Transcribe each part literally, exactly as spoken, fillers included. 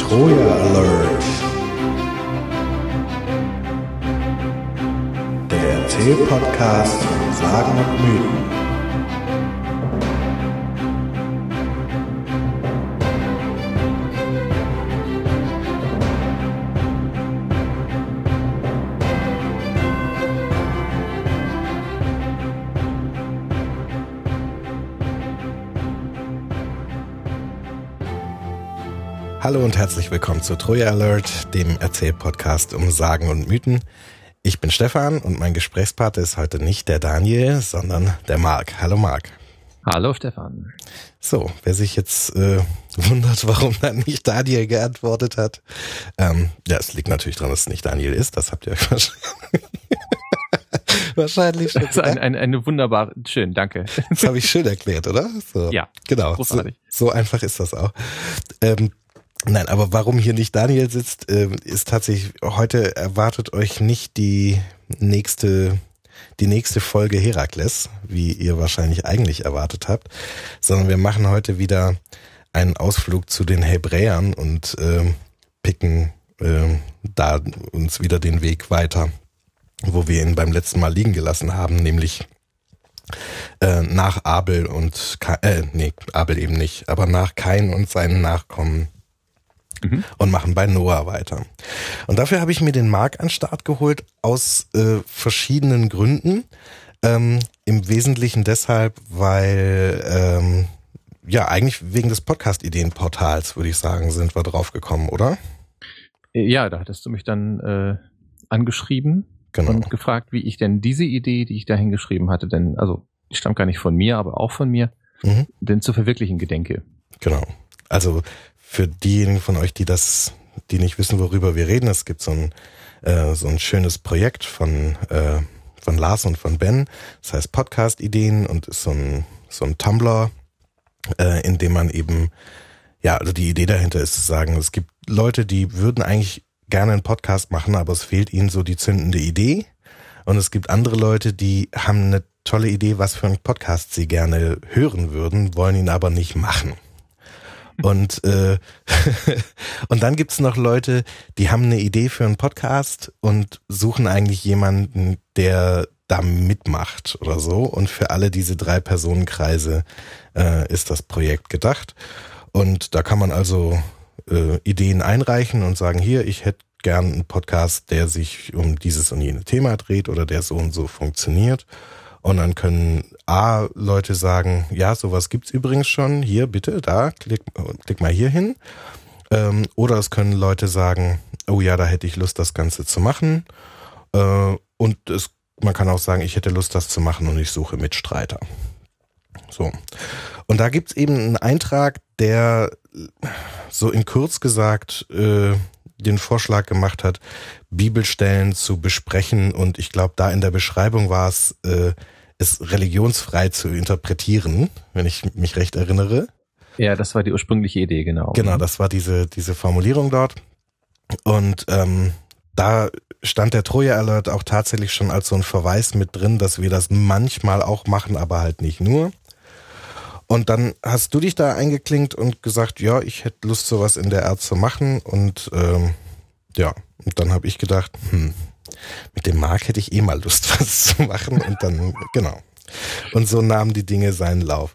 Troja Alert. Der Erzähl-Podcast von Sagen und Mythen. Hallo und herzlich willkommen zu Troja Alert, dem Erzähl-Podcast um Sagen und Mythen. Ich bin Stefan und mein Gesprächspartner ist heute nicht der Daniel, sondern der Marc. Hallo Marc. Hallo Stefan. So, wer sich jetzt äh, wundert, warum dann nicht Daniel geantwortet hat, ähm, ja, es liegt natürlich daran, dass es nicht Daniel ist, das habt ihr euch wahrscheinlich, wahrscheinlich schon gedacht. Ein, ein, eine wunderbare, schön, danke. Das habe ich schön erklärt, oder? So, ja, genau. So, so einfach ist das auch. Ähm, Nein, aber warum hier nicht Daniel sitzt, äh, ist tatsächlich, heute erwartet euch nicht die nächste, die nächste Folge Herakles, wie ihr wahrscheinlich eigentlich erwartet habt, sondern wir machen heute wieder einen Ausflug zu den Hebräern und äh, picken äh, da uns wieder den Weg weiter, wo wir ihn beim letzten Mal liegen gelassen haben, nämlich äh, nach Abel und, Ka- äh, nee, Abel eben nicht, aber nach Kain und seinen Nachkommen. Mhm. Und machen bei Noah weiter. Und dafür habe ich mir den Marc an den Start geholt, aus äh, verschiedenen Gründen. Ähm, Im Wesentlichen deshalb, weil, ähm, ja, eigentlich wegen des Podcast-Ideen-Portals, würde ich sagen, sind wir drauf gekommen, oder? Ja, da hattest du mich dann äh, angeschrieben genau. und gefragt, wie ich denn diese Idee, die ich da hingeschrieben hatte, denn, also die stammt gar nicht von mir, aber auch von mir, mhm. denn zu verwirklichen gedenke. Genau. Also für diejenigen von euch, die das, die nicht wissen, worüber wir reden, es gibt so ein äh, so ein schönes Projekt von äh, von Lars und von Ben, das heißt Podcast-Ideen und ist so ein so ein Tumblr, äh, in dem man eben, ja, also die Idee dahinter ist zu sagen, es gibt Leute, die würden eigentlich gerne einen Podcast machen, aber es fehlt ihnen so die zündende Idee, und es gibt andere Leute, die haben eine tolle Idee, was für einen Podcast sie gerne hören würden, wollen ihn aber nicht machen. Und äh, und dann gibt's noch Leute, die haben eine Idee für einen Podcast und suchen eigentlich jemanden, der da mitmacht oder so. Und für alle diese drei Personenkreise äh, ist das Projekt gedacht. Und da kann man also äh, Ideen einreichen und sagen, hier, ich hätte gern einen Podcast, der sich um dieses und jene Thema dreht oder der so und so funktioniert. Und dann können A, Leute sagen, ja, sowas gibt's übrigens schon, hier bitte, da, klick, klick mal hier hin. Ähm, oder es können Leute sagen, oh ja, da hätte ich Lust, das Ganze zu machen. Äh, und es, man kann auch sagen, ich hätte Lust, das zu machen und ich suche Mitstreiter. So. Und da gibt's eben einen Eintrag, der so in kurz gesagt äh, den Vorschlag gemacht hat, Bibelstellen zu besprechen, und ich glaube, da in der Beschreibung war es, äh, es religionsfrei zu interpretieren, wenn ich mich recht erinnere. Ja, das war die ursprüngliche Idee, genau. Genau, das war diese diese Formulierung dort. Und ähm, da stand der Troja Alert auch tatsächlich schon als so ein Verweis mit drin, dass wir das manchmal auch machen, aber halt nicht nur. Und dann hast du dich da eingeklinkt und gesagt, ja, ich hätte Lust, sowas in der Art zu machen. Und ähm, ja, und dann habe ich gedacht, hm, mit dem Marc hätte ich eh mal Lust, was zu machen. Und dann, genau. Und so nahmen die Dinge seinen Lauf.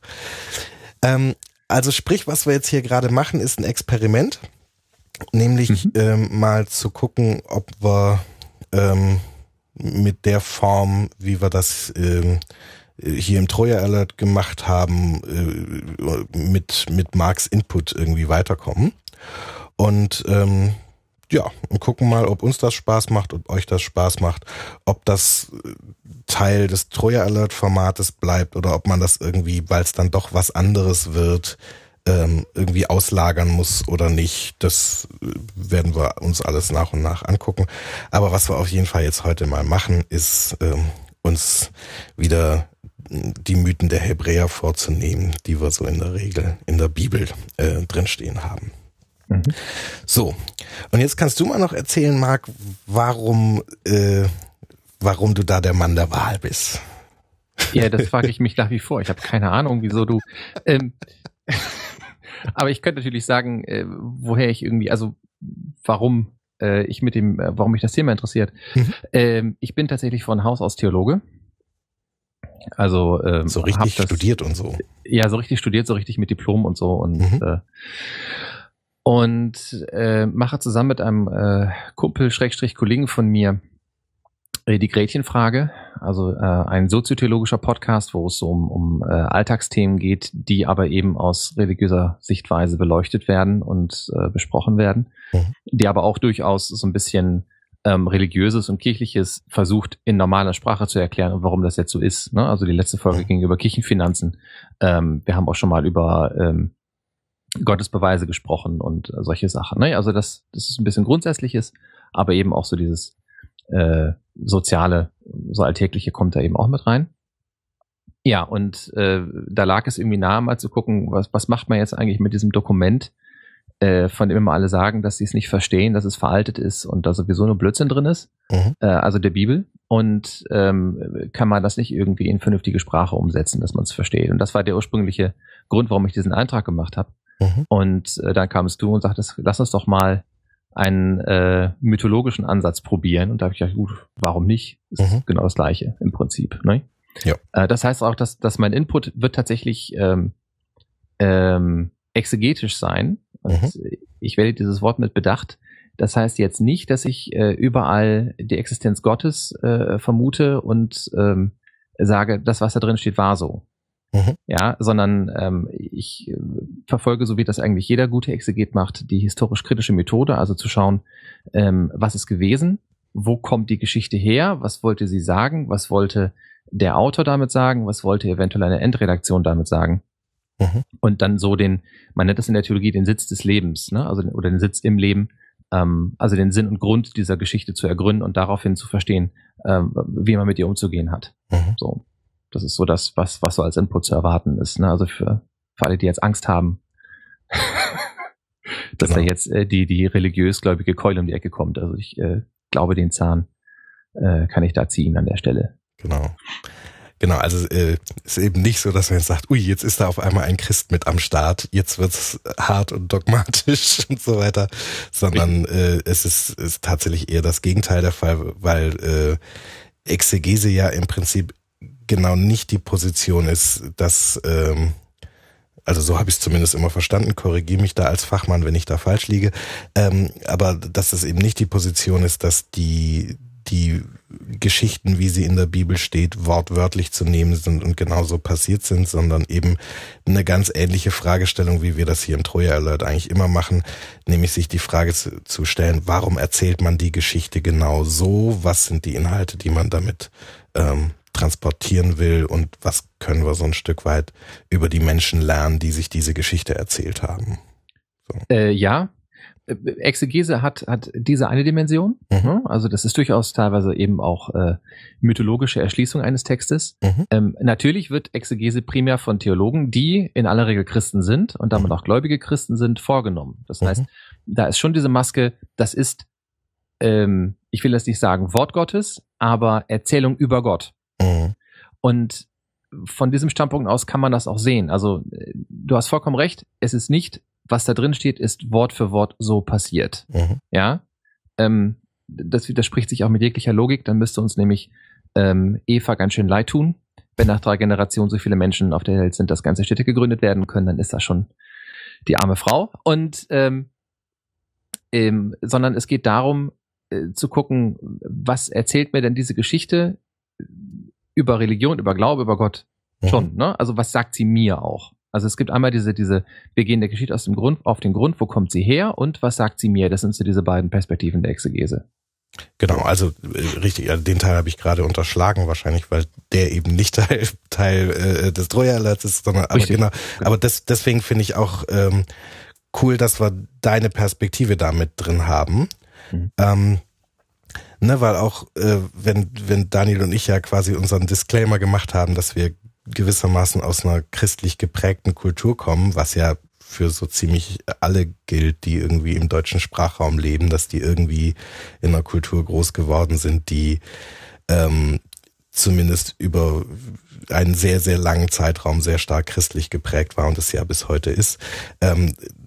Ähm, also sprich, was wir jetzt hier gerade machen, ist ein Experiment. Nämlich mhm. ähm, mal zu gucken, ob wir ähm, mit der Form, wie wir das ähm, hier im Troja Alert gemacht haben, äh, mit mit Marcs Input irgendwie weiterkommen. Und ähm, ja, und gucken mal, ob uns das Spaß macht, ob euch das Spaß macht, ob das Teil des Troja Alert Formates bleibt oder ob man das irgendwie, weil es dann doch was anderes wird, ähm, irgendwie auslagern muss oder nicht. Das werden wir uns alles nach und nach angucken. Aber was wir auf jeden Fall jetzt heute mal machen, ist ähm, uns wieder die Mythen der Hebräer vorzunehmen, die wir so in der Regel in der Bibel äh, drinstehen haben. Mhm. So, und jetzt kannst du mal noch erzählen, Marc, warum, äh, warum du da der Mann der Wahl bist. Ja, das frage ich mich nach wie vor. Ich habe keine Ahnung, wieso du... Ähm, aber ich könnte natürlich sagen, äh, woher ich irgendwie... Also warum äh, ich mit dem, äh, warum mich das Thema interessiert. Mhm. Ähm, ich bin tatsächlich von Haus aus Theologe. Also ähm, so richtig das, studiert und so. Ja, so richtig studiert, so richtig mit Diplom und so und mhm. äh, und äh, mache zusammen mit einem äh, Kumpel Schrägstrich Kollegen von mir äh, die Gretchenfrage, also äh, ein soziotheologischer Podcast, wo es so um, um äh, Alltagsthemen geht, die aber eben aus religiöser Sichtweise beleuchtet werden und äh, besprochen werden, mhm. die aber auch durchaus so ein bisschen ähm, religiöses und kirchliches versucht in normaler Sprache zu erklären und warum das jetzt so ist. Ne? Also die letzte Folge mhm. ging über Kirchenfinanzen. Ähm, wir haben auch schon mal über ähm, Gottesbeweise gesprochen und äh, solche Sachen. Ne? Also das, das ist ein bisschen Grundsätzliches, aber eben auch so dieses äh, Soziale, so Alltägliche kommt da eben auch mit rein. Ja, und äh, da lag es irgendwie nahe, mal zu gucken, was, was macht man jetzt eigentlich mit diesem Dokument, äh, von dem immer alle sagen, dass sie es nicht verstehen, dass es veraltet ist und da sowieso nur Blödsinn drin ist, mhm. äh, also der Bibel. Und ähm, kann man das nicht irgendwie in vernünftige Sprache umsetzen, dass man es versteht. Und das war der ursprüngliche Grund, warum ich diesen Eintrag gemacht habe. Mhm. Und äh, dann kamst du und sagtest, lass uns doch mal einen äh, mythologischen Ansatz probieren. Und da habe ich gedacht, gut, warum nicht? Das mhm. ist genau das Gleiche im Prinzip. Ne? Ja. Äh, das heißt auch, dass, dass mein Input wird tatsächlich ähm, ähm, exegetisch sein. Und mhm. ich wähle dieses Wort mit Bedacht. Das heißt jetzt nicht, dass ich äh, überall die Existenz Gottes äh, vermute und ähm, sage, das, was da drin steht, war so. Mhm. Ja, sondern ähm, ich äh, verfolge, so wie das eigentlich jeder gute Exeget macht, die historisch-kritische Methode, also zu schauen, ähm, was ist gewesen, wo kommt die Geschichte her, was wollte sie sagen, was wollte der Autor damit sagen, was wollte eventuell eine Endredaktion damit sagen. Mhm. Und dann so den, man nennt das in der Theologie den Sitz des Lebens, ne? Also oder den Sitz im Leben, ähm, also den Sinn und Grund dieser Geschichte zu ergründen und daraufhin zu verstehen, ähm, wie man mit ihr umzugehen hat. Mhm. So. Das ist so das, was, was so als Input zu erwarten ist. Ne? Also für, für alle, die jetzt Angst haben, dass genau. da jetzt äh, die, die religiös-gläubige Keule um die Ecke kommt. Also ich äh, glaube, den Zahn äh, kann ich da ziehen an der Stelle. Genau. Genau, also äh, ist eben nicht so, dass man jetzt sagt, ui, jetzt ist da auf einmal ein Christ mit am Start, jetzt wird's hart und dogmatisch und so weiter, sondern äh, es ist, ist tatsächlich eher das Gegenteil der Fall, weil äh, Exegese ja im Prinzip genau nicht die Position ist, dass, ähm, also so habe ich es zumindest immer verstanden, korrigiere mich da als Fachmann, wenn ich da falsch liege, ähm, aber dass es eben nicht die Position ist, dass die die Geschichten, wie sie in der Bibel steht, wortwörtlich zu nehmen sind und genauso passiert sind, sondern eben eine ganz ähnliche Fragestellung, wie wir das hier im Troja Alert eigentlich immer machen, nämlich sich die Frage zu, zu stellen, warum erzählt man die Geschichte genau so, was sind die Inhalte, die man damit ähm, transportieren will und was können wir so ein Stück weit über die Menschen lernen, die sich diese Geschichte erzählt haben. So. Äh, ja, Exegese hat hat diese eine Dimension, mhm. ne? Also das ist durchaus teilweise eben auch äh, mythologische Erschließung eines Textes. Mhm. Ähm, natürlich wird Exegese primär von Theologen, die in aller Regel Christen sind und damit mhm. auch gläubige Christen sind, vorgenommen. Das mhm. heißt, da ist schon diese Maske, das ist, ähm, ich will das nicht sagen Wort Gottes, aber Erzählung über Gott. Mhm. Und von diesem Standpunkt aus kann man das auch sehen. Also du hast vollkommen recht, es ist nicht, was da drin steht, ist Wort für Wort so passiert. Mhm. Ja, ähm, das widerspricht sich auch mit jeglicher Logik. Dann müsste uns nämlich ähm, Eva ganz schön leid tun. Wenn nach drei Generationen so viele Menschen auf der Welt sind, dass ganze Städte gegründet werden können, dann ist das schon die arme Frau. Und ähm, ähm, sondern es geht darum, äh, zu gucken, was erzählt mir denn diese Geschichte über Religion, über Glaube, über Gott mhm. schon. Ne? Also was sagt sie mir auch? Also es gibt einmal diese, diese, wir gehen der Geschichte aus dem Grund, auf den Grund, wo kommt sie her und was sagt sie mir? Das sind so diese beiden Perspektiven der Exegese. Genau, also äh, richtig, also den Teil habe ich gerade unterschlagen wahrscheinlich, weil der eben nicht Teil, Teil äh, des Troja Alerts ist, sondern aber richtig. genau, aber das, deswegen finde ich auch ähm, cool, dass wir deine Perspektive da mit drin haben. Mhm. Ähm, ne, weil auch äh, wenn, wenn Daniel und ich ja quasi unseren Disclaimer gemacht haben, dass wir gewissermaßen aus einer christlich geprägten Kultur kommen, was ja für so ziemlich alle gilt, die irgendwie im deutschen Sprachraum leben, dass die irgendwie in einer Kultur groß geworden sind, die ähm, zumindest über einen sehr, sehr langen Zeitraum sehr stark christlich geprägt war und es ja bis heute ist. Ähm,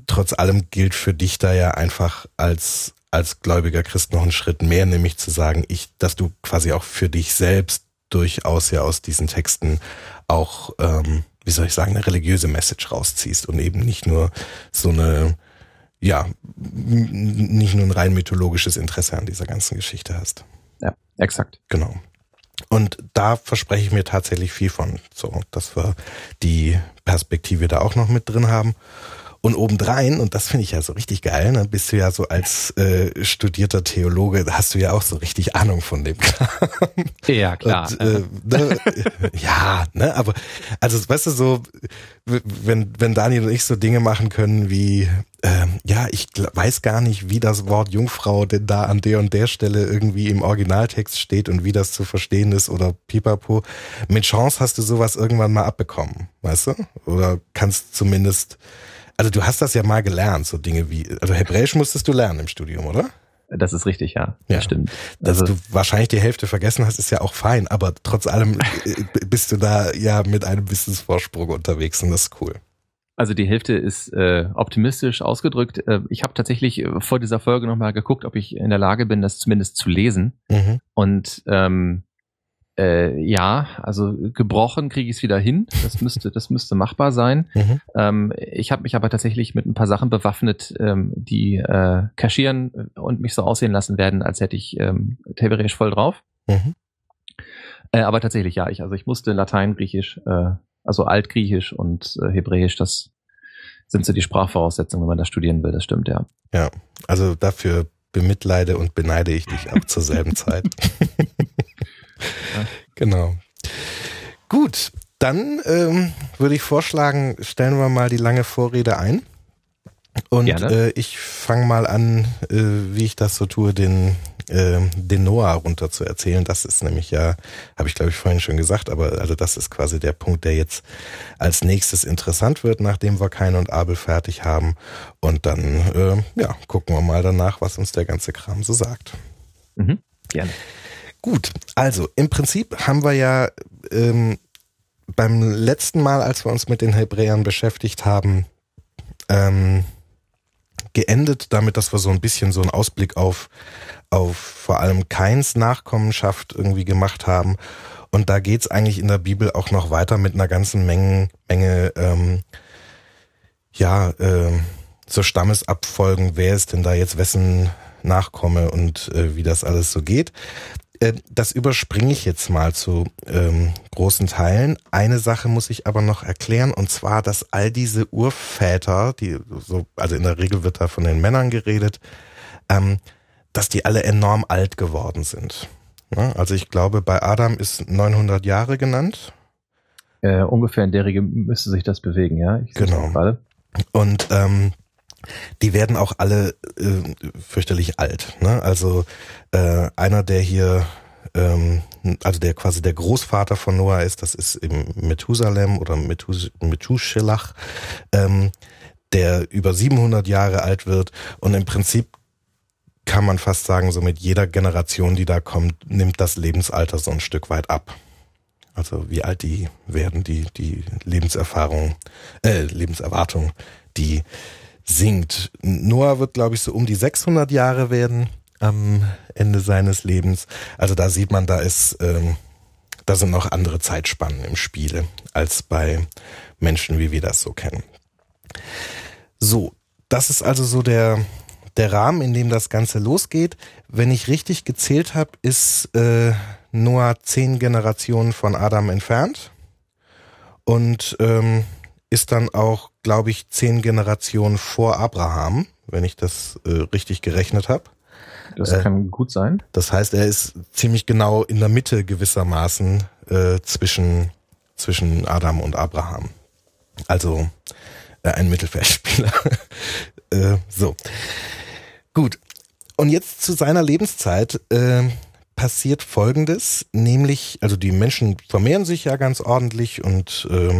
trotz allem gilt für dich da ja einfach als als gläubiger Christ noch einen Schritt mehr, nämlich zu sagen, ich, dass du quasi auch für dich selbst durchaus ja aus diesen Texten auch, ähm, wie soll ich sagen, eine religiöse Message rausziehst und eben nicht nur so eine, ja, nicht nur ein rein mythologisches Interesse an dieser ganzen Geschichte hast. Ja, exakt. Genau. Und da verspreche ich mir tatsächlich viel von, so, dass wir die Perspektive da auch noch mit drin haben. Und obendrein, und das finde ich ja so richtig geil, ne, bist du ja so als äh, studierter Theologe, da hast du ja auch so richtig Ahnung von dem Kram. Ja, klar. Und, äh, ne, ja, ne, aber also weißt du so, wenn wenn Daniel und ich so Dinge machen können wie, äh, ja, ich weiß gar nicht, wie das Wort Jungfrau denn da an der und der Stelle irgendwie im Originaltext steht und wie das zu verstehen ist oder pipapo. Mit Chance hast du sowas irgendwann mal abbekommen, weißt du? Oder kannst zumindest. Also du hast das ja mal gelernt, so Dinge wie, also Hebräisch musstest du lernen im Studium, oder? Das ist richtig, ja. Ja. Das stimmt. Dass also, du wahrscheinlich die Hälfte vergessen hast, ist ja auch fein, aber trotz allem bist du da ja mit einem Wissensvorsprung unterwegs und das ist cool. Also die Hälfte ist äh, optimistisch ausgedrückt. Äh, ich habe tatsächlich äh, vor dieser Folge nochmal geguckt, ob ich in der Lage bin, das zumindest zu lesen. Mhm. Und ähm, Äh, ja, also gebrochen kriege ich es wieder hin. Das müsste, das müsste machbar sein. Mhm. Ähm, ich habe mich aber tatsächlich mit ein paar Sachen bewaffnet, ähm, die äh, kaschieren und mich so aussehen lassen werden, als hätte ich ähm, Hebräisch voll drauf. Mhm. Äh, aber tatsächlich ja, ich also ich musste Latein, Griechisch, äh, also Altgriechisch und äh, Hebräisch. Das sind so die Sprachvoraussetzungen, wenn man das studieren will. Das stimmt, ja. Ja, also dafür bemitleide und beneide ich dich ab zur selben Zeit. Ja. Genau. Gut, dann ähm, würde ich vorschlagen, stellen wir mal die lange Vorrede ein. Und äh, ich fange mal an, äh, wie ich das so tue, den, äh, den Noah runter zu erzählen. Das ist nämlich ja, habe ich glaube ich vorhin schon gesagt, aber also das ist quasi der Punkt, der jetzt als nächstes interessant wird, nachdem wir Kain und Abel fertig haben. Und dann äh, ja, gucken wir mal danach, was uns der ganze Kram so sagt. Mhm, gerne. Gut, also im Prinzip haben wir ja ähm, beim letzten Mal, als wir uns mit den Hebräern beschäftigt haben, ähm, geendet damit, dass wir so ein bisschen so einen Ausblick auf, auf vor allem Kains Nachkommenschaft irgendwie gemacht haben. Und da geht's eigentlich in der Bibel auch noch weiter mit einer ganzen Menge, Menge ähm, ja, äh, so Stammesabfolgen, wer ist denn da jetzt wessen Nachkomme und äh, wie das alles so geht. Das überspringe ich jetzt mal zu ähm, großen Teilen. Eine Sache muss ich aber noch erklären, und zwar, dass all diese Urväter, die so, also in der Regel wird da von den Männern geredet, ähm, dass die alle enorm alt geworden sind. Ja, also ich glaube, bei Adam ist neunhundert Jahre genannt. Äh, ungefähr in der Regel müsste sich das bewegen, ja. Ich genau. Gerade. Und ähm, die werden auch alle äh, fürchterlich alt. Ne? Also äh, einer, der hier, ähm, also der quasi der Großvater von Noah ist, das ist eben Methusalem oder Methus- Methuselah, ähm, der über siebenhundert Jahre alt wird. Und im Prinzip kann man fast sagen, so mit jeder Generation, die da kommt, nimmt das Lebensalter so ein Stück weit ab. Also wie alt die werden, die die Lebenserfahrung, äh, Lebenserwartung, die sinkt. Noah wird, glaube ich, so um die sechshundert Jahre werden am Ende seines Lebens. Also da sieht man, da ist, ähm, da sind noch andere Zeitspannen im Spiele als bei Menschen, wie wir das so kennen. So, das ist also so der der Rahmen, in dem das Ganze losgeht. Wenn ich richtig gezählt habe, ist äh, Noah zehn Generationen von Adam entfernt und ähm, ist dann auch, glaube ich, zehn Generationen vor Abraham, wenn ich das äh, richtig gerechnet habe. Das äh, kann gut sein. Das heißt, er ist ziemlich genau in der Mitte gewissermaßen äh, zwischen zwischen Adam und Abraham. Also äh, ein Mittelfeldspieler. äh, so. Gut. Und jetzt zu seiner Lebenszeit äh, passiert Folgendes, nämlich, also die Menschen vermehren sich ja ganz ordentlich und äh,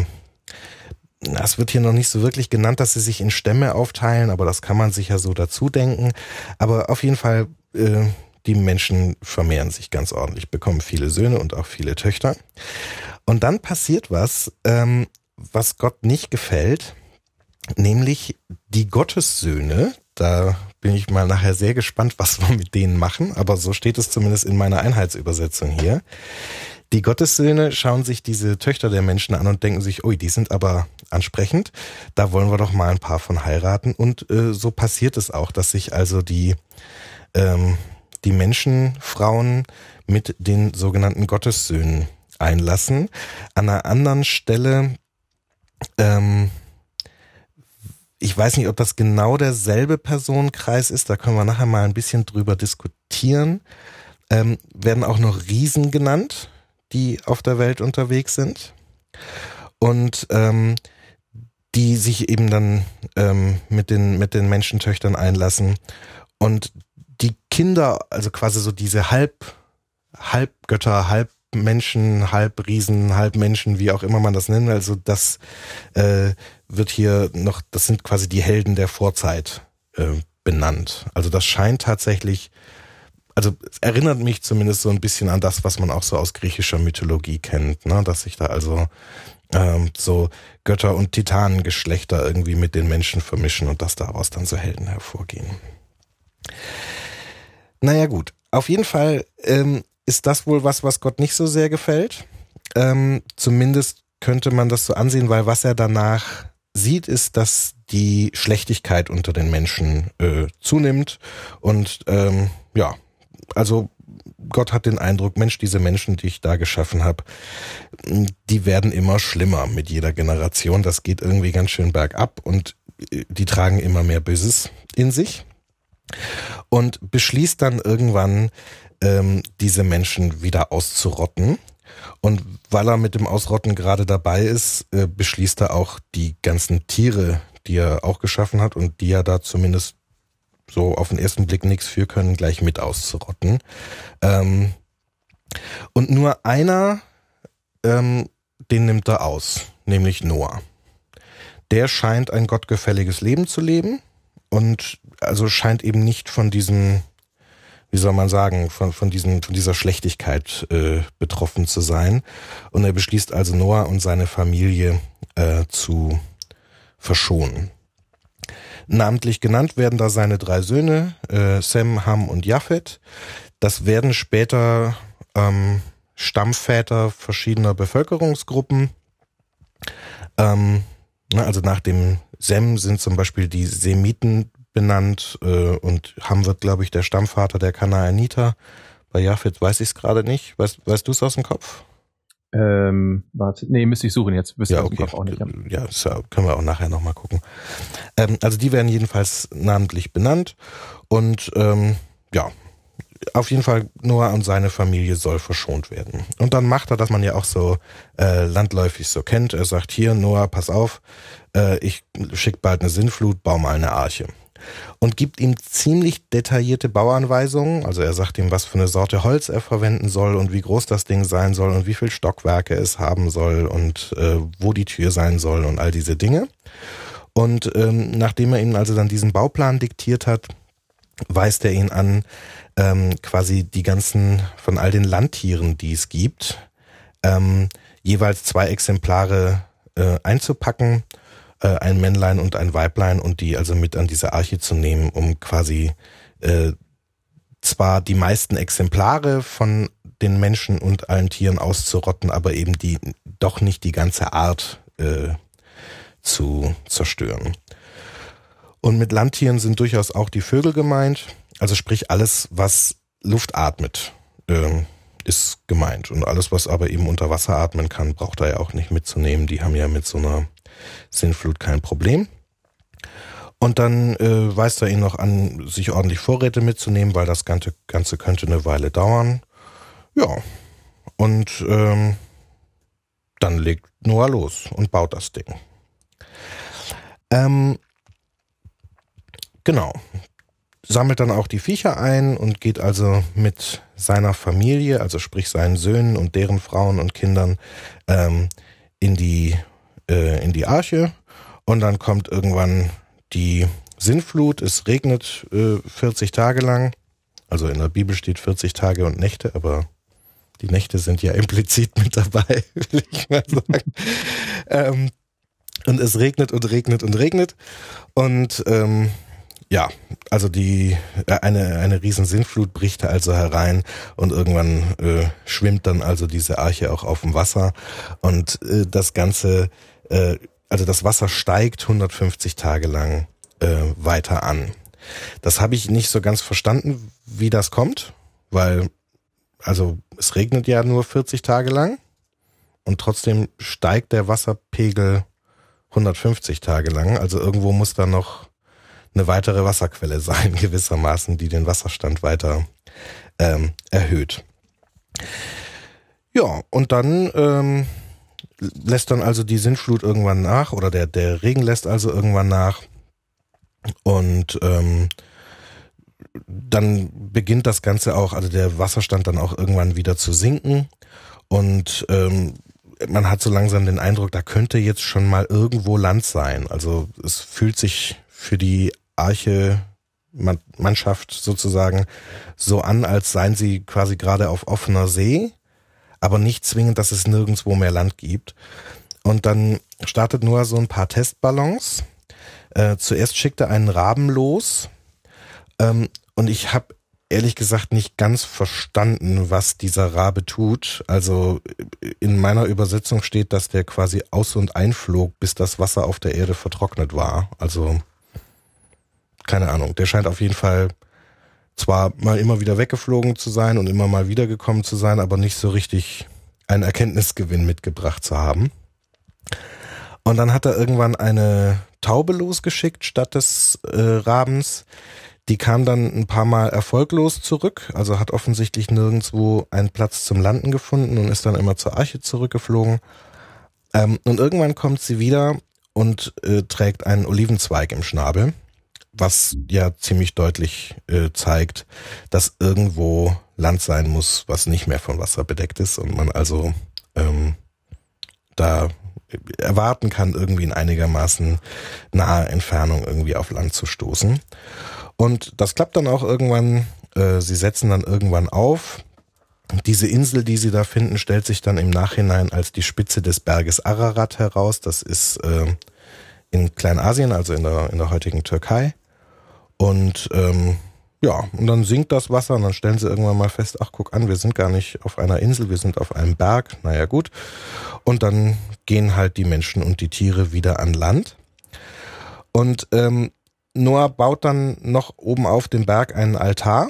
es wird hier noch nicht so wirklich genannt, dass sie sich in Stämme aufteilen, aber das kann man sich ja so dazu denken. Aber auf jeden Fall, äh, die Menschen vermehren sich ganz ordentlich, bekommen viele Söhne und auch viele Töchter. Und dann passiert was, ähm, was Gott nicht gefällt. nämlich die Gottessöhne. Da bin ich mal nachher sehr gespannt, was wir mit denen machen, aber so steht es zumindest in meiner Einheitsübersetzung hier. Die Gottessöhne schauen sich diese Töchter der Menschen an und denken sich, ui, die sind aber ansprechend, da wollen wir doch mal ein paar von heiraten. Und äh, so passiert es auch, dass sich also die, ähm, die Menschenfrauen mit den sogenannten Gottessöhnen einlassen. An einer anderen Stelle, ähm, ich weiß nicht, ob das genau derselbe Personenkreis ist, da können wir nachher mal ein bisschen drüber diskutieren, ähm, werden auch noch Riesen genannt, die auf der Welt unterwegs sind und ähm, die sich eben dann ähm, mit den mit den Menschentöchtern einlassen und die Kinder, also quasi so diese Halb Halbgötter, Halbmenschen, Halbriesen, Halbmenschen, wie auch immer man das nennt, also das äh, wird hier noch, das sind quasi die Helden der Vorzeit äh, benannt. Also das scheint tatsächlich, also es erinnert mich zumindest so ein bisschen an das, was man auch so aus griechischer Mythologie kennt, ne? Dass sich da also ähm, so Götter- und Titanengeschlechter irgendwie mit den Menschen vermischen und dass daraus dann so Helden hervorgehen. Naja gut, auf jeden Fall ähm, ist das wohl was, was Gott nicht so sehr gefällt. Ähm, zumindest könnte man das so ansehen, weil was er danach sieht, ist, dass die Schlechtigkeit unter den Menschen äh, zunimmt und ähm, ja, also Gott hat den Eindruck, Mensch, diese Menschen, die ich da geschaffen habe, die werden immer schlimmer mit jeder Generation. Das geht irgendwie ganz schön bergab und die tragen immer mehr Böses in sich. Und beschließt dann irgendwann, ähm, diese Menschen wieder auszurotten. Und weil er mit dem Ausrotten gerade dabei ist, äh, beschließt er auch die ganzen Tiere, die er auch geschaffen hat und die ja da zumindest so auf den ersten Blick nichts für können, gleich mit auszurotten. Ähm, und nur einer, ähm, den nimmt er aus, nämlich Noah. Der scheint ein gottgefälliges Leben zu leben und also scheint eben nicht von diesem, wie soll man sagen, von, von, diesen, von dieser Schlechtigkeit äh, betroffen zu sein. Und er beschließt also, Noah und seine Familie äh, zu verschonen. Namentlich genannt werden da seine drei Söhne, äh, Sem, Ham und Japhet. Das werden später ähm, Stammväter verschiedener Bevölkerungsgruppen. Ähm, also nach dem Sem sind zum Beispiel die Semiten benannt äh, und Ham wird, glaube ich, der Stammvater der Kanaaniter. Bei Japhet weiß ich es gerade nicht. Weißt, weißt du es aus dem Kopf? Ähm, warte, nee, müsste ich suchen jetzt. Ja, okay. Auch nicht, ja, ja das können wir auch nachher nochmal gucken. Ähm, also die werden jedenfalls namentlich benannt und ähm, ja, auf jeden Fall Noah und seine Familie soll verschont werden. Und dann macht er, das man ja auch so äh, landläufig so kennt. Er sagt, hier, Noah, pass auf, äh, ich schicke bald eine Sintflut, bau mal eine Arche. Und gibt ihm ziemlich detaillierte Bauanweisungen. Also er sagt ihm, was für eine Sorte Holz er verwenden soll und wie groß das Ding sein soll und wie viel Stockwerke es haben soll und äh, wo die Tür sein soll und all diese Dinge. Und ähm, nachdem er ihm also dann diesen Bauplan diktiert hat, weist er ihn an, ähm, quasi die ganzen, von all den Landtieren, die es gibt, ähm, jeweils zwei Exemplare äh, einzupacken, äh, ein Männlein und ein Weiblein, und die also mit an diese Arche zu nehmen, um quasi äh, zwar die meisten Exemplare von den Menschen und allen Tieren auszurotten, aber eben die doch nicht die ganze Art äh, zu zerstören. Und mit Landtieren sind durchaus auch die Vögel gemeint, also sprich alles, was Luft atmet, äh, ist gemeint. Und alles, was aber eben unter Wasser atmen kann, braucht er ja auch nicht mitzunehmen. Die haben ja mit so einer Sintflut kein Problem. Und dann äh, weist er ihn noch an, sich ordentlich Vorräte mitzunehmen, weil das Ganze, Ganze könnte eine Weile dauern. Ja, und ähm, dann legt Noah los und baut das Ding. Ähm, genau. Sammelt dann auch die Viecher ein und geht also mit seiner Familie, also sprich seinen Söhnen und deren Frauen und Kindern, ähm, in die äh, in die Arche. Und dann kommt irgendwann die Sintflut. Es regnet äh, vierzig Tage lang. Also in der Bibel steht vierzig Tage und Nächte, aber die Nächte sind ja implizit mit dabei, will ich mal sagen. ähm, Und es regnet und regnet und regnet. Und ähm, ja, also die eine eine riesen Sintflut bricht also herein und irgendwann äh, schwimmt dann also diese Arche auch auf dem Wasser. Und äh, das Ganze, äh, also das Wasser steigt hundertfünfzig Tage lang äh, weiter an. Das habe ich nicht so ganz verstanden, wie das kommt, weil also es regnet ja nur vierzig Tage lang und trotzdem steigt der Wasserpegel hundertfünfzig Tage lang. Also irgendwo muss da noch eine weitere Wasserquelle sein, gewissermaßen, die den Wasserstand weiter ähm, erhöht. Ja, und dann ähm, lässt dann also die Sintflut irgendwann nach oder der, der Regen lässt also irgendwann nach und ähm, dann beginnt das Ganze auch, also der Wasserstand dann auch irgendwann wieder zu sinken und ähm, man hat so langsam den Eindruck, da könnte jetzt schon mal irgendwo Land sein. Also es fühlt sich für die Arche-Mannschaft sozusagen so an, als seien sie quasi gerade auf offener See, aber nicht zwingend, dass es nirgendwo mehr Land gibt. Und dann startet Noah so ein paar Testballons. Äh, zuerst schickt er einen Raben los ähm, und ich habe ehrlich gesagt nicht ganz verstanden, was dieser Rabe tut. Also in meiner Übersetzung steht, dass der quasi aus- und einflog, bis das Wasser auf der Erde vertrocknet war. Also keine Ahnung. Der scheint auf jeden Fall zwar mal immer wieder weggeflogen zu sein und immer mal wiedergekommen zu sein, aber nicht so richtig einen Erkenntnisgewinn mitgebracht zu haben. Und dann hat er irgendwann eine Taube losgeschickt statt des äh, Rabens. Die kam dann ein paar Mal erfolglos zurück, also hat offensichtlich nirgendwo einen Platz zum Landen gefunden und ist dann immer zur Arche zurückgeflogen. Ähm, und irgendwann kommt sie wieder und äh, trägt einen Olivenzweig im Schnabel, was ja ziemlich deutlich äh, zeigt, dass irgendwo Land sein muss, was nicht mehr von Wasser bedeckt ist und man also ähm, da erwarten kann, irgendwie in einigermaßen naher Entfernung irgendwie auf Land zu stoßen. Und das klappt dann auch irgendwann. Äh, sie setzen dann irgendwann auf. Diese Insel, die sie da finden, stellt sich dann im Nachhinein als die Spitze des Berges Ararat heraus. Das ist äh, in Kleinasien, also in der, in der heutigen Türkei. Und ähm, ja, und dann sinkt das Wasser und dann stellen sie irgendwann mal fest, ach guck an, wir sind gar nicht auf einer Insel, wir sind auf einem Berg. Naja gut. Und dann gehen halt die Menschen und die Tiere wieder an Land. Und ähm, Noah baut dann noch oben auf dem Berg einen Altar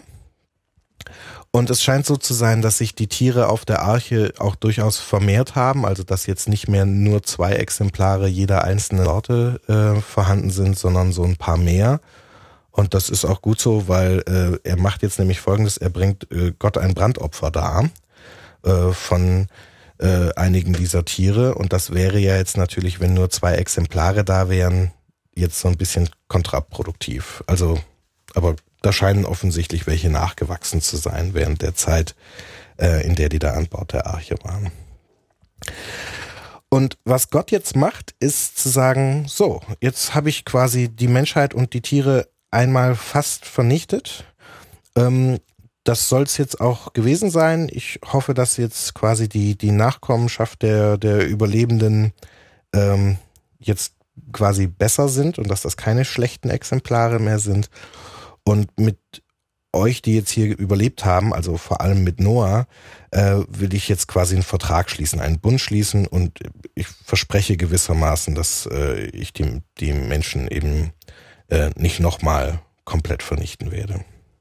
und es scheint so zu sein, dass sich die Tiere auf der Arche auch durchaus vermehrt haben, also dass jetzt nicht mehr nur zwei Exemplare jeder einzelnen Sorte äh, vorhanden sind, sondern so ein paar mehr. Und das ist auch gut so, weil äh, er macht jetzt nämlich Folgendes, er bringt äh, Gott ein Brandopfer dar äh, von äh, einigen dieser Tiere und das wäre ja jetzt natürlich, wenn nur zwei Exemplare da wären, jetzt so ein bisschen kontraproduktiv. Also, aber da scheinen offensichtlich welche nachgewachsen zu sein während der Zeit, äh, in der die da an Bord der Arche waren. Und was Gott jetzt macht, ist zu sagen, so, jetzt habe ich quasi die Menschheit und die Tiere einmal fast vernichtet. Ähm, das soll es jetzt auch gewesen sein. Ich hoffe, dass jetzt quasi die, die Nachkommenschaft der, der Überlebenden ähm, jetzt quasi besser sind und dass das keine schlechten Exemplare mehr sind. Und mit euch, die jetzt hier überlebt haben, also vor allem mit Noah, äh, will ich jetzt quasi einen Vertrag schließen, einen Bund schließen und ich verspreche gewissermaßen, dass äh, ich die, die Menschen eben äh, nicht nochmal komplett vernichten werde.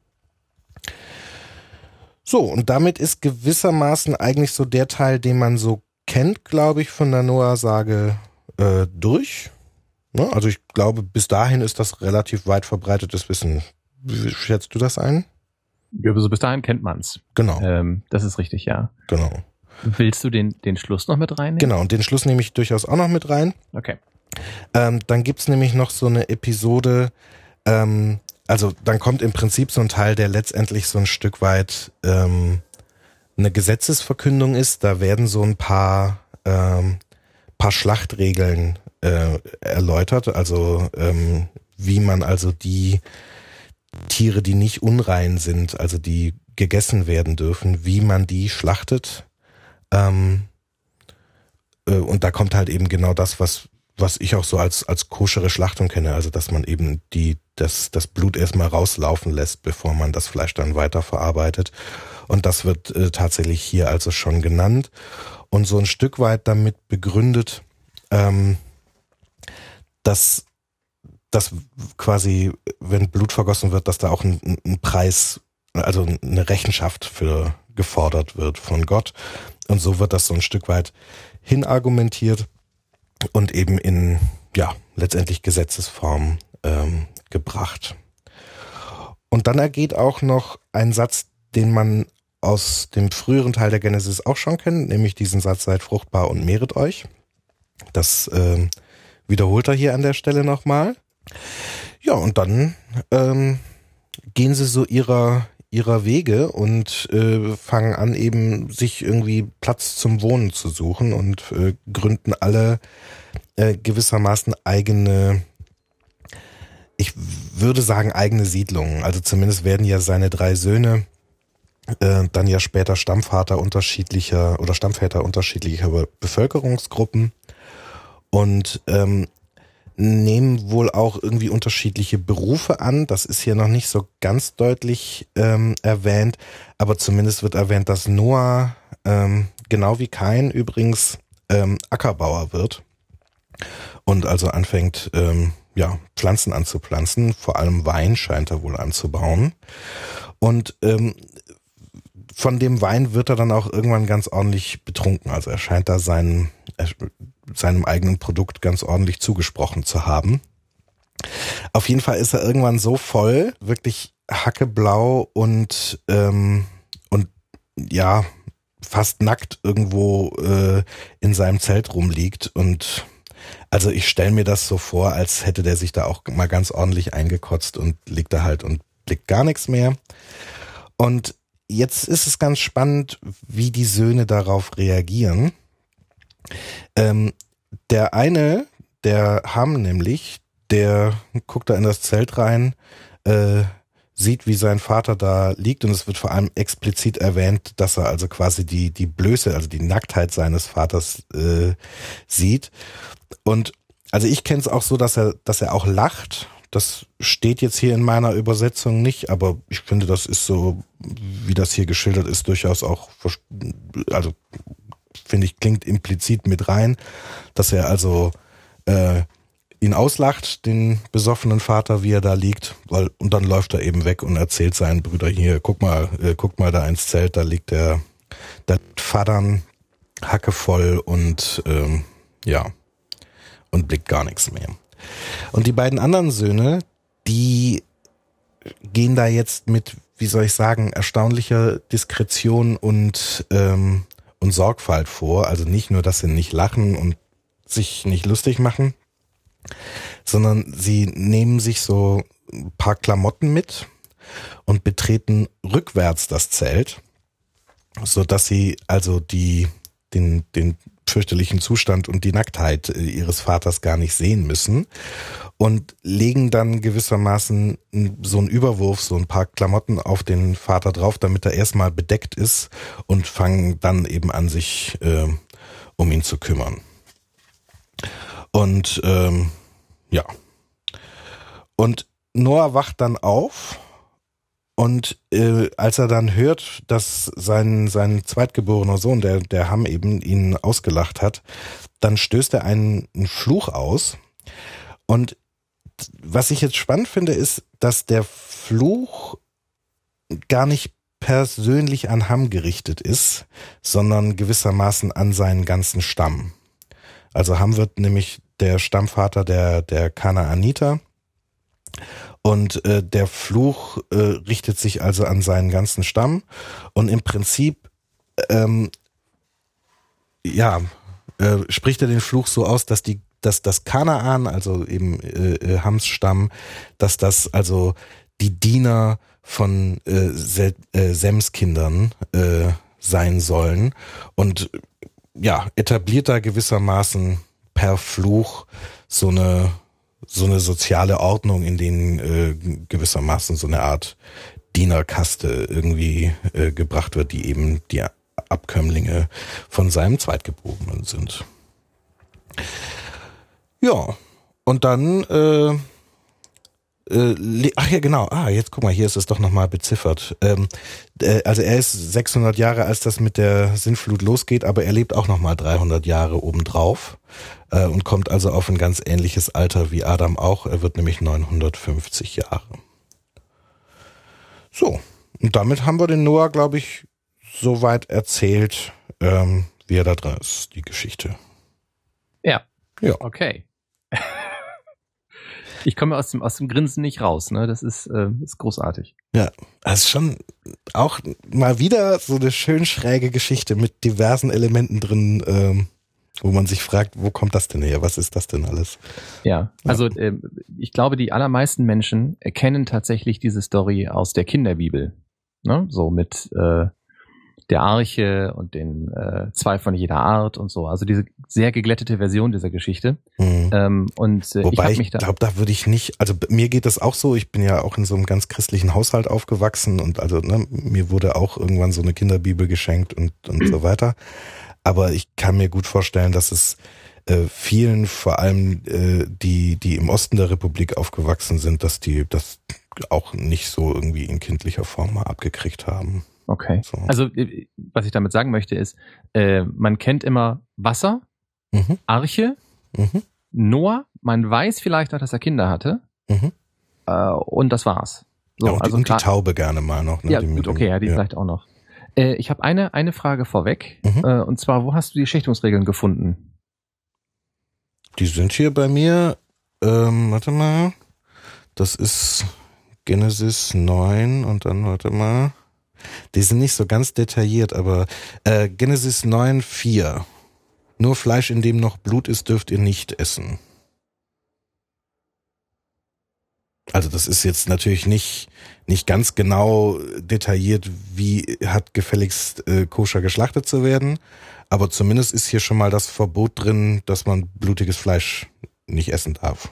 So, und damit ist gewissermaßen eigentlich so der Teil, den man so kennt, glaube ich, von der Noah-Sage äh, durch. Ne? Also ich glaube, bis dahin ist das relativ weit verbreitetes Wissen. Wie schätzt du das ein? Also bis dahin kennt man's. Genau. Ähm, das ist richtig, ja. Genau. Willst du den, den Schluss noch mit reinnehmen? Genau, und den Schluss nehme ich durchaus auch noch mit rein. Okay. Ähm, dann gibt's nämlich noch so eine Episode, ähm, also dann kommt im Prinzip so ein Teil, der letztendlich so ein Stück weit ähm, eine Gesetzesverkündung ist. Da werden so ein paar, ähm, paar Schlachtregeln äh, erläutert, also ähm, wie man also die Tiere, die nicht unrein sind, also die gegessen werden dürfen, wie man die schlachtet. Ähm, äh, und da kommt halt eben genau das, was was ich auch so als als koschere Schlachtung kenne, also dass man eben die das das Blut erstmal rauslaufen lässt, bevor man das Fleisch dann weiterverarbeitet. Und das wird äh, tatsächlich hier also schon genannt und so ein Stück weit damit begründet, ähm, dass dass quasi, wenn Blut vergossen wird, dass da auch ein, ein Preis, also eine Rechenschaft für gefordert wird von Gott. Und so wird das so ein Stück weit hinargumentiert und eben in, ja, letztendlich Gesetzesform ähm, gebracht. Und dann ergeht auch noch ein Satz, den man aus dem früheren Teil der Genesis auch schon kennt, nämlich diesen Satz, seid fruchtbar und mehret euch. Das äh, wiederholt er hier an der Stelle nochmal. Ja, und dann ähm, gehen sie so ihrer ihrer Wege und äh, fangen an, eben sich irgendwie Platz zum Wohnen zu suchen und äh, gründen alle äh, gewissermaßen eigene, ich würde sagen eigene Siedlungen. Also zumindest werden ja seine drei Söhne äh, dann ja später Stammvater unterschiedlicher oder Stammväter unterschiedlicher Bevölkerungsgruppen und ähm, nehmen wohl auch irgendwie unterschiedliche Berufe an. Das ist hier noch nicht so ganz deutlich ähm, erwähnt, aber zumindest wird erwähnt, dass Noah, ähm, genau wie Kain übrigens, ähm, Ackerbauer wird und also anfängt, ähm, ja, Pflanzen anzupflanzen. Vor allem Wein scheint er wohl anzubauen. Und ähm, von dem Wein wird er dann auch irgendwann ganz ordentlich betrunken. Also er scheint da seinen, seinem eigenen Produkt ganz ordentlich zugesprochen zu haben. Auf jeden Fall ist er irgendwann so voll, wirklich hackeblau und ähm, und ja, fast nackt irgendwo äh, in seinem Zelt rumliegt. Und also ich stelle mir das so vor, als hätte der sich da auch mal ganz ordentlich eingekotzt und liegt da halt und blickt gar nichts mehr. Und jetzt ist es ganz spannend, wie die Söhne darauf reagieren. Ähm, der eine, der Ham nämlich, der guckt da in das Zelt rein, äh, sieht, wie sein Vater da liegt, und es wird vor allem explizit erwähnt, dass er also quasi die die Blöße, also die Nacktheit seines Vaters äh, sieht. Und also ich kenne es auch so, dass er dass er auch lacht. Das steht jetzt hier in meiner Übersetzung nicht, aber ich finde, das ist so, wie das hier geschildert ist, durchaus auch, also finde ich, klingt implizit mit rein, dass er also äh, ihn auslacht, den besoffenen Vater, wie er da liegt, weil und dann läuft er eben weg und erzählt seinen Brüdern, hier, guck mal, äh, guck mal da ins Zelt, da liegt der, der Vatern hackevoll und ähm, ja, und blickt gar nichts mehr. Und die beiden anderen Söhne, die gehen da jetzt mit, wie soll ich sagen, erstaunlicher Diskretion und ähm, und Sorgfalt vor. Also nicht nur, dass sie nicht lachen und sich nicht lustig machen, sondern sie nehmen sich so ein paar Klamotten mit und betreten rückwärts das Zelt, so dass sie also die den den fürchterlichen Zustand und die Nacktheit ihres Vaters gar nicht sehen müssen und legen dann gewissermaßen so einen Überwurf, so ein paar Klamotten auf den Vater drauf, damit er erstmal bedeckt ist, und fangen dann eben an, sich äh, um ihn zu kümmern. Und ähm, ja. Und Noah wacht dann auf. Und äh, als er dann hört, dass sein sein zweitgeborener Sohn, der der Ham eben ihn ausgelacht hat, dann stößt er einen, einen Fluch aus. Und was ich jetzt spannend finde, ist, dass der Fluch gar nicht persönlich an Ham gerichtet ist, sondern gewissermaßen an seinen ganzen Stamm. Also Ham wird nämlich der Stammvater der der Kanaaniter. Und äh, der Fluch äh, richtet sich also an seinen ganzen Stamm. Und im Prinzip, ähm, ja, äh, spricht er den Fluch so aus, dass die, dass das Kanaan, also eben äh, Hams Stamm, dass das also die Diener von äh, Se- äh, Sems Kindern äh, sein sollen. Und ja, etabliert da gewissermaßen per Fluch so eine so eine soziale Ordnung, in denen äh, gewissermaßen so eine Art Dienerkaste irgendwie äh, gebracht wird, die eben die Abkömmlinge von seinem Zweitgeborenen sind. Ja, und dann, äh, äh, ach ja genau, ah, jetzt guck mal, hier ist es doch nochmal beziffert. Ähm, äh, also er ist sechshundert Jahre, als das mit der Sintflut losgeht, aber er lebt auch nochmal dreihundert Jahre obendrauf äh, und kommt also auf ein ganz ähnliches Alter wie Adam auch. Er wird nämlich neunhundertfünfzig Jahre. So, und damit haben wir den Noah, glaube ich, soweit erzählt, ähm, wie er da dran ist, die Geschichte. Ja. Ja. Okay. Ich komme aus dem, aus dem Grinsen nicht raus, ne? Das ist, äh, ist großartig. Ja, das ist schon auch mal wieder so eine schön schräge Geschichte mit diversen Elementen drin, ähm, wo man sich fragt, wo kommt das denn her? Was ist das denn alles? Ja, also äh, ich glaube, die allermeisten Menschen erkennen tatsächlich diese Story aus der Kinderbibel. Ne? So mit äh, der Arche und den äh, zwei von jeder Art und so. Also diese sehr geglättete Version dieser Geschichte. Mhm. Ähm, und äh, Wobei ich, ich glaube, da würde ich nicht, also mir geht das auch so, ich bin ja auch in so einem ganz christlichen Haushalt aufgewachsen und also ne, mir wurde auch irgendwann so eine Kinderbibel geschenkt und, und so weiter. Aber ich kann mir gut vorstellen, dass es äh, vielen, vor allem äh, die, die im Osten der Republik aufgewachsen sind, dass die das auch nicht so irgendwie in kindlicher Form mal abgekriegt haben. Okay. So. Also, was ich damit sagen möchte, ist, äh, man kennt immer Wasser, mhm. Arche, mhm. Noah, man weiß vielleicht auch, dass er Kinder hatte, mhm. äh, und das war's. So, ja, und, also die, und die Taube gerne mal noch. Ne, ja, die gut, okay, ja, die ja. vielleicht auch noch. Äh, ich habe eine, eine Frage vorweg, mhm. äh, und zwar, wo hast du die Schichtungsregeln gefunden? Die sind hier bei mir, ähm, warte mal, das ist Genesis neun und dann, warte mal, die sind nicht so ganz detailliert, aber äh, Genesis neun vier. Nur Fleisch, in dem noch Blut ist, dürft ihr nicht essen. Also das ist jetzt natürlich nicht nicht ganz genau detailliert, wie hat gefälligst äh, koscher geschlachtet zu werden, aber zumindest ist hier schon mal das Verbot drin, dass man blutiges Fleisch nicht essen darf.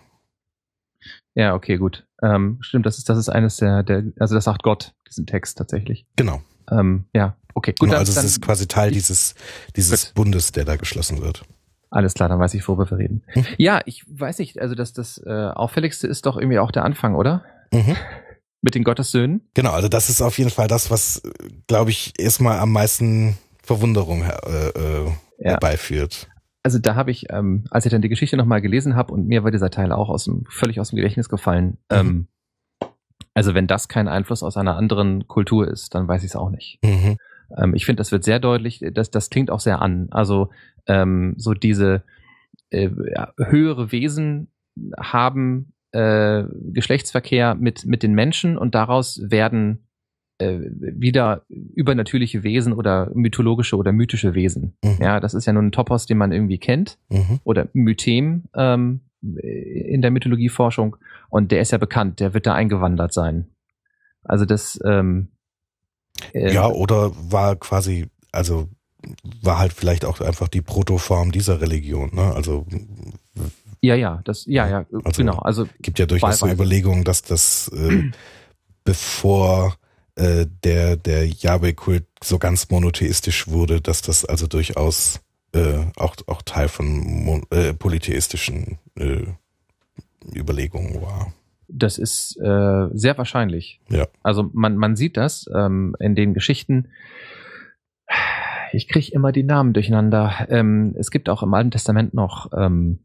Ja, okay, gut. Ähm, stimmt, das ist das ist eines der, der also das sagt Gott, diesen Text tatsächlich. Genau. Ähm, ja, okay. Gut, genau, dann, also dann, es ist quasi Teil ich, dieses dieses gut. Bundes, der da geschlossen wird. Alles klar, dann weiß ich, worüber wir reden. Hm? Ja, ich weiß nicht, also das, das äh, Auffälligste ist doch irgendwie auch der Anfang, oder? Mhm. Mit den Gottessöhnen. Genau, also das ist auf jeden Fall das, was, glaube ich, erstmal am meisten Verwunderung äh, äh, ja. herbeiführt. Also da habe ich, ähm, als ich dann die Geschichte nochmal gelesen habe und mir war dieser Teil auch aus dem, völlig aus dem Gedächtnis gefallen, mhm. ähm, also wenn das kein Einfluss aus einer anderen Kultur ist, dann weiß ich es auch nicht. Mhm. Ähm, ich finde, das wird sehr deutlich, das, das klingt auch sehr an. Also ähm, so diese äh, ja, höhere Wesen haben äh, Geschlechtsverkehr mit, mit den Menschen und daraus werden äh, wieder übernatürliche Wesen oder mythologische oder mythische Wesen. Mhm. Ja, das ist ja nur ein Topos, den man irgendwie kennt, mhm. oder Mythem ähm, in der Mythologieforschung, und der ist ja bekannt, der wird da eingewandert sein. Also das ähm, äh, ja, oder war quasi, also war halt vielleicht auch einfach die Protoform dieser Religion, ne? Also ja, ja, das, ja, ja, also, genau. Also gibt ja durchaus so Überlegungen, dass das äh, bevor äh, der der Jahwe-Kult so ganz monotheistisch wurde, dass das also durchaus äh, auch auch Teil von mon- äh, polytheistischen äh, Überlegungen war. Das ist äh, sehr wahrscheinlich. Ja. Also man man sieht das ähm, in den Geschichten. Ich kriege immer die Namen durcheinander. Ähm, es gibt auch im Alten Testament noch ähm,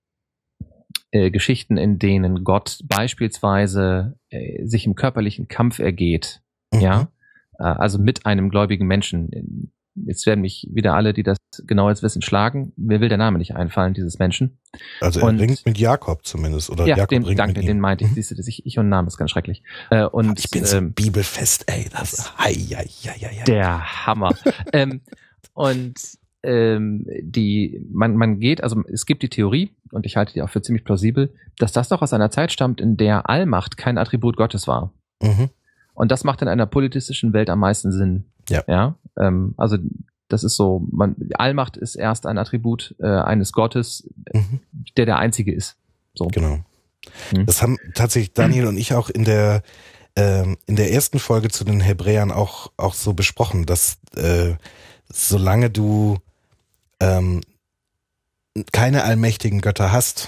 äh, Geschichten, in denen Gott beispielsweise äh, sich im körperlichen Kampf ergeht. Mhm. Ja, äh, also mit einem gläubigen Menschen. Jetzt werden mich wieder alle, die das genau jetzt wissen, schlagen. Mir will der Name nicht einfallen, dieses Menschen. Also er und, ringt mit Jakob zumindest, oder ja, Jakob den, ringt danke, mit ihm. den meinte ich. Mhm. Siehst du, ich, ich und Name ist ganz schrecklich. Äh, und ich bin so ähm, bibelfest, ey. Das, hei, hei, hei, hei. Der Hammer. ähm, und ähm, die, man, man geht, also es gibt die Theorie, und ich halte die auch für ziemlich plausibel, dass das doch aus einer Zeit stammt, in der Allmacht kein Attribut Gottes war. Mhm. Und das macht in einer polytheistischen Welt am meisten Sinn. Ja. Ja. Ähm, also das ist so, man, Allmacht ist erst ein Attribut äh, eines Gottes, mhm. der der Einzige ist. So. Genau. Mhm. Das haben tatsächlich Daniel und ich auch in der ähm, in der ersten Folge zu den Hebräern auch auch so besprochen, dass äh, solange du ähm, keine allmächtigen Götter hast,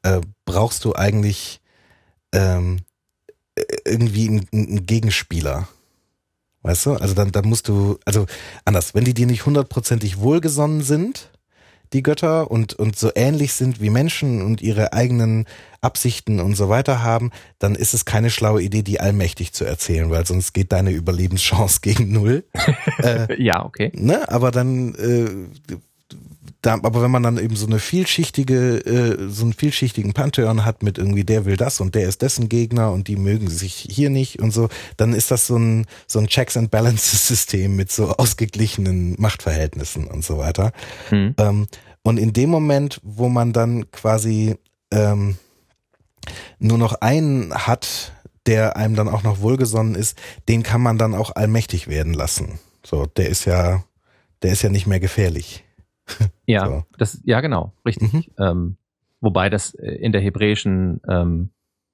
äh, brauchst du eigentlich ähm, irgendwie einen, einen Gegenspieler. Weißt du? Also dann, dann musst du, also anders, wenn die dir nicht hundertprozentig wohlgesonnen sind, die Götter, und, und so ähnlich sind wie Menschen und ihre eigenen Absichten und so weiter haben, dann ist es keine schlaue Idee, die allmächtig zu erzählen, weil sonst geht deine Überlebenschance gegen null. äh, ja, okay. Ne? Aber dann, äh, da, aber wenn man dann eben so eine vielschichtige, äh, so einen vielschichtigen Pantheon hat mit irgendwie der will das und der ist dessen Gegner und die mögen sich hier nicht und so, dann ist das so ein so ein Checks and Balances System mit so ausgeglichenen Machtverhältnissen und so weiter. Mhm. Ähm, und in dem Moment, wo man dann quasi ähm, nur noch einen hat, der einem dann auch noch wohlgesonnen ist, den kann man dann auch allmächtig werden lassen. So, der ist ja, der ist ja nicht mehr gefährlich. Ja, so. das, ja, genau, richtig. Mhm. Ähm, wobei das in der hebräischen ähm,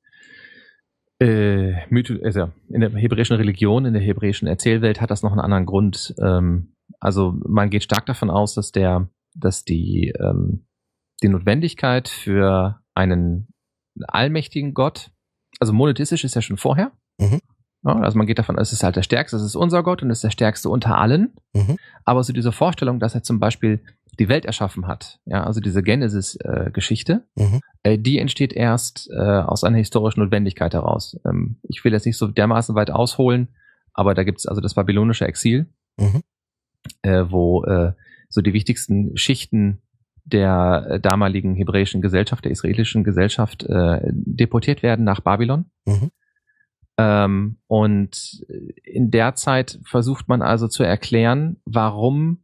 äh, Mytho, also in der hebräischen Religion, in der hebräischen Erzählwelt hat das noch einen anderen Grund. Ähm, also man geht stark davon aus, dass der, dass die ähm, die Notwendigkeit für einen allmächtigen Gott, also monotheistisch ist ja schon vorher. Mhm. Ja, also man geht davon aus, es ist halt der Stärkste, es ist unser Gott und es ist der Stärkste unter allen. Mhm. Aber so diese Vorstellung, dass er zum Beispiel die Welt erschaffen hat, ja, also diese Genesis-Geschichte, äh, mhm. äh, die entsteht erst äh, aus einer historischen Notwendigkeit heraus. Ähm, ich will jetzt nicht so dermaßen weit ausholen, aber da gibt's also das babylonische Exil, mhm. äh, wo äh, so die wichtigsten Schichten der äh, damaligen hebräischen Gesellschaft, der israelischen Gesellschaft, äh, deportiert werden nach Babylon. Mhm. Ähm, und in der Zeit versucht man also zu erklären, warum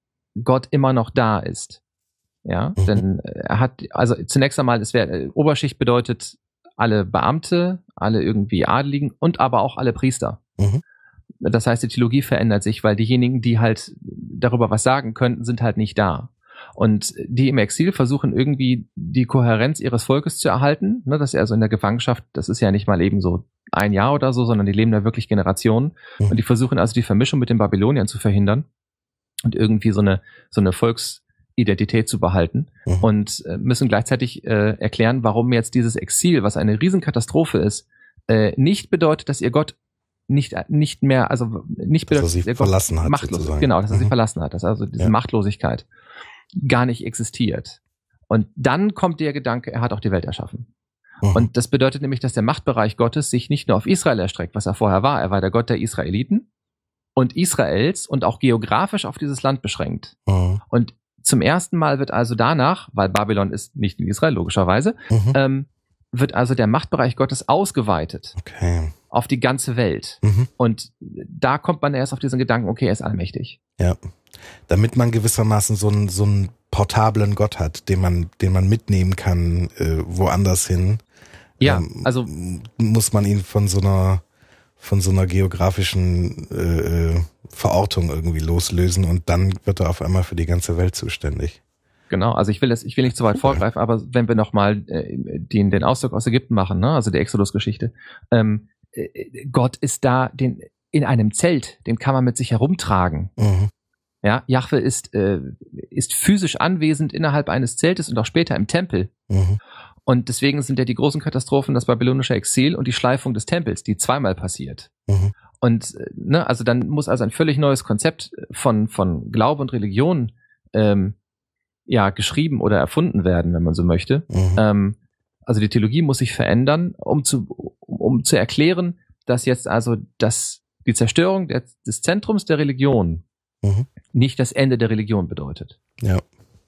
Gott immer noch da ist. Ja, mhm. denn er hat, also zunächst einmal, es wäre, Oberschicht bedeutet alle Beamte, alle irgendwie Adeligen und aber auch alle Priester. Mhm. Das heißt, die Theologie verändert sich, weil diejenigen, die halt darüber was sagen könnten, sind halt nicht da. Und die im Exil versuchen irgendwie die Kohärenz ihres Volkes zu erhalten, ne, dass er also in der Gefangenschaft, das ist ja nicht mal eben so ein Jahr oder so, sondern die leben da wirklich Generationen. Mhm. Und die versuchen also die Vermischung mit den Babyloniern zu verhindern und irgendwie so eine so eine Volksidentität zu behalten. Mhm. Und äh, müssen gleichzeitig äh, erklären, warum jetzt dieses Exil, was eine Riesenkatastrophe ist, äh, nicht bedeutet, dass ihr Gott nicht nicht mehr, also nicht bedeutet, dass er sie verlassen hat, machtlos, sozusagen. Genau, dass er mhm. sie verlassen hat, dass also diese ja. Machtlosigkeit gar nicht existiert. Und dann kommt der Gedanke, er hat auch die Welt erschaffen. Mhm. Und das bedeutet nämlich, dass der Machtbereich Gottes sich nicht nur auf Israel erstreckt, was er vorher war. Er war der Gott der Israeliten und Israels und auch geografisch auf dieses Land beschränkt. Mhm. Und zum ersten Mal wird also danach, weil Babylon ist nicht in Israel, logischerweise, mhm. ähm, wird also der Machtbereich Gottes ausgeweitet. Okay. Auf die ganze Welt. Mhm. Und da kommt man erst auf diesen Gedanken, okay, er ist allmächtig. Ja. Damit man gewissermaßen so einen, so einen portablen Gott hat, den man, den man mitnehmen kann, äh, woanders hin. Ja, ähm, also muss man ihn von so einer, von so einer geografischen äh, Verortung irgendwie loslösen und dann wird er auf einmal für die ganze Welt zuständig. Genau, also ich will das, ich will nicht zu weit vorgreifen, aber wenn wir nochmal äh, den, den Auszug aus Ägypten machen, ne, also die Exodus-Geschichte, ähm, äh, Gott ist da den, in einem Zelt, den kann man mit sich herumtragen. Mhm. Ja, Jahwe ist, äh, ist physisch anwesend innerhalb eines Zeltes und auch später im Tempel. Mhm. Und deswegen sind ja die großen Katastrophen das babylonische Exil und die Schleifung des Tempels, die zweimal passiert. Mhm. Und ne, also dann muss also ein völlig neues Konzept von, von Glaube und Religion ähm, ja, geschrieben oder erfunden werden, wenn man so möchte. Mhm. Ähm, also die Theologie muss sich verändern, um zu, um zu erklären, dass jetzt also das, die Zerstörung der, des Zentrums der Religion mhm. nicht das Ende der Religion bedeutet. Ja.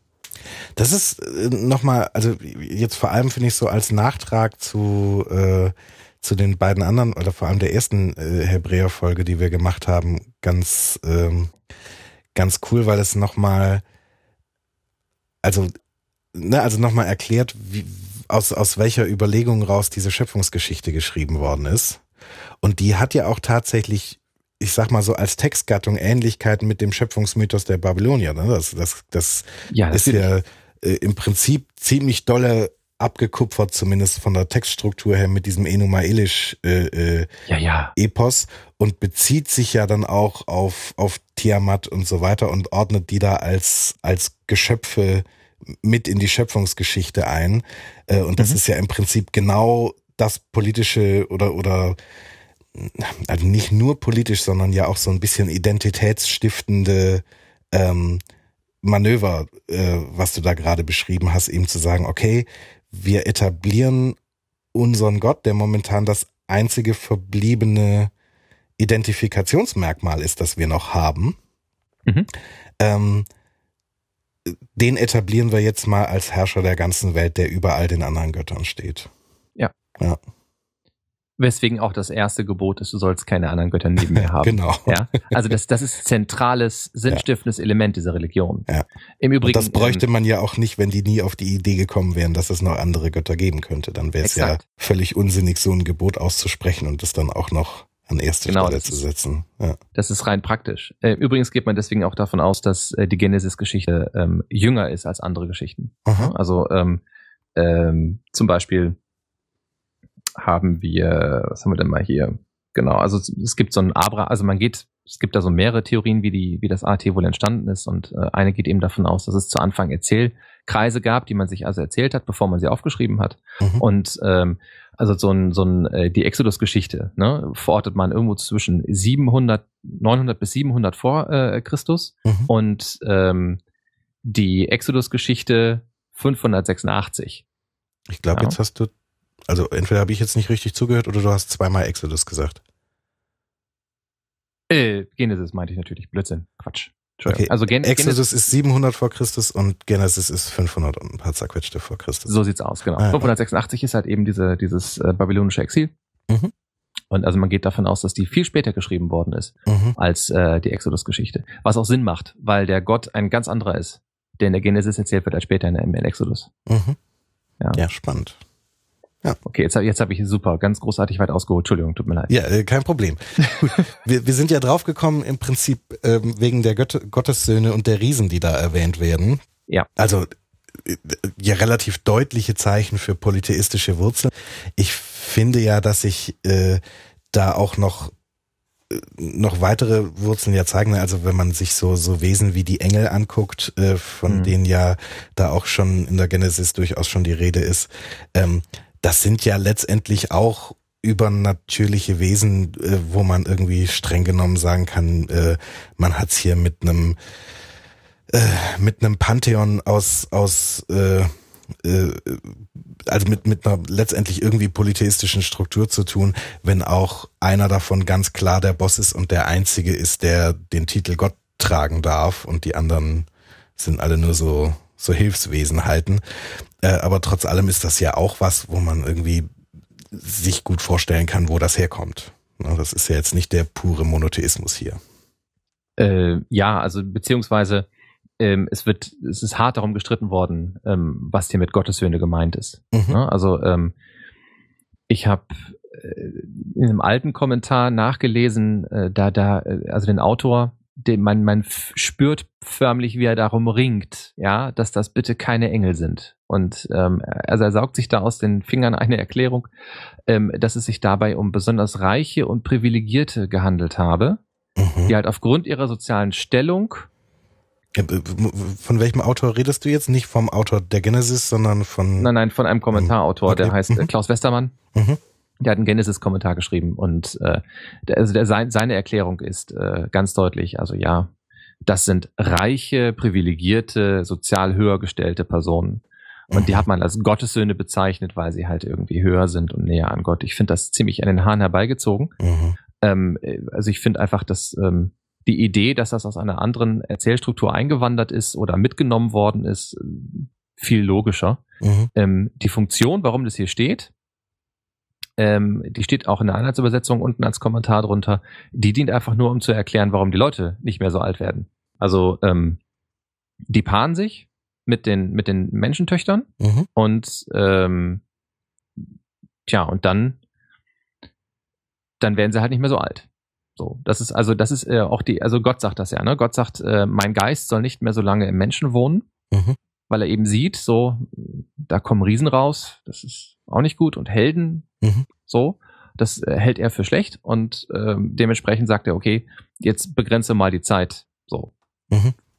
Das ist äh, nochmal, also jetzt vor allem finde ich so als Nachtrag zu, äh, zu den beiden anderen oder vor allem der ersten äh, Hebräer-Folge, die wir gemacht haben, ganz, ähm, ganz cool, weil es nochmal Also, ne, also nochmal erklärt, wie, aus, aus welcher Überlegung raus diese Schöpfungsgeschichte geschrieben worden ist. Und die hat ja auch tatsächlich, ich sag mal so, als Textgattung Ähnlichkeiten mit dem Schöpfungsmythos der Babylonier. Ne? Das, das, das ja, ist ja äh, im Prinzip ziemlich dolle abgekupfert, zumindest von der Textstruktur her, mit diesem Enuma Elish äh, äh, ja, ja. Epos und bezieht sich ja dann auch auf auf Tiamat und so weiter und ordnet die da als als Geschöpfe mit in die Schöpfungsgeschichte ein. Äh, und das mhm. ist ja im Prinzip genau das politische oder, oder also nicht nur politisch, sondern ja auch so ein bisschen identitätsstiftende ähm, Manöver, äh, was du da gerade beschrieben hast, eben zu sagen, okay, wir etablieren unseren Gott, der momentan das einzige verbliebene Identifikationsmerkmal ist, das wir noch haben. Mhm. Ähm, den etablieren wir jetzt mal als Herrscher der ganzen Welt, der über all den anderen Göttern steht. Ja. Ja. Weswegen auch das erste Gebot ist, du sollst keine anderen Götter neben mir haben. Genau. Ja? Also das, das ist zentrales, sinnstiftendes ja. Element dieser Religion. Ja. Im Übrigen, und das bräuchte man ja auch nicht, wenn die nie auf die Idee gekommen wären, dass es noch andere Götter geben könnte. Dann wäre es ja völlig unsinnig, so ein Gebot auszusprechen und das dann auch noch an erste genau, Stelle zu setzen. Ja. Das ist rein praktisch. Übrigens geht man deswegen auch davon aus, dass die Genesis-Geschichte ähm, jünger ist als andere Geschichten. Aha. Also ähm, ähm, zum Beispiel haben wir, was haben wir denn mal hier? Genau, also es gibt so ein Abra, also man geht, es gibt da so mehrere Theorien, wie die, wie das A T wohl entstanden ist und äh, eine geht eben davon aus, dass es zu Anfang Erzählkreise gab, die man sich also erzählt hat, bevor man sie aufgeschrieben hat. Mhm. Und ähm, also so ein, so ein äh, die Exodus-Geschichte, ne, verortet man irgendwo zwischen siebenhundert, neunhundert bis siebenhundert vor äh, Christus mhm. und ähm, die Exodus-Geschichte fünfhundertsechsundachtzig. Ich glaube, ja. jetzt hast du Also entweder habe ich jetzt nicht richtig zugehört oder du hast zweimal Exodus gesagt. Äh, Genesis meinte ich natürlich. Blödsinn. Quatsch. Okay. Also Gen- Exodus Genesis ist siebenhundert vor Christus und Genesis ist fünfhundert und ein paar zerquetschte vor Christus. So sieht's aus, genau. Ah, fünfhundertsechsundachtzig ist halt eben diese, dieses äh, babylonische Exil. Mhm. Und also man geht davon aus, dass die viel später geschrieben worden ist mhm. als äh, die Exodus-Geschichte. Was auch Sinn macht, weil der Gott ein ganz anderer ist, der in der Genesis erzählt wird als später in der, in Exodus. Mhm. Ja. ja, spannend. Ja. Okay, jetzt, jetzt habe ich super, ganz großartig weit ausgeholt. Entschuldigung, tut mir leid. Ja, äh, kein Problem. Gut, wir, wir sind ja draufgekommen im Prinzip ähm, wegen der Göt- Gottessöhne und der Riesen, die da erwähnt werden. Ja. Also äh, ja relativ deutliche Zeichen für polytheistische Wurzeln. Ich finde ja, dass sich äh, da auch noch noch weitere Wurzeln ja zeigen, also wenn man sich so so Wesen wie die Engel anguckt, äh, von mhm. denen ja da auch schon in der Genesis durchaus schon die Rede ist, ähm, das sind ja letztendlich auch übernatürliche Wesen, äh, wo man irgendwie streng genommen sagen kann, äh, man hat's hier mit einem äh, mit einem Pantheon aus aus äh, äh, also mit mit einer letztendlich irgendwie polytheistischen Struktur zu tun, wenn auch einer davon ganz klar der Boss ist und der einzige ist, der den Titel Gott tragen darf und die anderen sind alle nur so so Hilfswesen halten. Äh, aber trotz allem ist das ja auch was, wo man irgendwie sich gut vorstellen kann, wo das herkommt. Na, das ist ja jetzt nicht der pure Monotheismus hier. Äh, ja, also beziehungsweise ähm, es wird, es ist hart darum gestritten worden, ähm, was hier mit Gottessöhne gemeint ist. Mhm. Ne? Also ähm, ich habe äh, in einem alten Kommentar nachgelesen, äh, da da also den Autor, den man man f- spürt förmlich, wie er darum ringt, ja, dass das bitte keine Engel sind. Und ähm, also er saugt sich da aus den Fingern eine Erklärung, ähm, dass es sich dabei um besonders Reiche und Privilegierte gehandelt habe, mhm. die halt aufgrund ihrer sozialen Stellung. Von welchem Autor redest du jetzt? Nicht vom Autor der Genesis, sondern von... Nein, nein, von einem Kommentarautor, okay. der heißt mhm. Klaus Westermann. Mhm. Der hat einen Genesis-Kommentar geschrieben und äh, der, also der, sein, seine Erklärung ist äh, ganz deutlich, also ja, das sind reiche, privilegierte, sozial höher gestellte Personen. Und mhm. die hat man als Gottessöhne bezeichnet, weil sie halt irgendwie höher sind und näher an Gott. Ich finde das ziemlich an den Haaren herbeigezogen. Mhm. Ähm, also ich finde einfach, dass ähm, die Idee, dass das aus einer anderen Erzählstruktur eingewandert ist oder mitgenommen worden ist, viel logischer. Mhm. Ähm, die Funktion, warum das hier steht, ähm, die steht auch in der Einheitsübersetzung unten als Kommentar drunter, die dient einfach nur, um zu erklären, warum die Leute nicht mehr so alt werden. Also ähm, die paaren sich mit den mit den Menschentöchtern mhm. und ähm, tja, und dann dann werden sie halt nicht mehr so alt. So, das ist also das ist äh, auch die, also Gott sagt das ja, ne? Gott sagt, äh, mein Geist soll nicht mehr so lange im Menschen wohnen, mhm. weil er eben sieht, so, da kommen Riesen raus, das ist auch nicht gut und Helden, mhm. so, das äh, hält er für schlecht und ähm, dementsprechend sagt er, okay, jetzt begrenze mal die Zeit, so. Mhm.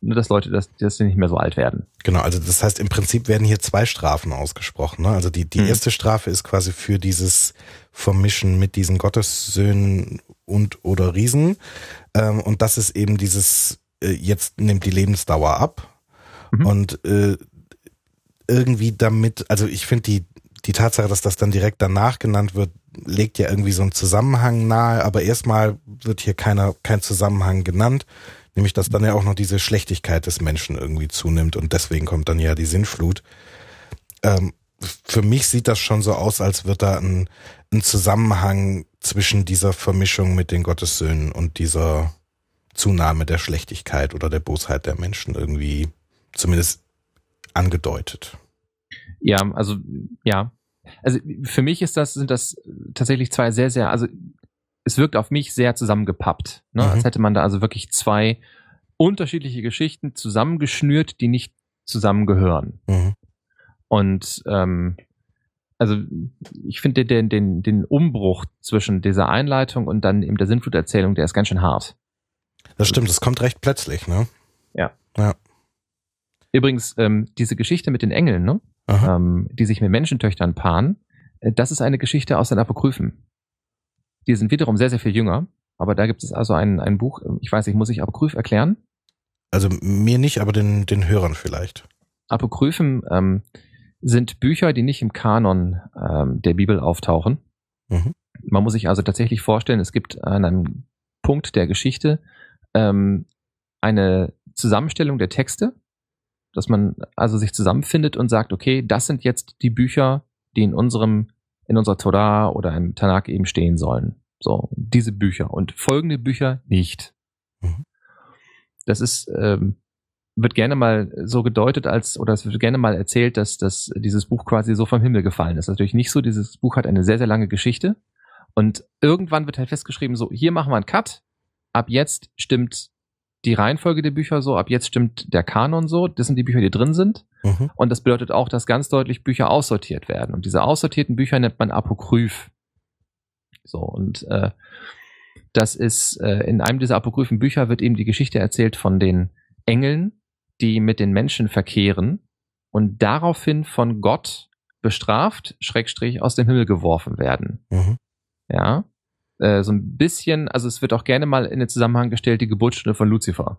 nur dass Leute, dass, dass sie nicht mehr so alt werden. Genau, also das heißt, im Prinzip werden hier zwei Strafen ausgesprochen. Ne? Also die, die hm. erste Strafe ist quasi für dieses Vermischen mit diesen Gottessöhnen und oder Riesen. Ähm, und das ist eben dieses, äh, jetzt nimmt die Lebensdauer ab. Mhm. Und äh, irgendwie damit, also ich finde die, die Tatsache, dass das dann direkt danach genannt wird, legt ja irgendwie so einen Zusammenhang nahe, aber erstmal wird hier keiner, kein Zusammenhang genannt, nämlich dass dann ja auch noch diese Schlechtigkeit des Menschen irgendwie zunimmt und deswegen kommt dann ja die Sinnflut. Ähm, für mich sieht das schon so aus, als wird da ein, ein Zusammenhang zwischen dieser Vermischung mit den Gottessöhnen und dieser Zunahme der Schlechtigkeit oder der Bosheit der Menschen irgendwie zumindest angedeutet. Ja, also ja. Also für mich ist das, sind das tatsächlich zwei sehr, sehr, also es wirkt auf mich sehr zusammengepappt, ne? Mhm. Als hätte man da also wirklich zwei unterschiedliche Geschichten zusammengeschnürt, die nicht zusammengehören. Mhm. Und ähm, also ich finde den, den, den Umbruch zwischen dieser Einleitung und dann eben der Sinnfluterzählung, der ist ganz schön hart. Das stimmt, das kommt recht plötzlich, ne? Ja. Ja. Übrigens, ähm, diese Geschichte mit den Engeln, ne? Ähm, die sich mit Menschentöchtern paaren, äh, das ist eine Geschichte aus den Apokryphen. Die sind wiederum sehr, sehr viel jünger, aber da gibt es also ein, ein Buch, ich weiß nicht, muss ich Apokryph erklären? Also mir nicht, aber den, den Hörern vielleicht. Apokryphen ähm, sind Bücher, die nicht im Kanon ähm, der Bibel auftauchen. Mhm. Man muss sich also tatsächlich vorstellen, es gibt an einem Punkt der Geschichte ähm, eine Zusammenstellung der Texte, dass man also sich zusammenfindet und sagt, okay, das sind jetzt die Bücher, die in unserem, in unserer Torah oder im Tanakh eben stehen sollen. So, diese Bücher und folgende Bücher nicht. Mhm. Das ist, ähm, wird gerne mal so gedeutet als, oder es wird gerne mal erzählt, dass, dass dieses Buch quasi so vom Himmel gefallen ist. Das ist natürlich nicht so, dieses Buch hat eine sehr, sehr lange Geschichte und irgendwann wird halt festgeschrieben, so, hier machen wir einen Cut, ab jetzt stimmt die Reihenfolge der Bücher so, ab jetzt stimmt der Kanon so, das sind die Bücher, die drin sind. Mhm. Und das bedeutet auch, dass ganz deutlich Bücher aussortiert werden. Und diese aussortierten Bücher nennt man Apokryph. So, und äh, das ist, äh, in einem dieser apokryphen Bücher wird eben die Geschichte erzählt von den Engeln, die mit den Menschen verkehren und daraufhin von Gott bestraft, Schrägstrich, aus dem Himmel geworfen werden. Mhm. Ja. So ein bisschen, also es wird auch gerne mal in den Zusammenhang gestellt, die Geburtsstunde von Luzifer.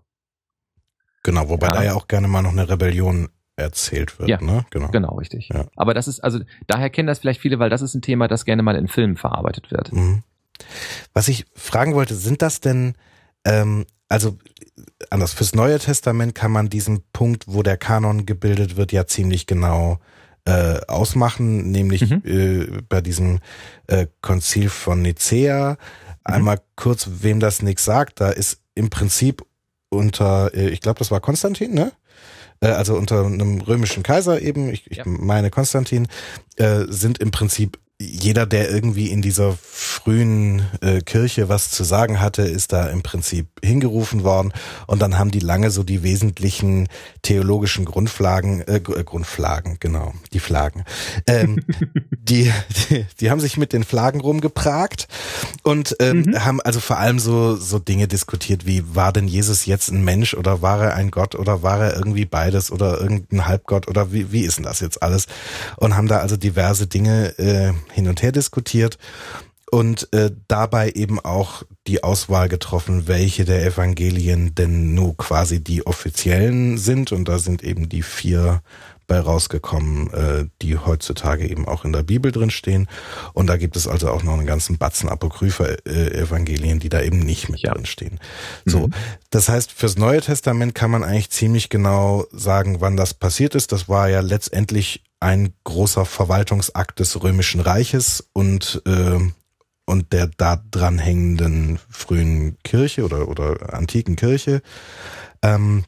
Genau, wobei ja. da ja auch gerne mal noch eine Rebellion erzählt wird. Ja, ne? genau. Genau, richtig. Ja. Aber das ist, also daher kennen das vielleicht viele, weil das ist ein Thema, das gerne mal in Filmen verarbeitet wird. Mhm. Was ich fragen wollte, sind das denn, ähm, also anders, fürs Neue Testament kann man diesen Punkt, wo der Kanon gebildet wird, ja ziemlich genau Äh, ausmachen, nämlich mhm. äh, bei diesem äh, Konzil von Nicäa. Einmal mhm. kurz, wem das nichts sagt, da ist im Prinzip unter, äh, ich glaube, das war Konstantin, ne? Äh, also unter einem römischen Kaiser eben, ich, ich ja. meine Konstantin, äh, sind im Prinzip jeder, der irgendwie in dieser frühen äh, Kirche was zu sagen hatte, ist da im Prinzip hingerufen worden und dann haben die lange so die wesentlichen theologischen Grundflagen, äh, Grundflagen, genau, die Flaggen, ähm, die, die, die haben sich mit den Flaggen rumgepragt und ähm, mhm. haben also vor allem so so Dinge diskutiert, wie war denn Jesus jetzt ein Mensch oder war er ein Gott oder war er irgendwie beides oder irgendein Halbgott oder wie wie ist denn das jetzt alles? Und haben da also diverse Dinge äh, hin und her diskutiert und äh, dabei eben auch die Auswahl getroffen, welche der Evangelien denn nur quasi die offiziellen sind und da sind eben die vier bei rausgekommen, äh, die heutzutage eben auch in der Bibel drin stehen und da gibt es also auch noch einen ganzen Batzen apokrypher äh, Evangelien, die da eben nicht mit ja. drin stehen. So, mhm. das heißt, fürs Neue Testament kann man eigentlich ziemlich genau sagen, wann das passiert ist. Das war ja letztendlich ein großer Verwaltungsakt des Römischen Reiches und äh, und der da dran hängenden frühen Kirche oder oder antiken Kirche. Ähm,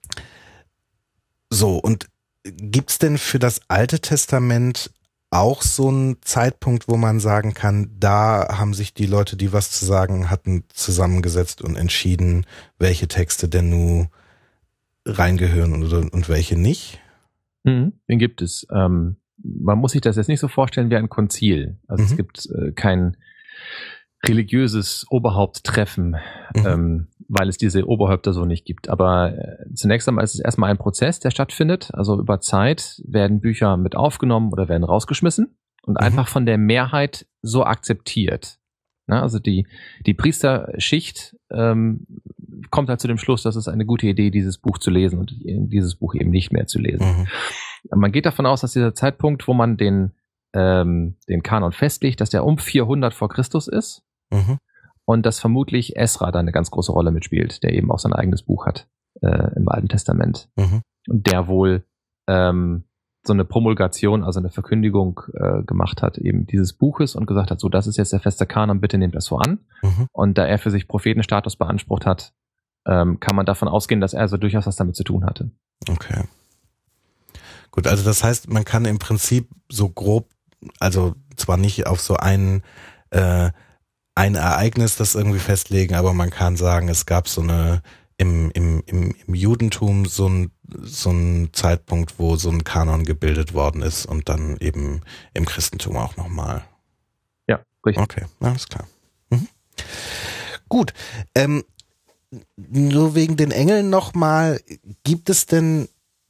so, und gibt's denn für das Alte Testament auch so einen Zeitpunkt, wo man sagen kann, da haben sich die Leute, die was zu sagen hatten, zusammengesetzt und entschieden, welche Texte denn nun reingehören und, und welche nicht? Mhm, den gibt es. Ähm, man muss sich das jetzt nicht so vorstellen wie ein Konzil. Also mhm. es gibt äh, kein religiöses Oberhaupttreffen. Mhm. Ähm, weil es diese Oberhäupter so nicht gibt. Aber äh, zunächst einmal ist es erstmal ein Prozess, der stattfindet. Also über Zeit werden Bücher mit aufgenommen oder werden rausgeschmissen und mhm. einfach von der Mehrheit so akzeptiert. Na, also die, die Priesterschicht ähm, kommt halt zu dem Schluss, dass es eine gute Idee, dieses Buch zu lesen und dieses Buch eben nicht mehr zu lesen. Mhm. Man geht davon aus, dass dieser Zeitpunkt, wo man den, ähm, den Kanon festlegt, dass der um vierhundert vor Christus ist. Mhm. Und dass vermutlich Esra da eine ganz große Rolle mitspielt, der eben auch sein eigenes Buch hat äh, im Alten Testament. Mhm. Und der wohl ähm, so eine Promulgation, also eine Verkündigung äh, gemacht hat, eben dieses Buches und gesagt hat, so, das ist jetzt der feste Kanon, bitte nehmt das so an. Mhm. Und da er für sich Prophetenstatus beansprucht hat, ähm, kann man davon ausgehen, dass er also durchaus was damit zu tun hatte. Okay. Gut, also das heißt, man kann im Prinzip so grob, also zwar nicht auf so einen äh, ein Ereignis das irgendwie festlegen, aber man kann sagen, es gab so eine im im im, im Judentum so ein so ein Zeitpunkt, wo so ein Kanon gebildet worden ist und dann eben im Christentum auch nochmal. Ja, richtig. Okay, alles klar. Mhm. Gut. Ähm, nur wegen den Engeln nochmal, gibt es denn,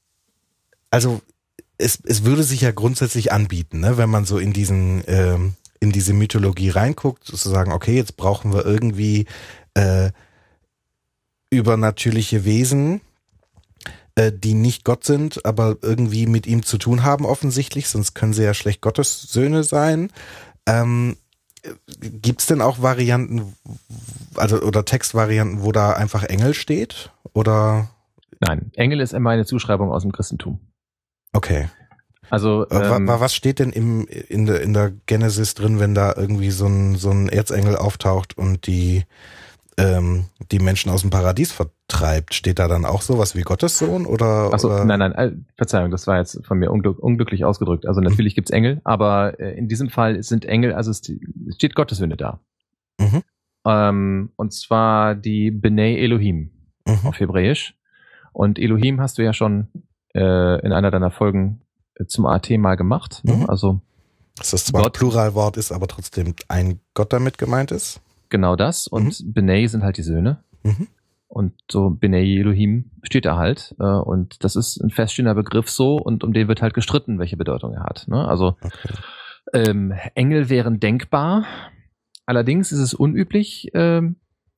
also es es würde sich ja grundsätzlich anbieten, ne, wenn man so in diesen ähm, in diese Mythologie reinguckt, zu sagen, okay, jetzt brauchen wir irgendwie äh, übernatürliche Wesen, äh, die nicht Gott sind, aber irgendwie mit ihm zu tun haben offensichtlich, sonst können sie ja schlecht Gottes Söhne sein. Ähm, gibt's denn auch Varianten, also oder Textvarianten, wo da einfach Engel steht? Oder? Nein, Engel ist immer eine Zuschreibung aus dem Christentum. Okay. Also ähm, was steht denn im in der in der Genesis drin, wenn da irgendwie so ein so ein Erzengel auftaucht und die ähm, die Menschen aus dem Paradies vertreibt? Steht da dann auch sowas wie Gottes Sohn oder? Achso, oder? nein, nein, Verzeihung, das war jetzt von mir unglück, unglücklich ausgedrückt. Also natürlich mhm. gibt's Engel, aber äh, in diesem Fall sind Engel, also es steht Gottes Söhne da. Mhm. Ähm, und zwar die Bnei Elohim mhm. auf Hebräisch. Und Elohim hast du ja schon äh, in einer deiner Folgen zum A T mal gemacht. Ne? Mhm. Also dass das zwar ein Pluralwort ist, aber trotzdem ein Gott damit gemeint ist. Genau das. Und mhm. Bnei sind halt die Söhne. Mhm. Und so Bnei Elohim steht da halt. Äh, und das ist ein feststehender Begriff so und um den wird halt gestritten, welche Bedeutung er hat. Ne? Also okay. ähm, Engel wären denkbar. Allerdings ist es unüblich. Ähm,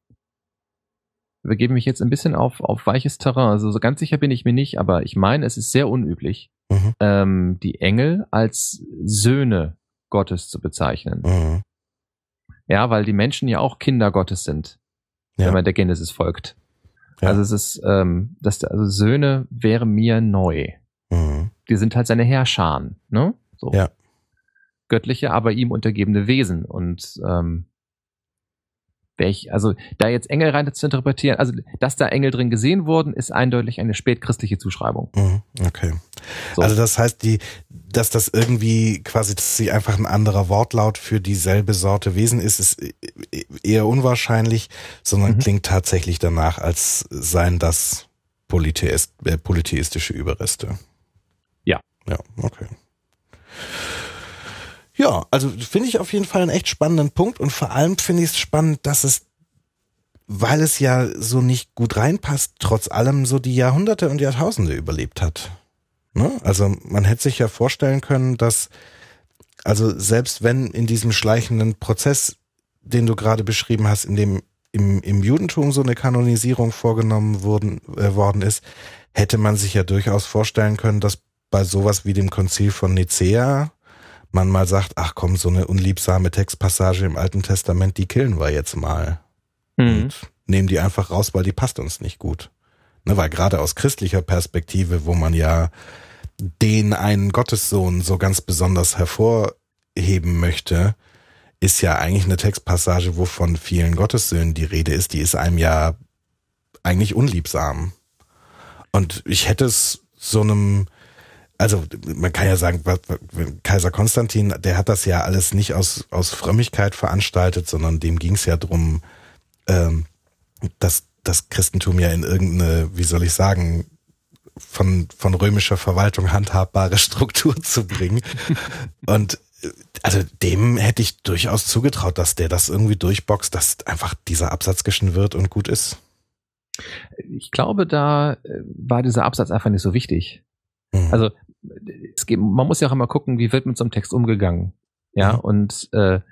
wir geben mich jetzt ein bisschen auf, auf weiches Terrain. Also so ganz sicher bin ich mir nicht, aber ich meine, es ist sehr unüblich, mhm. ähm, die Engel als Söhne Gottes zu bezeichnen. Mhm. Ja, weil die Menschen ja auch Kinder Gottes sind, ja. wenn man der Genesis folgt. Ja. Also es ist, ähm, dass der, also Söhne wäre mir neu. Mhm. Die sind halt seine Herrscharen, ne? So. Ja. Göttliche, aber ihm untergebene Wesen. Und ähm, ich, also da jetzt Engel rein zu interpretieren, also dass da Engel drin gesehen wurden, ist eindeutig eine spätchristliche Zuschreibung. Okay. So. Also das heißt, die, dass das irgendwie quasi dass sie einfach ein anderer Wortlaut für dieselbe Sorte Wesen ist, ist eher unwahrscheinlich, sondern mhm. klingt tatsächlich danach, als seien das polytheist, äh, polytheistische Überreste. Ja. Ja, okay. Ja, also finde ich auf jeden Fall einen echt spannenden Punkt und vor allem finde ich es spannend, dass es, weil es ja so nicht gut reinpasst, trotz allem so die Jahrhunderte und Jahrtausende überlebt hat. Ne? Also man hätte sich ja vorstellen können, dass, also selbst wenn in diesem schleichenden Prozess, den du gerade beschrieben hast, in dem im, im Judentum so eine Kanonisierung vorgenommen wurden, äh, worden ist, hätte man sich ja durchaus vorstellen können, dass bei sowas wie dem Konzil von Nicäa man mal sagt, ach komm, so eine unliebsame Textpassage im Alten Testament, die killen wir jetzt mal. Mhm. Und nehmen die einfach raus, weil die passt uns nicht gut. Ne, weil gerade aus christlicher Perspektive, wo man ja den einen Gottessohn so ganz besonders hervorheben möchte, ist ja eigentlich eine Textpassage, wo von vielen Gottessöhnen die Rede ist, die ist einem ja eigentlich unliebsam. Und ich hätte es so einem Also man kann ja sagen, Kaiser Konstantin, der hat das ja alles nicht aus aus Frömmigkeit veranstaltet, sondern dem ging es ja drum, ähm, dass das Christentum ja in irgendeine, wie soll ich sagen, von von römischer Verwaltung handhabbare Struktur zu bringen. Und also dem hätte ich durchaus zugetraut, dass der das irgendwie durchboxt, dass einfach dieser Absatz geschnitten wird und gut ist. Ich glaube, da war dieser Absatz einfach nicht so wichtig. Mhm. Also es geht, man muss ja auch immer gucken, wie wird mit so einem Text umgegangen. Ja, mhm. und äh,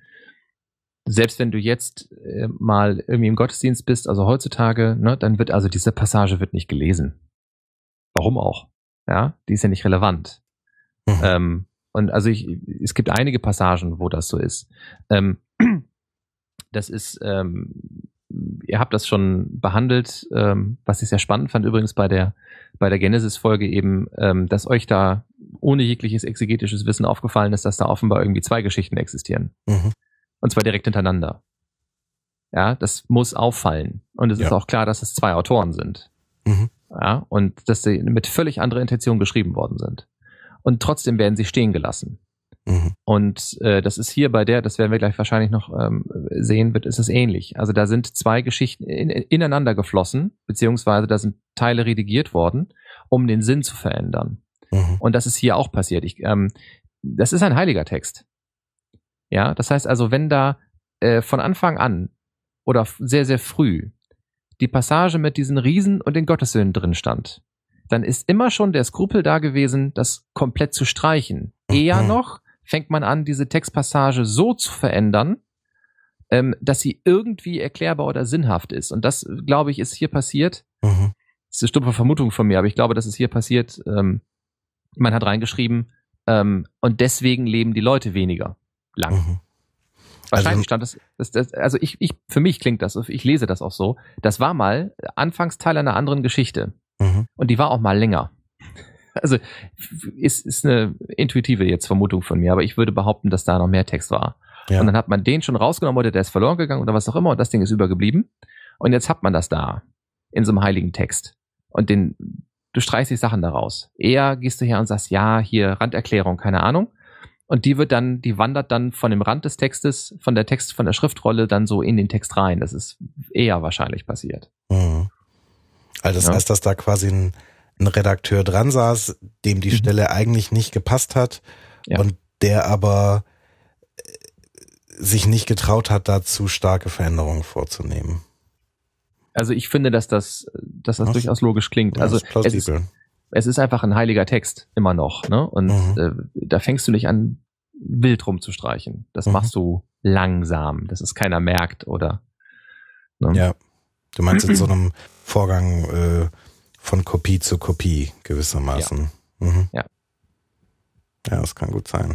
selbst wenn du jetzt äh, mal irgendwie im Gottesdienst bist, also heutzutage, ne, dann wird also diese Passage wird nicht gelesen. Warum auch? Ja, die ist ja nicht relevant. Mhm. Ähm, und also ich, es gibt einige Passagen, wo das so ist. Ähm, das ist ähm, Ihr habt das schon behandelt, ähm, was ich sehr spannend fand, übrigens bei der bei der Genesis-Folge eben, ähm, dass euch da ohne jegliches exegetisches Wissen aufgefallen ist, dass da offenbar irgendwie zwei Geschichten existieren. Mhm. Und zwar direkt hintereinander. Ja, das muss auffallen. Und es ja. ist auch klar, dass es zwei Autoren sind. Mhm. Ja, und dass sie mit völlig anderer Intention geschrieben worden sind. Und trotzdem werden sie stehen gelassen. Mhm. Und äh, das ist hier bei der, das werden wir gleich wahrscheinlich noch ähm, sehen, wird, ist es ähnlich. Also da sind zwei Geschichten in, ineinander geflossen, beziehungsweise da sind Teile redigiert worden, um den Sinn zu verändern. Mhm. Und das ist hier auch passiert. Ich, ähm, das ist ein heiliger Text. Ja, das heißt also, wenn da äh, von Anfang an oder sehr, sehr früh die Passage mit diesen Riesen und den Gottessöhnen drin stand, dann ist immer schon der Skrupel da gewesen, das komplett zu streichen. Eher noch fängt man an, diese Textpassage so zu verändern, ähm, dass sie irgendwie erklärbar oder sinnhaft ist. Und das, glaube ich, ist hier passiert. Mhm. Das ist eine stumpfe Vermutung von mir, aber ich glaube, das ist hier passiert. Ähm, man hat reingeschrieben, ähm, und deswegen leben die Leute weniger lang. Mhm. Wahrscheinlich stand das, das, das, also ich, ich, für mich klingt das, ich lese das auch so, das war mal Anfangsteil einer anderen Geschichte. Mhm. Und die war auch mal länger. Also ist, ist eine intuitive jetzt Vermutung von mir, aber ich würde behaupten, dass da noch mehr Text war. Ja. Und dann hat man den schon rausgenommen oder der ist verloren gegangen oder was auch immer und das Ding ist übergeblieben. Und jetzt hat man das da in so einem heiligen Text. Und den, du streichst die Sachen daraus. Eher gehst du her und sagst, ja, hier Randerklärung, keine Ahnung. Und die wird dann, die wandert dann von dem Rand des Textes, von der Text, von der Schriftrolle dann so in den Text rein. Das ist eher wahrscheinlich passiert. Mhm. Also das ja. heißt, dass da quasi ein ein Redakteur dran saß, dem die mhm. Stelle eigentlich nicht gepasst hat ja. und der aber sich nicht getraut hat, dazu starke Veränderungen vorzunehmen. Also ich finde, dass das, dass das Was? durchaus logisch klingt. Ja, also es ist, es ist einfach ein heiliger Text, immer noch, ne? Und mhm. äh, da fängst du nicht an, wild rumzustreichen. Das mhm. machst du langsam, dass es keiner merkt, oder? Ne? Ja, du meinst in so einem Vorgang äh, von Kopie zu Kopie gewissermaßen. Ja. Mhm. ja. Ja, das kann gut sein.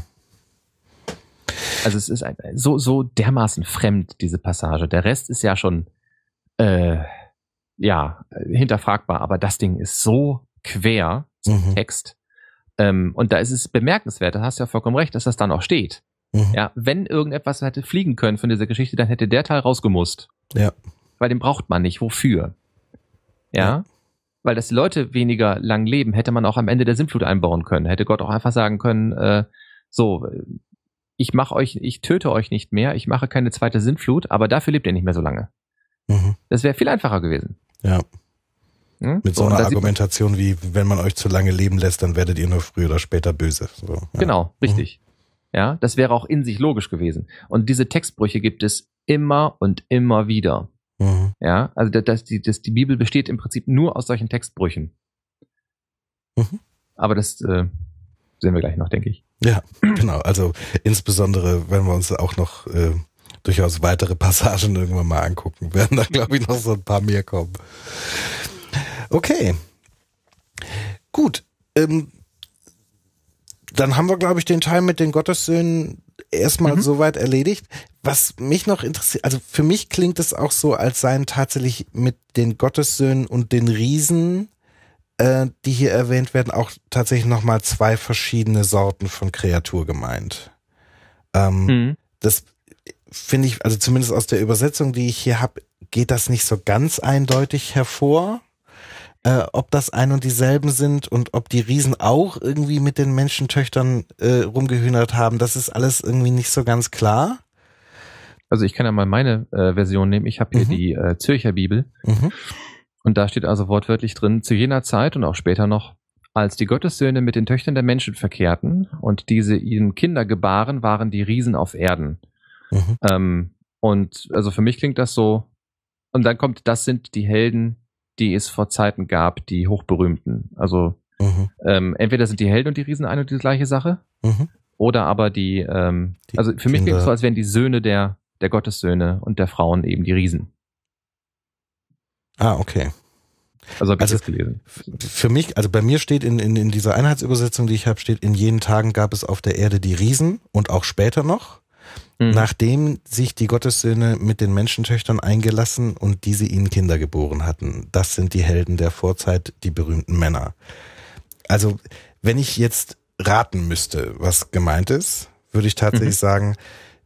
Also es ist ein, so, so dermaßen fremd, diese Passage. Der Rest ist ja schon äh, ja hinterfragbar, aber das Ding ist so quer zum mhm. Text. Ähm, und da ist es bemerkenswert, da hast du ja vollkommen recht, dass das dann auch steht. Mhm. Ja, wenn irgendetwas hätte fliegen können von dieser Geschichte, dann hätte der Teil rausgemusst. Ja. Weil den braucht man nicht. Wofür? Ja. ja. Weil dass die Leute weniger lang leben, hätte man auch am Ende der Sintflut einbauen können. Hätte Gott auch einfach sagen können, äh, so, ich mache euch, ich töte euch nicht mehr, ich mache keine zweite Sintflut, aber dafür lebt ihr nicht mehr so lange. Mhm. Das wäre viel einfacher gewesen. Ja. Hm? Mit so, so einer Argumentation wie, wenn man euch zu lange leben lässt, dann werdet ihr nur früher oder später böse. So, ja. Genau, richtig. Mhm. Ja, das wäre auch in sich logisch gewesen. Und diese Textbrüche gibt es immer und immer wieder. Mhm. Ja, also das, die, das, die Bibel besteht im Prinzip nur aus solchen Textbrüchen. Mhm. Aber das äh, sehen wir gleich noch, denke ich. Ja, genau. Also insbesondere, wenn wir uns auch noch äh, durchaus weitere Passagen irgendwann mal angucken, werden da, glaube ich, noch so ein paar mehr kommen. Okay. Gut. Ähm, dann haben wir, glaube ich, den Teil mit den Gottessöhnen erstmal mhm. soweit erledigt. Was mich noch interessiert, also für mich klingt es auch so, als seien tatsächlich mit den Gottessöhnen und den Riesen, äh, die hier erwähnt werden, auch tatsächlich nochmal zwei verschiedene Sorten von Kreatur gemeint. Ähm, mhm. Das finde ich, also zumindest aus der Übersetzung, die ich hier habe, geht das nicht so ganz eindeutig hervor, äh, ob das ein und dieselben sind und ob die Riesen auch irgendwie mit den Menschentöchtern äh, rumgehühnert haben. Das ist alles irgendwie nicht so ganz klar. Also ich kann ja mal meine äh, Version nehmen. Ich habe hier mhm. die äh, Zürcher Bibel. Mhm. Und da steht also wortwörtlich drin, zu jener Zeit und auch später noch, als die Gottessöhne mit den Töchtern der Menschen verkehrten und diese ihnen Kinder gebaren, waren die Riesen auf Erden. Mhm. Ähm, und also für mich klingt das so, und dann kommt, das sind die Helden, die es vor Zeiten gab, die hochberühmten. Also mhm. ähm, entweder sind die Helden und die Riesen eine und die gleiche Sache, mhm. oder aber die, ähm, die also für mich klingt es so, als wären die Söhne der, der Gottessöhne und der Frauen eben die Riesen. Ah, okay. Also habe ich also das gelesen. Für mich, also bei mir steht in, in, in dieser Einheitsübersetzung, die ich habe, steht, in jenen Tagen gab es auf der Erde die Riesen und auch später noch, mhm. nachdem sich die Gottessöhne mit den Menschentöchtern eingelassen und diese ihnen Kinder geboren hatten. Das sind die Helden der Vorzeit, die berühmten Männer. Also wenn ich jetzt raten müsste, was gemeint ist, würde ich tatsächlich mhm. sagen,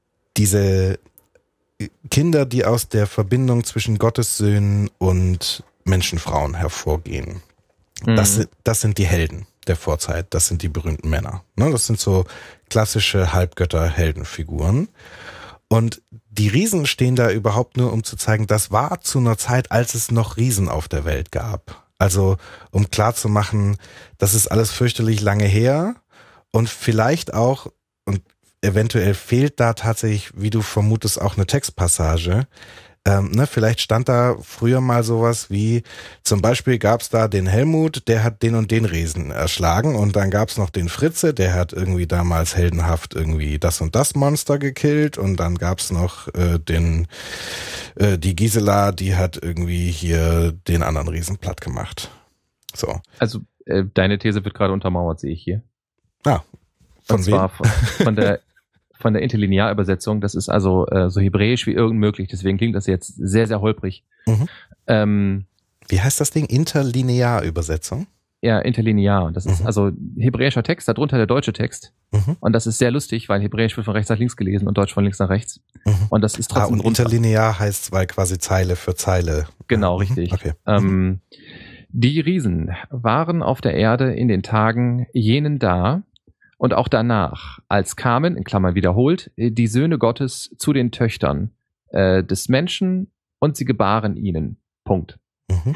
diese Kinder, die aus der Verbindung zwischen Gottessöhnen und Menschenfrauen hervorgehen. Mhm. Das, das sind die Helden der Vorzeit, das sind die berühmten Männer. Das sind so klassische Halbgötter-Heldenfiguren. Und die Riesen stehen da überhaupt nur, um zu zeigen, das war zu einer Zeit, als es noch Riesen auf der Welt gab. Also um klarzumachen, das ist alles fürchterlich lange her und vielleicht auch, und eventuell fehlt da tatsächlich, wie du vermutest, auch eine Textpassage. Ähm, ne, vielleicht stand da früher mal sowas wie, zum Beispiel gab es da den Helmut, der hat den und den Riesen erschlagen und dann gab es noch den Fritze, der hat irgendwie damals heldenhaft irgendwie das und das Monster gekillt und dann gab es noch äh, den äh, die Gisela, die hat irgendwie hier den anderen Riesen platt gemacht. So. Also äh, deine These wird gerade untermauert, sehe ich hier. Ah, von und zwar von, von der von der Interlinearübersetzung. Das ist also äh, so hebräisch wie irgend möglich. Deswegen klingt das jetzt sehr, sehr holprig. Mhm. Ähm, wie heißt das Ding? Interlinearübersetzung? Ja, interlinear. Und das mhm. ist also hebräischer Text, darunter der deutsche Text. Mhm. Und das ist sehr lustig, weil Hebräisch wird von rechts nach links gelesen und Deutsch von links nach rechts. Mhm. Und das ist trotzdem ah, und runter. Interlinear heißt, weil quasi Zeile für Zeile. Genau, mhm. richtig. Okay. Ähm, die Riesen waren auf der Erde in den Tagen jenen da, und auch danach, als kamen, in Klammern wiederholt, die Söhne Gottes zu den Töchtern äh, des Menschen und sie gebaren ihnen. Punkt. Mhm.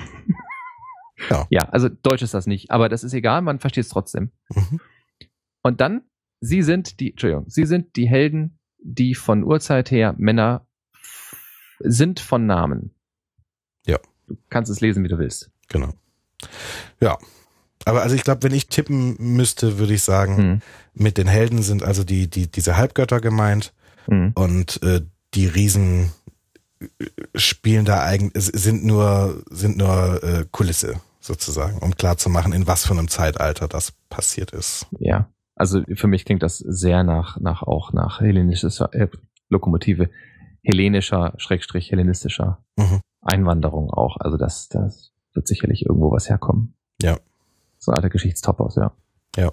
Ja. ja, also Deutsch ist das nicht, aber das ist egal, man versteht es trotzdem. Mhm. Und dann, sie sind die, Entschuldigung, sie sind die Helden, die von Urzeit her Männer sind von Namen. Ja. Du kannst es lesen, wie du willst. Genau. Ja. Aber also ich glaube, wenn ich tippen müsste, würde ich sagen, mhm. mit den Helden sind also die die diese Halbgötter gemeint mhm. und äh, die Riesen spielen da eigentlich sind nur sind nur äh, Kulisse sozusagen, um klarzumachen, in was für einem Zeitalter das passiert ist. Ja, also für mich klingt das sehr nach nach auch nach hellenischer äh, Lokomotive hellenischer Schrägstrich hellenistischer mhm. Einwanderung auch. Also das das wird sicherlich irgendwo was herkommen. Ja. So ein alter Geschichtstopos, ja. Ja.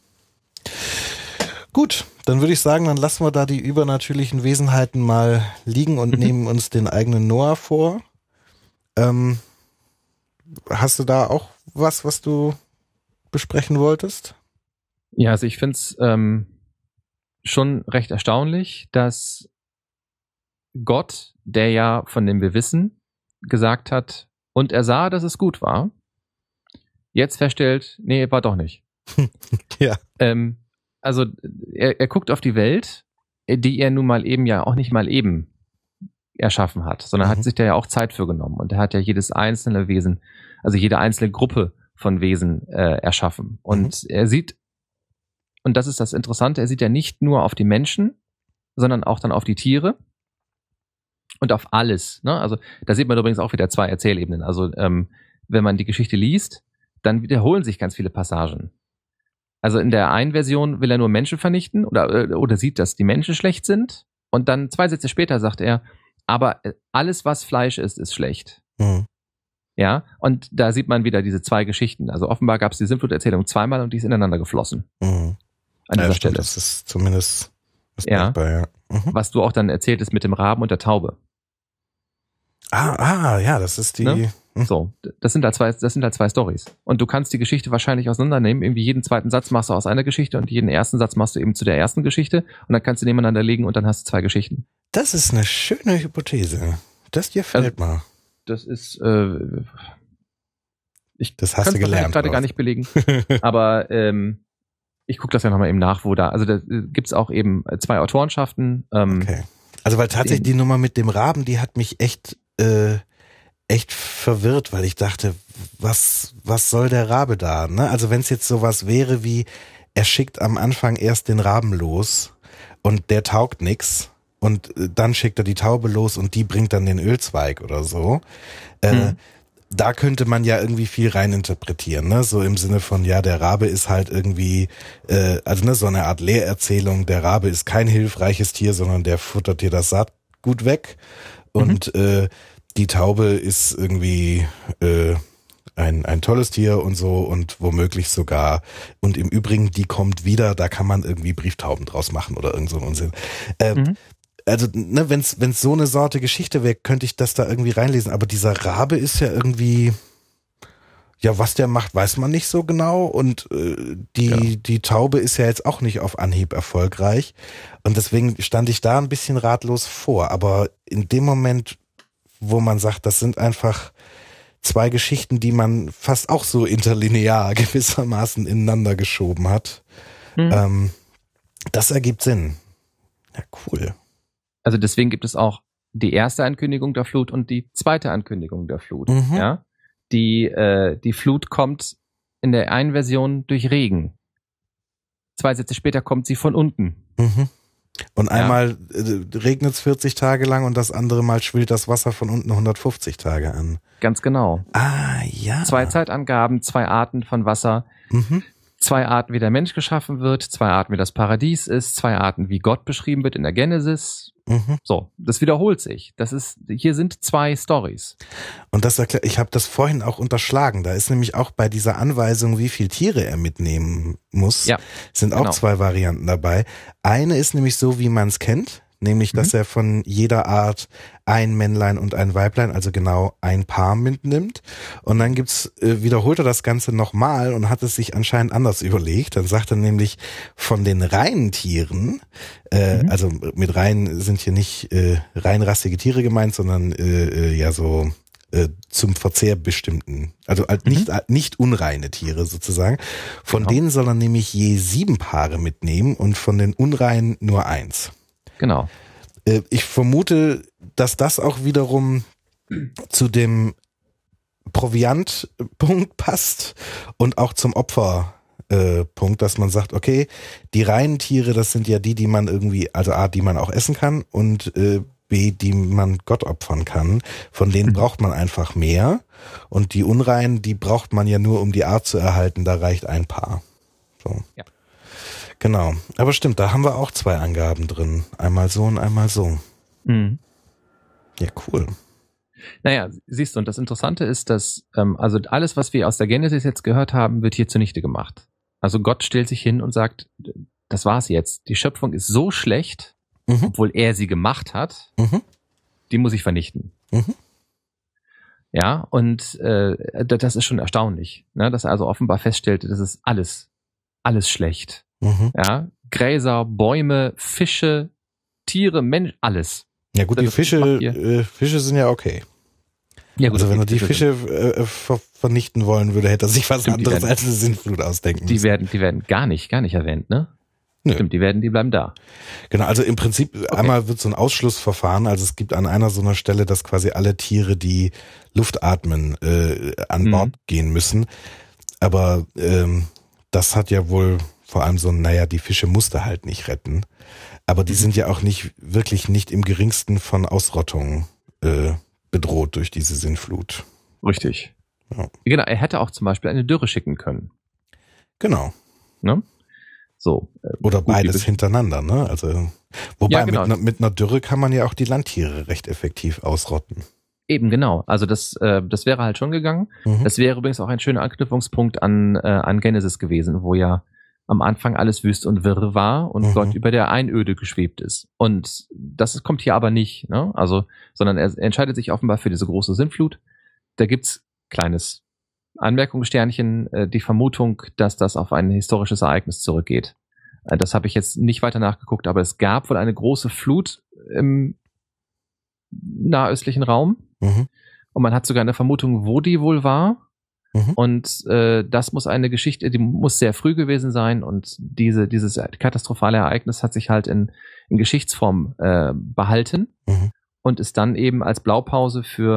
Gut, dann würde ich sagen, dann lassen wir da die übernatürlichen Wesenheiten mal liegen und mhm. nehmen uns den eigenen Noah vor. Ähm, hast du da auch was, was du besprechen wolltest? Ja, also ich finde es ähm, schon recht erstaunlich, dass Gott, der ja, von dem wir wissen, gesagt hat, und er sah, dass es gut war, jetzt feststellt, nee, war doch nicht. ja. Ähm, also er, er guckt auf die Welt, die er nun mal eben ja auch nicht mal eben erschaffen hat, sondern mhm. hat sich da ja auch Zeit für genommen. Und er hat ja jedes einzelne Wesen, also jede einzelne Gruppe von Wesen äh, erschaffen. Und mhm. er sieht, und das ist das Interessante, er sieht ja nicht nur auf die Menschen, sondern auch dann auf die Tiere und auf alles. Ne? Also da sieht man übrigens auch wieder zwei Erzählebenen. Also ähm, wenn man die Geschichte liest, dann wiederholen sich ganz viele Passagen. Also in der einen Version will er nur Menschen vernichten oder, oder sieht, dass die Menschen schlecht sind. Und dann zwei Sätze später sagt er, aber alles, was Fleisch ist, ist schlecht. Mhm. Ja, und da sieht man wieder diese zwei Geschichten. Also offenbar gab es die Sintflut-Erzählung zweimal und die ist ineinander geflossen. Mhm. An dieser ja, Stelle. Das ist zumindest ist ja. Denkbar, ja. Mhm. Was du auch dann erzählt ist mit dem Raben und der Taube. Ah, ah, ja, das ist die... Ne? So, das sind halt zwei, das sind halt zwei Storys. Und du kannst die Geschichte wahrscheinlich auseinandernehmen. Irgendwie jeden zweiten Satz machst du aus einer Geschichte und jeden ersten Satz machst du eben zu der ersten Geschichte und dann kannst du nebeneinander legen und dann hast du zwei Geschichten. Das ist eine schöne Hypothese. Das dir gefällt also, mal. Das ist, äh, ich das hast du gelernt. gerade gar nicht belegen. Aber ähm, ich gucke das ja nochmal eben nach, wo da, also da gibt's auch eben zwei Autorenschaften. Ähm, okay. Also weil tatsächlich die Nummer mit dem Raben, die hat mich echt äh, echt verwirrt, weil ich dachte, was, was soll der Rabe da? Ne? Also wenn es jetzt sowas wäre wie, er schickt am Anfang erst den Raben los und der taugt nix und dann schickt er die Taube los und die bringt dann den Ölzweig oder so. Äh, hm. Da könnte man ja irgendwie viel reininterpretieren, ne? So im Sinne von, ja, der Rabe ist halt irgendwie, äh, also ne, so eine Art Lehrerzählung, der Rabe ist kein hilfreiches Tier, sondern der futtert dir das Saatgut weg und mhm. äh, die Taube ist irgendwie äh, ein ein tolles Tier und so und womöglich sogar, und im Übrigen, die kommt wieder, da kann man irgendwie Brieftauben draus machen oder irgend so ein Unsinn. Äh, mhm. Also, ne, wenn's, wenn's so eine Sorte Geschichte wäre, könnte ich das da irgendwie reinlesen. Aber dieser Rabe ist ja irgendwie, ja, was der macht, weiß man nicht so genau. Und äh, die, ja. die Taube ist ja jetzt auch nicht auf Anhieb erfolgreich. Und deswegen stand ich da ein bisschen ratlos vor. Aber in dem Moment, wo man sagt, das sind einfach zwei Geschichten, die man fast auch so interlinear gewissermaßen ineinander geschoben hat, mhm. ähm, das ergibt Sinn. Ja, cool. Also deswegen gibt es auch die erste Ankündigung der Flut und die zweite Ankündigung der Flut. Mhm. Ja, die äh, die Flut kommt in der einen Version durch Regen. Zwei Sätze später kommt sie von unten. Mhm. Und einmal ja. äh, regnet es vierzig Tage lang und das andere Mal schwillt das Wasser von unten hundertfünfzig Tage an. Ganz genau. Ah, ja. Zwei Zeitangaben, zwei Arten von Wasser. Mhm. Zwei Arten, wie der Mensch geschaffen wird, zwei Arten, wie das Paradies ist, zwei Arten, wie Gott beschrieben wird in der Genesis. Mhm. So, das wiederholt sich. Das ist, hier sind zwei Storys. Und das erklärt, ich habe das vorhin auch unterschlagen. Da ist nämlich auch bei dieser Anweisung, wie viel Tiere er mitnehmen muss, ja, sind auch genau. zwei Varianten dabei. Eine ist nämlich so, wie man es kennt. Nämlich, dass mhm. er von jeder Art ein Männlein und ein Weiblein, also genau ein Paar mitnimmt. Und dann gibt's, äh, wiederholt er das Ganze nochmal und hat es sich anscheinend anders überlegt. Dann sagt er nämlich, von den reinen Tieren, äh, mhm. also mit rein sind hier nicht äh, reinrassige Tiere gemeint, sondern äh, ja so äh, zum Verzehr bestimmten, also halt mhm. nicht nicht unreine Tiere sozusagen. Von genau. denen soll er nämlich je sieben Paare mitnehmen und von den unreinen nur eins. Genau. Ich vermute, dass das auch wiederum zu dem Proviantpunkt passt und auch zum Opferpunkt, dass man sagt, okay, die reinen Tiere, das sind ja die, die man irgendwie, also A, die man auch essen kann und B, die man Gott opfern kann. Von denen mhm. braucht man einfach mehr. Und die unreinen, die braucht man ja nur, um die Art zu erhalten. Da reicht ein Paar. So. Ja. Genau, aber stimmt, da haben wir auch zwei Angaben drin. Einmal so und einmal so. Mhm. Ja, cool. Naja, siehst du, und das Interessante ist, dass ähm, also alles, was wir aus der Genesis jetzt gehört haben, wird hier zunichte gemacht. Also Gott stellt sich hin und sagt, das war's jetzt. Die Schöpfung ist so schlecht, mhm. obwohl er sie gemacht hat, mhm. die muss ich vernichten. Mhm. Ja, und äh, das ist schon erstaunlich, ne? Dass er also offenbar feststellte, das ist alles, alles schlecht. Mhm. Ja, Gräser, Bäume, Fische, Tiere, Mensch, alles. Ja gut, das die Fische, äh, Fische sind ja okay. Ja, gut, also wenn er die Fische, Fische äh, ver- vernichten wollen würde, hätte er sich was Stimmt, anderes werden, als eine Sintflut ausdenken die müssen. Werden, die werden gar nicht, gar nicht erwähnt, ne? Nö. Stimmt, die werden, die bleiben da. Genau, also im Prinzip okay. einmal wird so ein Ausschlussverfahren, also es gibt an einer so einer Stelle, dass quasi alle Tiere, die Luft atmen, äh, an mhm. Bord gehen müssen. Aber ähm, das hat ja wohl vor allem so, naja, die Fische musste halt nicht retten. Aber die mhm. sind ja auch nicht, wirklich nicht im geringsten von Ausrottung äh, bedroht durch diese Sintflut. Richtig. Ja. Genau, er hätte auch zum Beispiel eine Dürre schicken können. Genau. Ne? So. Äh, Oder gut, beides hintereinander, ne? Also, wobei ja, genau. mit, mit einer Dürre kann man ja auch die Landtiere recht effektiv ausrotten. Eben, genau. Also das, äh, das wäre halt schon gegangen. Mhm. Das wäre übrigens auch ein schöner Anknüpfungspunkt an, äh, an Genesis gewesen, wo ja am Anfang alles wüst und wirr war und mhm. Gott über der Einöde geschwebt ist. Und das kommt hier aber nicht, ne? Also, sondern er entscheidet sich offenbar für diese große Sintflut. Da gibt's kleines Anmerkungssternchen, äh, die Vermutung, dass das auf ein historisches Ereignis zurückgeht. Äh, das habe ich jetzt nicht weiter nachgeguckt, aber es gab wohl eine große Flut im nahöstlichen Raum. Mhm. Und man hat sogar eine Vermutung, wo die wohl war. Mhm. Und äh, das muss eine Geschichte, die muss sehr früh gewesen sein und diese dieses katastrophale Ereignis hat sich halt in, in Geschichtsform äh, behalten mhm. und ist dann eben als Blaupause für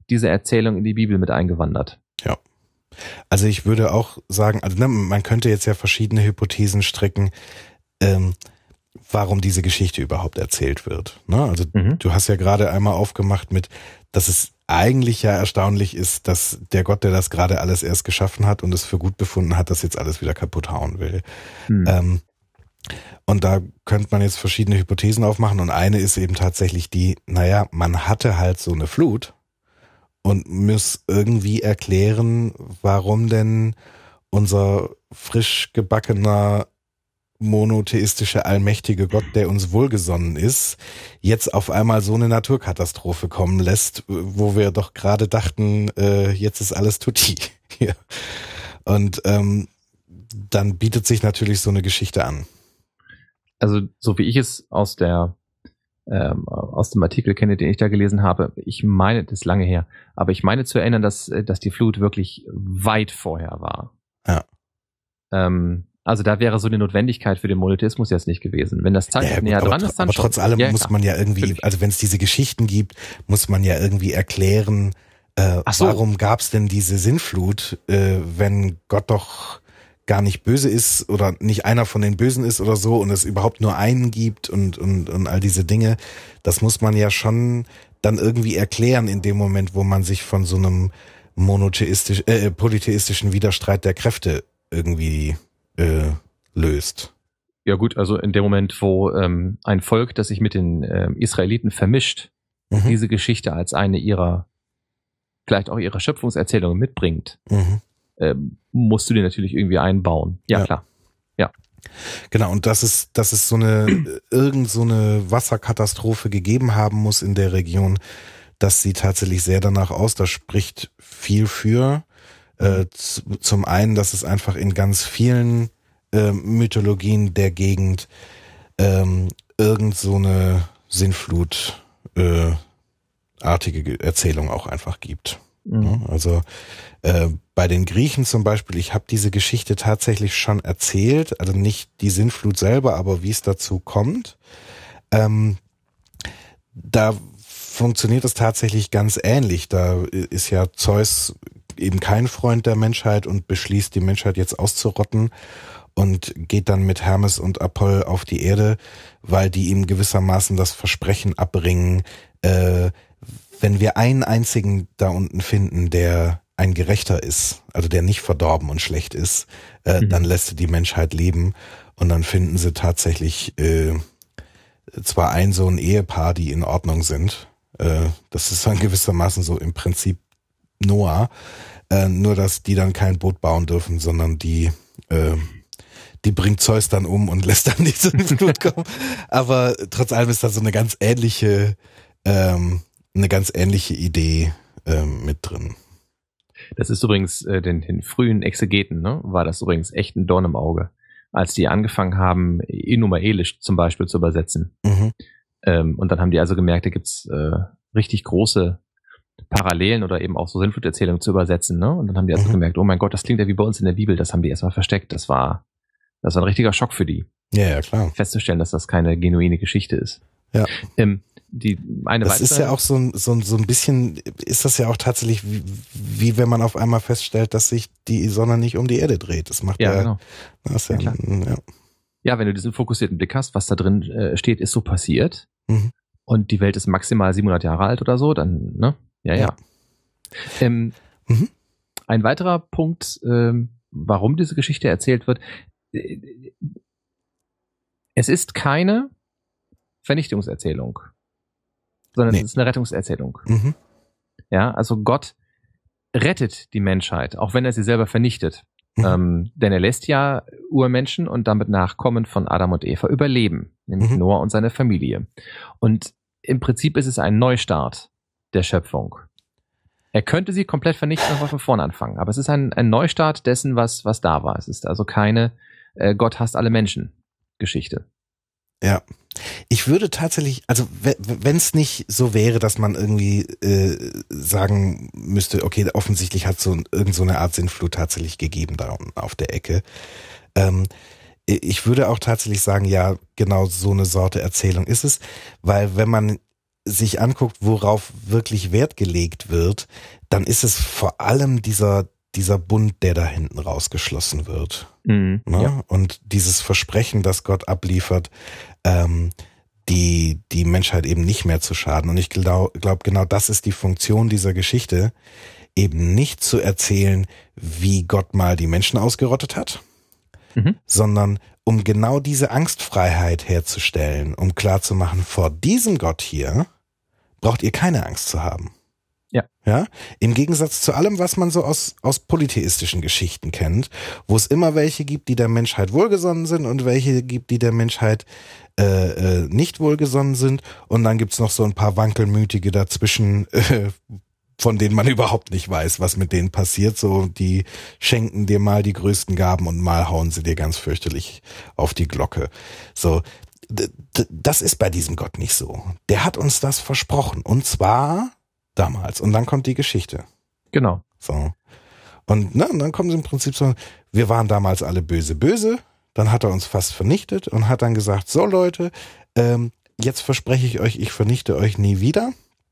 diese Erzählung in die Bibel mit eingewandert. Ja. Also ich würde auch sagen, also ne, man könnte jetzt ja verschiedene Hypothesen stricken, ähm, warum diese Geschichte überhaupt erzählt wird. Ne? Also mhm. du hast ja gerade einmal aufgemacht mit, dass es eigentlich ja erstaunlich ist, dass der Gott, der das gerade alles erst geschaffen hat und es für gut befunden hat, das jetzt alles wieder kaputt hauen will. Mhm. Ähm, und da könnte man jetzt verschiedene Hypothesen aufmachen und eine ist eben tatsächlich die, naja, man hatte halt so eine Flut und muss irgendwie erklären, warum denn unser frisch gebackener monotheistische, allmächtige Gott, der uns wohlgesonnen ist, jetzt auf einmal so eine Naturkatastrophe kommen lässt, wo wir doch gerade dachten, äh, jetzt ist alles tutti. Und ähm, dann bietet sich natürlich so eine Geschichte an. Also so wie ich es aus der ähm, aus dem Artikel kenne, den ich da gelesen habe, ich meine, das ist lange her, aber ich meine zu erinnern, dass dass die Flut wirklich weit vorher war. Ja. Ähm, Also da wäre so eine Notwendigkeit für den Monotheismus jetzt nicht gewesen. Wenn das zeitlich ja, näher aber, dran ist, dann aber schon. trotz allem ja, muss klar. man ja irgendwie, Natürlich. also wenn es diese Geschichten gibt, muss man ja irgendwie erklären, äh, so. warum gab es denn diese Sintflut, äh, wenn Gott doch gar nicht böse ist oder nicht einer von den Bösen ist oder so und es überhaupt nur einen gibt und und und all diese Dinge. Das muss man ja schon dann irgendwie erklären in dem Moment, wo man sich von so einem monotheistisch, äh, polytheistischen Widerstreit der Kräfte irgendwie äh, löst. Ja gut, also in dem Moment, wo ähm, ein Volk, das sich mit den ähm, Israeliten vermischt, mhm. diese Geschichte als eine ihrer, vielleicht auch ihrer Schöpfungserzählungen mitbringt, mhm. ähm, musst du dir natürlich irgendwie einbauen. Ja, ja, klar. Ja. Genau, und dass es, dass es so eine, irgend so eine Wasserkatastrophe gegeben haben muss in der Region, das sieht tatsächlich sehr danach aus, da spricht viel für. Äh, z- zum einen, dass es einfach in ganz vielen äh, Mythologien der Gegend ähm, irgend so eine Sintflut äh, artige Erzählung auch einfach gibt. Mhm. Ja, also äh, bei den Griechen zum Beispiel, ich habe diese Geschichte tatsächlich schon erzählt, also nicht die Sintflut selber, aber wie es dazu kommt. Ähm, da funktioniert es tatsächlich ganz ähnlich. Da ist ja Zeus eben kein Freund der Menschheit und beschließt, die Menschheit jetzt auszurotten und geht dann mit Hermes und Apoll auf die Erde, weil die ihm gewissermaßen das Versprechen abbringen, äh, wenn wir einen einzigen da unten finden, der ein Gerechter ist, also der nicht verdorben und schlecht ist, äh, mhm. dann lässt er die Menschheit leben und dann finden sie tatsächlich äh, zwar ein so ein Ehepaar, die in Ordnung sind, äh, das ist dann gewissermaßen so im Prinzip Noah, äh, nur dass die dann kein Boot bauen dürfen, sondern die äh, die bringt Zeus dann um und lässt dann diese Flut kommen. Aber trotz allem ist da so eine ganz ähnliche ähm, eine ganz ähnliche Idee ähm, mit drin. Das ist übrigens äh, den, den frühen Exegeten, ne, war das übrigens echt ein Dorn im Auge, als die angefangen haben, Enumaelisch zum Beispiel zu übersetzen. Mhm. Ähm, und dann haben die also gemerkt, da gibt's äh, richtig große Parallelen oder eben auch so Sintfluterzählungen zu übersetzen, ne? Und dann haben die also mhm. gemerkt, oh mein Gott, das klingt ja wie bei uns in der Bibel, das haben die erstmal versteckt. Das war, das war ein richtiger Schock für die. Ja, ja, klar. Festzustellen, dass das keine genuine Geschichte ist. Ja. Ähm, die eine das ist ja auch so ein, so ein, so ein bisschen, ist das ja auch tatsächlich wie, wie wenn man auf einmal feststellt, dass sich die Sonne nicht um die Erde dreht. Das macht ja, ja genau. Das ja, ja, ja. ja, wenn du diesen fokussierten Blick hast, was da drin äh, steht, ist so passiert mhm. und die Welt ist maximal siebenhundert Jahre alt oder so, dann, ne? Ja, ja. ja. Ähm, mhm. Ein weiterer Punkt, ähm, warum diese Geschichte erzählt wird, äh, es ist keine Vernichtungserzählung, sondern nee. es ist eine Rettungserzählung. Mhm. Ja, also Gott rettet die Menschheit, auch wenn er sie selber vernichtet. Mhm. Ähm, denn er lässt ja Urmenschen und damit Nachkommen von Adam und Eva überleben, nämlich mhm. Noah und seine Familie. Und im Prinzip ist es ein Neustart der Schöpfung. Er könnte sie komplett vernichten und von vorne anfangen, aber es ist ein, ein Neustart dessen, was, was da war. Es ist also keine äh, Gott hasst alle Menschen Geschichte. Ja, ich würde tatsächlich, also wenn es nicht so wäre, dass man irgendwie äh, sagen müsste, okay, offensichtlich hat so irgend so eine Art Sintflut tatsächlich gegeben da auf der Ecke. Ähm, ich würde auch tatsächlich sagen, ja, genau so eine Sorte Erzählung ist es, weil wenn man sich anguckt, worauf wirklich Wert gelegt wird, dann ist es vor allem dieser dieser Bund, der da hinten rausgeschlossen wird. Mhm, ne? ja. Und dieses Versprechen, das Gott abliefert, ähm, die die Menschheit eben nicht mehr zu schaden. Und ich glaube, glaub, genau das ist die Funktion dieser Geschichte, eben nicht zu erzählen, wie Gott mal die Menschen ausgerottet hat, mhm. sondern um genau diese Angstfreiheit herzustellen, um klarzumachen, vor diesem Gott hier braucht ihr keine Angst zu haben. Ja. Ja. Im Gegensatz zu allem, was man so aus, aus polytheistischen Geschichten kennt, wo es immer welche gibt, die der Menschheit wohlgesonnen sind und welche gibt, die der Menschheit äh, äh, nicht wohlgesonnen sind. Und dann gibt's noch so ein paar Wankelmütige dazwischen, äh, von denen man überhaupt nicht weiß, was mit denen passiert. So, die schenken dir mal die größten Gaben und mal hauen sie dir ganz fürchterlich auf die Glocke. So, d- d- das ist bei diesem Gott nicht so. Der hat uns das versprochen. Und zwar damals. Und dann kommt die Geschichte. Genau. So. Und, ne, und dann kommt es im Prinzip so, wir waren damals alle böse, böse. Dann hat er uns fast vernichtet und hat dann gesagt, so Leute, ähm, jetzt verspreche ich euch, ich vernichte euch nie wieder.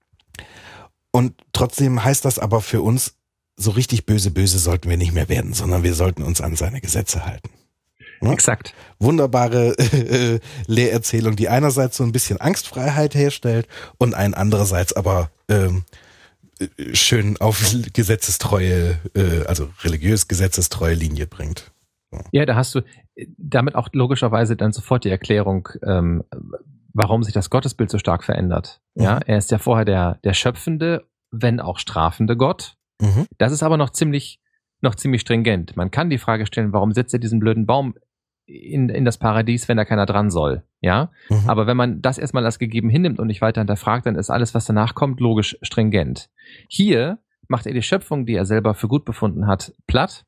Und trotzdem heißt das aber für uns, so richtig böse, böse sollten wir nicht mehr werden, sondern wir sollten uns an seine Gesetze halten. Ja? Exakt. Wunderbare äh, Lehrerzählung, die einerseits so ein bisschen Angstfreiheit herstellt und ein andererseits aber ähm, schön auf gesetzestreue, äh, also religiös gesetzestreue Linie bringt. So. Ja, da hast du damit auch logischerweise dann sofort die Erklärung, ähm, warum sich das Gottesbild so stark verändert. Mhm. Ja, er ist ja vorher der, der schöpfende, wenn auch strafende Gott. Mhm. Das ist aber noch ziemlich, noch ziemlich stringent. Man kann die Frage stellen, warum setzt er diesen blöden Baum in, in das Paradies, wenn da keiner dran soll? Ja, mhm. aber wenn man das erstmal als gegeben hinnimmt und nicht weiter hinterfragt, dann ist alles, was danach kommt, logisch stringent. Hier macht er die Schöpfung, die er selber für gut befunden hat, platt.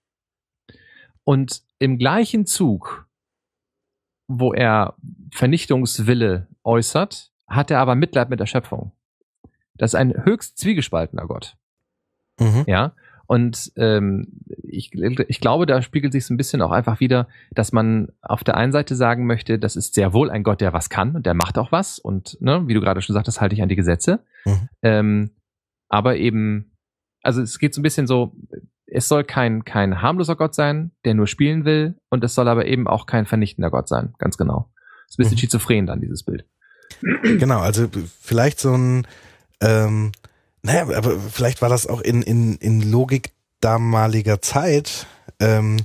Und im gleichen Zug, wo er Vernichtungswille äußert, hat er aber Mitleid mit der Schöpfung. Das ist ein höchst zwiegespaltener Gott. Mhm. Ja, und ähm, ich, ich glaube, da spiegelt sich so ein bisschen auch einfach wieder, dass man auf der einen Seite sagen möchte, das ist sehr wohl ein Gott, der was kann und der macht auch was und ne, wie du gerade schon sagtest, halte ich an die Gesetze. Mhm. Ähm, aber eben, also es geht so ein bisschen so, es soll kein, kein harmloser Gott sein, der nur spielen will, und es soll aber eben auch kein vernichtender Gott sein, ganz genau. Das ist ein bisschen mhm. schizophren dann, dieses Bild. Genau, also vielleicht so ein, ähm, naja, aber vielleicht war das auch in, in, in Logik damaliger Zeit, ähm,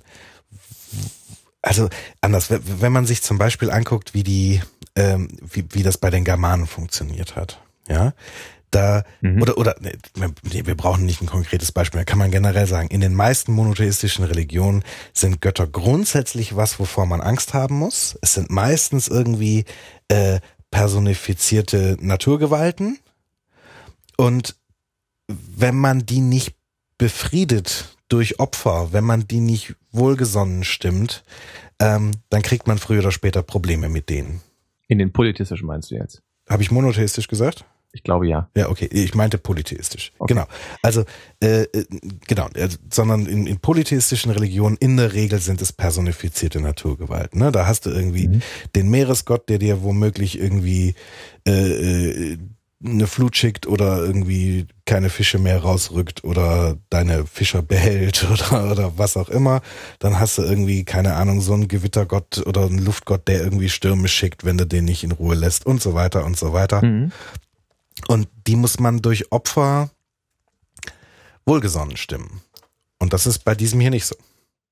also anders, wenn man sich zum Beispiel anguckt, wie die, ähm, wie, wie das bei den Germanen funktioniert hat, ja, da, mhm. oder, oder, nee, wir brauchen nicht ein konkretes Beispiel, da kann man generell sagen, in den meisten monotheistischen Religionen sind Götter grundsätzlich was, wovor man Angst haben muss. Es sind meistens irgendwie äh, personifizierte Naturgewalten, und wenn man die nicht befriedet durch Opfer, wenn man die nicht wohlgesonnen stimmt, ähm, dann kriegt man früher oder später Probleme mit denen. In den polytheistischen meinst du jetzt? Habe ich monotheistisch gesagt? Ich glaube ja. Ja, okay. Ich meinte polytheistisch. Okay. Genau. Also, äh, genau, also, sondern in, in polytheistischen Religionen in der Regel sind es personifizierte Naturgewalten. Ne? Da hast du irgendwie mhm. den Meeresgott, der dir womöglich irgendwie äh, eine Flut schickt oder irgendwie keine Fische mehr rausrückt oder deine Fischer behält oder, oder was auch immer. Dann hast du irgendwie, keine Ahnung, so einen Gewittergott oder einen Luftgott, der irgendwie Stürme schickt, wenn du den nicht in Ruhe lässt und so weiter und so weiter. Mhm. Und die muss man durch Opfer wohlgesonnen stimmen. Und das ist bei diesem hier nicht so.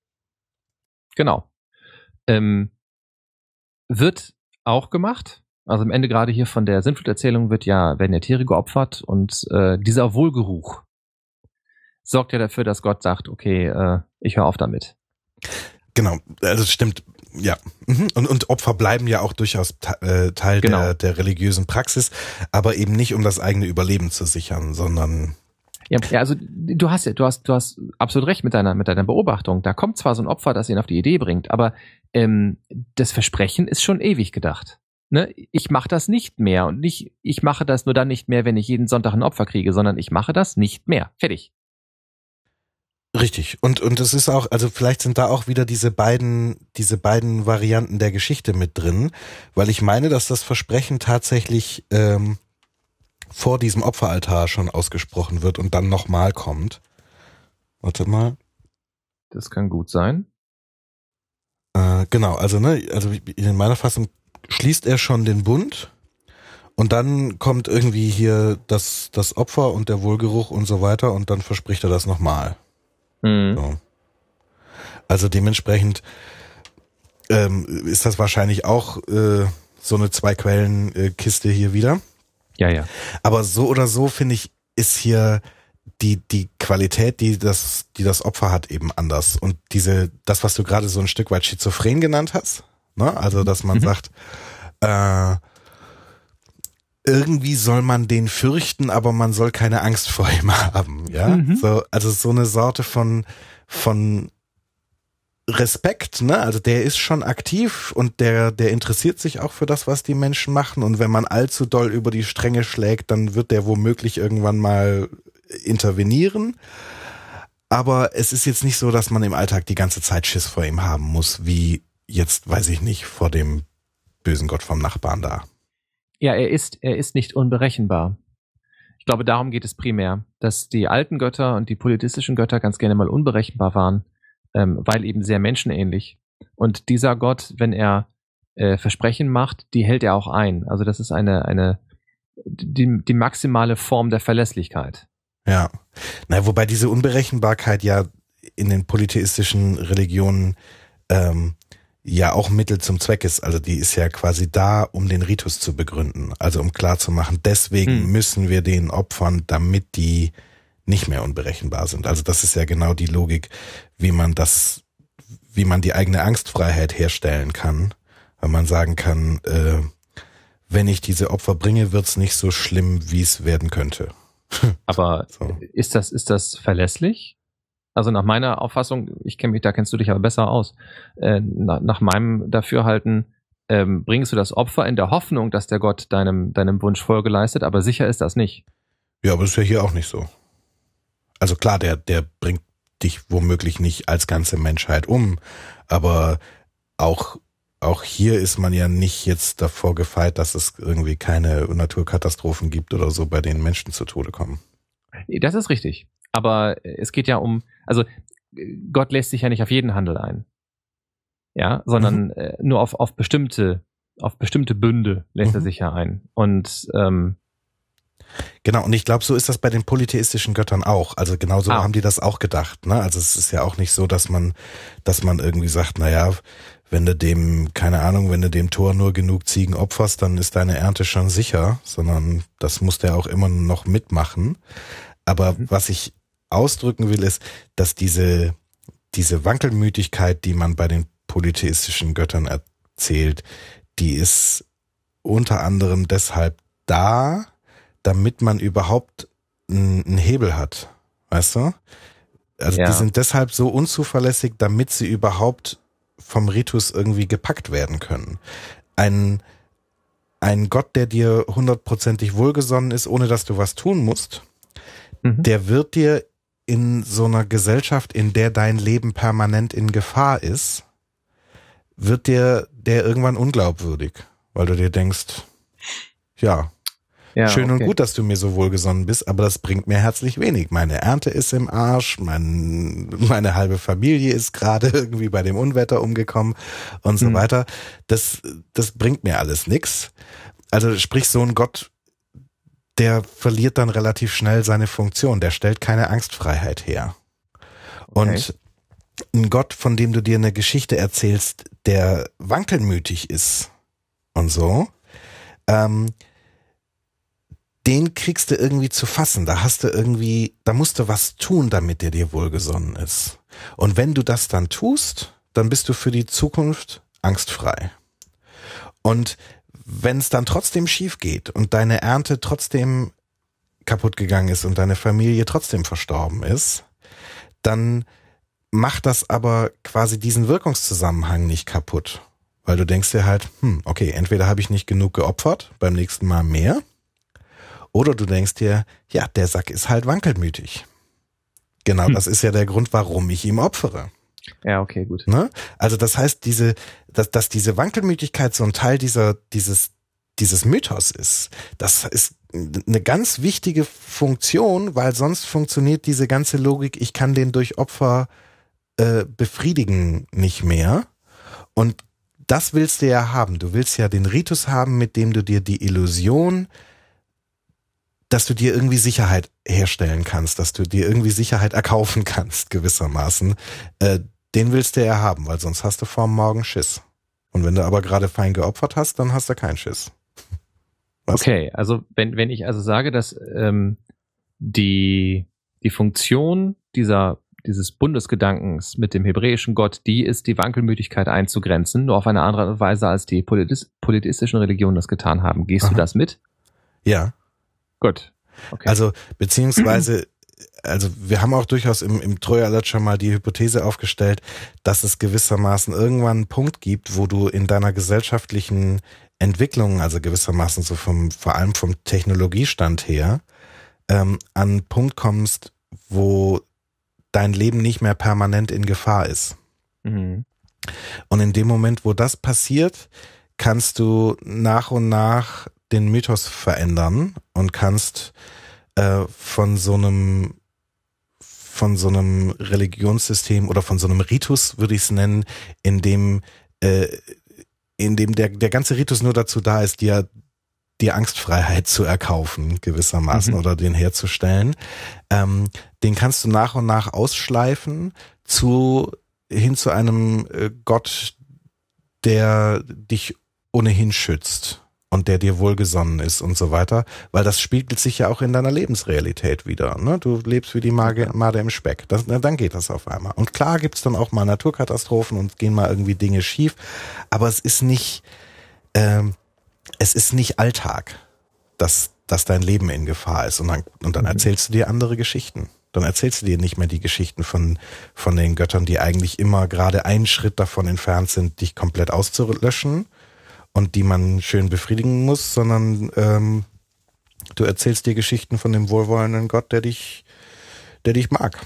Genau. Ähm, wird auch gemacht. Also am Ende gerade hier von der Sintfluterzählung wird ja, werden ja Tiere geopfert, und äh, dieser Wohlgeruch sorgt ja dafür, dass Gott sagt, okay, äh, ich höre auf damit. Genau, also es stimmt, ja. Und, und Opfer bleiben ja auch durchaus äh, Teil genau. der, der religiösen Praxis, aber eben nicht, um das eigene Überleben zu sichern, sondern... Ja, ja, also du hast ja, du hast, du hast absolut recht mit deiner, mit deiner Beobachtung. Da kommt zwar so ein Opfer, das ihn auf die Idee bringt, aber ähm, das Versprechen ist schon ewig gedacht. Ne? Ich mache das nicht mehr, und nicht, ich mache das nur dann nicht mehr, wenn ich jeden Sonntag ein Opfer kriege, sondern ich mache das nicht mehr. Fertig. Richtig. Und, und es ist auch, also vielleicht sind da auch wieder diese beiden, diese beiden Varianten der Geschichte mit drin, weil ich meine, dass das Versprechen tatsächlich ähm, vor diesem Opferaltar schon ausgesprochen wird und dann nochmal kommt. Warte mal. Das kann gut sein. Äh, genau, also ne, also in meiner Fassung schließt er schon den Bund und dann kommt irgendwie hier das, das Opfer und der Wohlgeruch und so weiter und dann verspricht er das nochmal. Mhm. So. Also dementsprechend ähm, ist das wahrscheinlich auch äh, so eine Zwei-Quellen-Kiste hier wieder. Ja, ja. Aber so oder so, finde ich, ist hier die die Qualität, die das die das Opfer hat, eben anders. Und diese das, was du gerade so ein Stück weit schizophren genannt hast, ne? Also, dass man mhm. sagt, äh, irgendwie soll man den fürchten, aber man soll keine Angst vor ihm haben, ja? Mhm. So, also so eine Sorte von von Respekt, ne? Also der ist schon aktiv und der der interessiert sich auch für das, was die Menschen machen. Und wenn man allzu doll über die Stränge schlägt, dann wird der womöglich irgendwann mal intervenieren. Aber es ist jetzt nicht so, dass man im Alltag die ganze Zeit Schiss vor ihm haben muss, wie jetzt, weiß ich nicht, vor dem bösen Gott vom Nachbarn da. Ja, er ist er ist nicht unberechenbar. Ich glaube, darum geht es primär, dass die alten Götter und die polytheistischen Götter ganz gerne mal unberechenbar waren. Ähm, weil eben sehr menschenähnlich. Und dieser Gott, wenn er äh, Versprechen macht, die hält er auch ein. Also das ist eine, eine die, die maximale Form der Verlässlichkeit. Ja, na, wobei diese Unberechenbarkeit ja in den polytheistischen Religionen ähm, ja auch Mittel zum Zweck ist. Also die ist ja quasi da, um den Ritus zu begründen. Also um klarzumachen, deswegen hm. müssen wir den opfern, damit die nicht mehr unberechenbar sind. Also das ist ja genau die Logik, wie man das, wie man die eigene Angstfreiheit herstellen kann, weil man sagen kann, äh, wenn ich diese Opfer bringe, wird's nicht so schlimm, wie es werden könnte. Aber so. ist das ist das verlässlich? Also nach meiner Auffassung, ich kenne mich, da kennst du dich aber besser aus. Äh, nach, nach meinem Dafürhalten ähm, bringst du das Opfer in der Hoffnung, dass der Gott deinem deinem Wunsch Folge leistet, aber sicher ist das nicht. Ja, aber das ist ja hier auch nicht so. Also klar, der, der bringt dich womöglich nicht als ganze Menschheit um, aber auch, auch hier ist man ja nicht jetzt davor gefeit, dass es irgendwie keine Naturkatastrophen gibt oder so, bei denen Menschen zu Tode kommen. Das ist richtig. Aber es geht ja um, also Gott lässt sich ja nicht auf jeden Handel ein. Ja, sondern mhm. äh, nur auf, auf bestimmte, auf bestimmte Bünde lässt mhm. er sich ja ein. Und, ähm, genau, und ich glaube, so ist das bei den polytheistischen Göttern auch. Also genauso ah. haben die das auch gedacht, ne? Also es ist ja auch nicht so, dass man, dass man irgendwie sagt, naja, wenn du dem, keine Ahnung, wenn du dem Tor nur genug Ziegen opferst, dann ist deine Ernte schon sicher, sondern das muss der auch immer noch mitmachen. Aber mhm. was ich ausdrücken will, ist, dass diese, diese Wankelmütigkeit, die man bei den polytheistischen Göttern erzählt, die ist unter anderem deshalb da, damit man überhaupt einen Hebel hat, weißt du? Also ja. Die sind deshalb so unzuverlässig, damit sie überhaupt vom Ritus irgendwie gepackt werden können. Ein, ein Gott, der dir hundertprozentig wohlgesonnen ist, ohne dass du was tun musst, mhm. der wird dir in so einer Gesellschaft, in der dein Leben permanent in Gefahr ist, wird dir der irgendwann unglaubwürdig, weil du dir denkst, ja, Ja, Schön okay. und gut, dass du mir so wohlgesonnen bist, aber das bringt mir herzlich wenig. Meine Ernte ist im Arsch, mein, meine halbe Familie ist gerade irgendwie bei dem Unwetter umgekommen und so mhm. weiter. Das, das bringt mir alles nix. Also sprich, so ein Gott, der verliert dann relativ schnell seine Funktion. Der stellt keine Angstfreiheit her. Okay. Und ein Gott, von dem du dir eine Geschichte erzählst, der wankelmütig ist und so, ähm, den kriegst du irgendwie zu fassen. Da hast du irgendwie, da musst du was tun, damit der dir wohlgesonnen ist. Und wenn du das dann tust, dann bist du für die Zukunft angstfrei. Und wenn es dann trotzdem schief geht und deine Ernte trotzdem kaputt gegangen ist und deine Familie trotzdem verstorben ist, dann macht das aber quasi diesen Wirkungszusammenhang nicht kaputt. Weil du denkst dir halt, hm, okay, entweder habe ich nicht genug geopfert, beim nächsten Mal mehr. Oder du denkst dir, ja, der Sack ist halt wankelmütig. Genau, hm. das ist ja der Grund, warum ich ihm opfere. Ja, okay, gut. Ne? Also das heißt, diese, dass, dass diese Wankelmütigkeit so ein Teil dieser, dieses, dieses Mythos ist, das ist eine ganz wichtige Funktion, weil sonst funktioniert diese ganze Logik, ich kann den durch Opfer äh, befriedigen, nicht mehr. Und das willst du ja haben. Du willst ja den Ritus haben, mit dem du dir die Illusion, dass du dir irgendwie Sicherheit herstellen kannst, dass du dir irgendwie Sicherheit erkaufen kannst, gewissermaßen. Äh, den willst du ja haben, weil sonst hast du vor Morgen Schiss. Und wenn du aber gerade fein geopfert hast, dann hast du keinen Schiss. Was? Okay, also wenn wenn ich also sage, dass ähm, die die Funktion dieser dieses Bundesgedankens mit dem hebräischen Gott, die ist die Wankelmütigkeit einzugrenzen, nur auf eine andere Weise, als die politis- polytheistischen Religionen das getan haben. Gehst Aha. du das mit? Ja. Gut. Okay. Also beziehungsweise, also wir haben auch durchaus im, im Treuerlert schon mal die Hypothese aufgestellt, dass es gewissermaßen irgendwann einen Punkt gibt, wo du in deiner gesellschaftlichen Entwicklung, also gewissermaßen so vom, vor allem vom Technologiestand her, ähm, an einen Punkt kommst, wo dein Leben nicht mehr permanent in Gefahr ist. Mhm. Und in dem Moment, wo das passiert, kannst du nach und nach den Mythos verändern und kannst äh, von so einem von so einem Religionssystem oder von so einem Ritus, würde ich es nennen, in dem äh, in dem der der ganze Ritus nur dazu da ist, dir die Angstfreiheit zu erkaufen, gewissermaßen, mhm. oder den herzustellen. Ähm, den kannst du nach und nach ausschleifen zu hin zu einem äh, Gott, der dich ohnehin schützt und der dir wohlgesonnen ist und so weiter, weil das spiegelt sich ja auch in deiner Lebensrealität wieder. Ne? Du lebst wie die Mage, Made im Speck. Das, dann geht das auf einmal. Und klar gibt's dann auch mal Naturkatastrophen und gehen mal irgendwie Dinge schief, aber es ist nicht ähm, es ist nicht Alltag, dass, dass dein Leben in Gefahr ist. Und dann, und dann mhm. erzählst du dir andere Geschichten. Dann erzählst du dir nicht mehr die Geschichten von, von den Göttern, die eigentlich immer gerade einen Schritt davon entfernt sind, dich komplett auszulöschen und die man schön befriedigen muss, sondern ähm, du erzählst dir Geschichten von dem wohlwollenden Gott, der dich, der dich mag.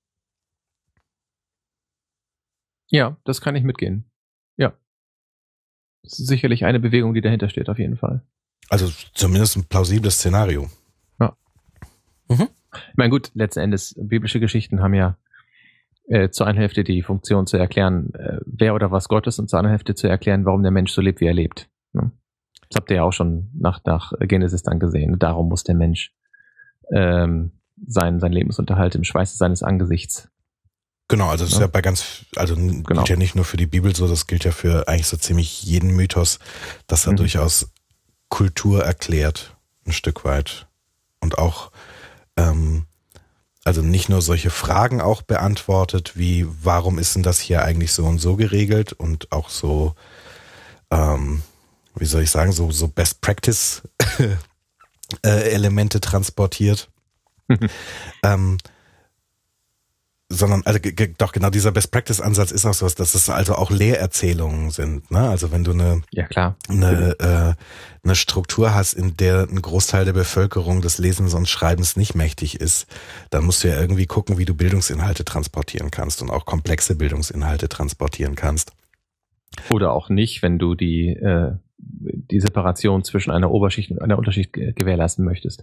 Ja, das kann ich mitgehen. Ja. Das ist sicherlich eine Bewegung, die dahinter steht, auf jeden Fall. Also zumindest ein plausibles Szenario. Ja. Mhm. Ich meine, gut, letzten Endes, biblische Geschichten haben ja äh, zur einen Hälfte die Funktion zu erklären, äh, wer oder was Gott ist, und zur anderen Hälfte zu erklären, warum der Mensch so lebt, wie er lebt. Ne? Das habt ihr ja auch schon nach, nach Genesis dann gesehen. Darum muss der Mensch ähm, sein, sein Lebensunterhalt im Schweiße seines Angesichts. Genau, also das ja. ist ja bei ganz, also genau. gilt ja nicht nur für die Bibel so, das gilt ja für eigentlich so ziemlich jeden Mythos, dass er mhm. durchaus Kultur erklärt, ein Stück weit. Und auch, ähm, also nicht nur solche Fragen auch beantwortet, wie warum ist denn das hier eigentlich so und so geregelt, und auch so, ähm, wie soll ich sagen, so, so Best Practice äh, Elemente transportiert. Mhm. ähm, sondern also g- doch genau dieser Best-Practice-Ansatz ist auch so, dass es also auch Lehrerzählungen sind, ne? Also wenn du eine ja klar eine äh, eine Struktur hast, in der ein Großteil der Bevölkerung des Lesens und Schreibens nicht mächtig ist, dann musst du ja irgendwie gucken, wie du Bildungsinhalte transportieren kannst und auch komplexe Bildungsinhalte transportieren kannst. Oder auch nicht, wenn du die äh, die Separation zwischen einer Oberschicht und einer Unterschicht g- gewährleisten möchtest.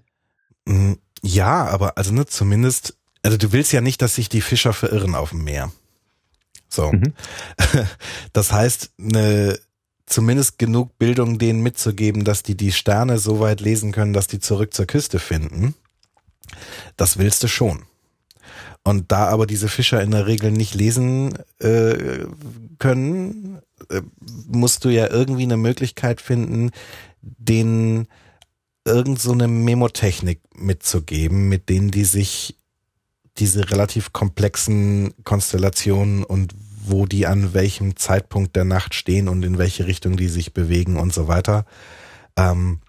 Ja, aber also ne, zumindest. Also du willst ja nicht, dass sich die Fischer verirren auf dem Meer. So. Mhm. Das heißt, eine, zumindest genug Bildung denen mitzugeben, dass die die Sterne so weit lesen können, dass die zurück zur Küste finden. Das willst du schon. Und da aber diese Fischer in der Regel nicht lesen äh, können, äh, musst du ja irgendwie eine Möglichkeit finden, denen irgend so eine Memotechnik mitzugeben, mit denen die sich diese relativ komplexen Konstellationen und wo die an welchem Zeitpunkt der Nacht stehen und in welche Richtung die sich bewegen und so weiter, ähm,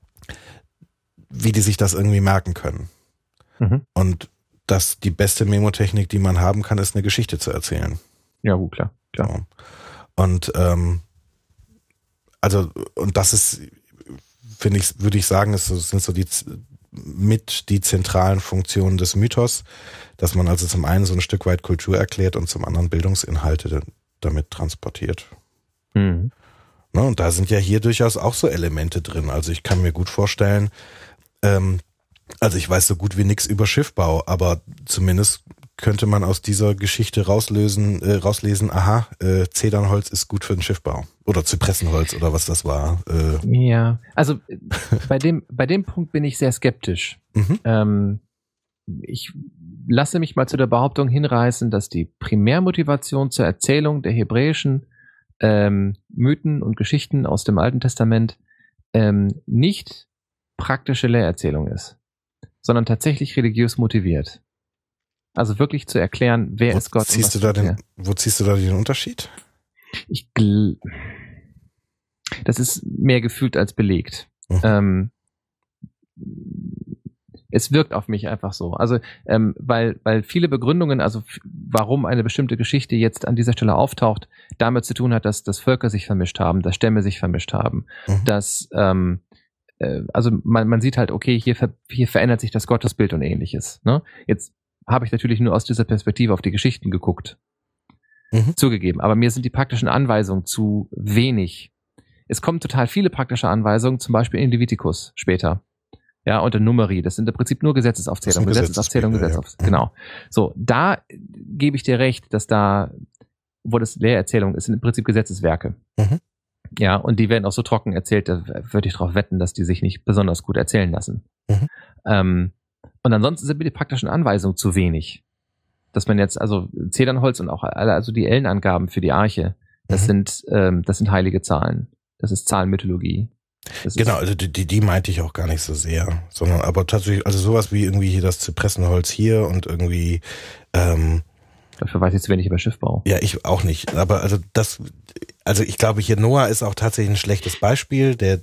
wie die sich das irgendwie merken können. Mhm. Und dass die beste Memotechnik, die man haben kann, ist eine Geschichte zu erzählen. Ja, gut, klar. klar. So. Und ähm, also und das ist, finde ich, würde ich sagen, ist, sind so die mit die zentralen Funktionen des Mythos, dass man also zum einen so ein Stück weit Kultur erklärt und zum anderen Bildungsinhalte damit transportiert. Mhm. Ne, und da sind ja hier durchaus auch so Elemente drin. Also ich kann mir gut vorstellen, Ähm, also ich weiß so gut wie nichts über Schiffbau, aber zumindest könnte man aus dieser Geschichte rauslösen, äh, rauslesen, aha, äh, Zedernholz ist gut für den Schiffbau. Oder Zypressenholz oder was das war. Äh. Ja, also bei dem, bei dem Punkt bin ich sehr skeptisch. Mhm. Ähm, ich lasse mich mal zu der Behauptung hinreißen, dass die Primärmotivation zur Erzählung der hebräischen ähm, Mythen und Geschichten aus dem Alten Testament ähm, nicht praktische Lehrerzählung ist, sondern tatsächlich religiös motiviert. Also wirklich zu erklären, wer wo ist Gott. Ziehst und was du da den, wo ziehst du da den Unterschied? Ich gl- das ist mehr gefühlt als belegt. Mhm. Ähm, es wirkt auf mich einfach so. Also, ähm, weil, weil viele Begründungen, also f- warum eine bestimmte Geschichte jetzt an dieser Stelle auftaucht, damit zu tun hat, dass, dass Völker sich vermischt haben, dass Stämme sich vermischt haben, mhm. dass, ähm, äh, also man, man sieht halt, okay, hier, ver- hier verändert sich das Gottesbild und ähnliches. Ne? Jetzt habe ich natürlich nur aus dieser Perspektive auf die Geschichten geguckt. Mhm. Zugegeben. Aber mir sind die praktischen Anweisungen zu wenig. Es kommen total viele praktische Anweisungen, zum Beispiel in Levitikus später. Ja, und in Numeri. Das sind im Prinzip nur Gesetzesaufzählung, Gesetzesaufzählung, Gesetzesaufzählung. Ja. Genau. So, da gebe ich dir recht, dass da, wo das Lehrerzählung ist, sind im Prinzip Gesetzeswerke. Mhm. Ja, und die werden auch so trocken erzählt, da würde ich darauf wetten, dass die sich nicht besonders gut erzählen lassen. Mhm. Ähm, und ansonsten sind mir die praktischen Anweisungen zu wenig. Dass man jetzt, also Zedernholz und auch alle, also die Ellenangaben für die Arche, das mhm. sind, ähm, das sind heilige Zahlen. Das ist Zahlenmythologie. Das genau, also die, die, die meinte ich auch gar nicht so sehr, sondern aber tatsächlich, also sowas wie irgendwie hier das Zypressenholz hier und irgendwie, ähm, dafür weiß ich zu wenig über Schiffbau. Ja, ich auch nicht, aber also das, also ich glaube hier Noah ist auch tatsächlich ein schlechtes Beispiel, der,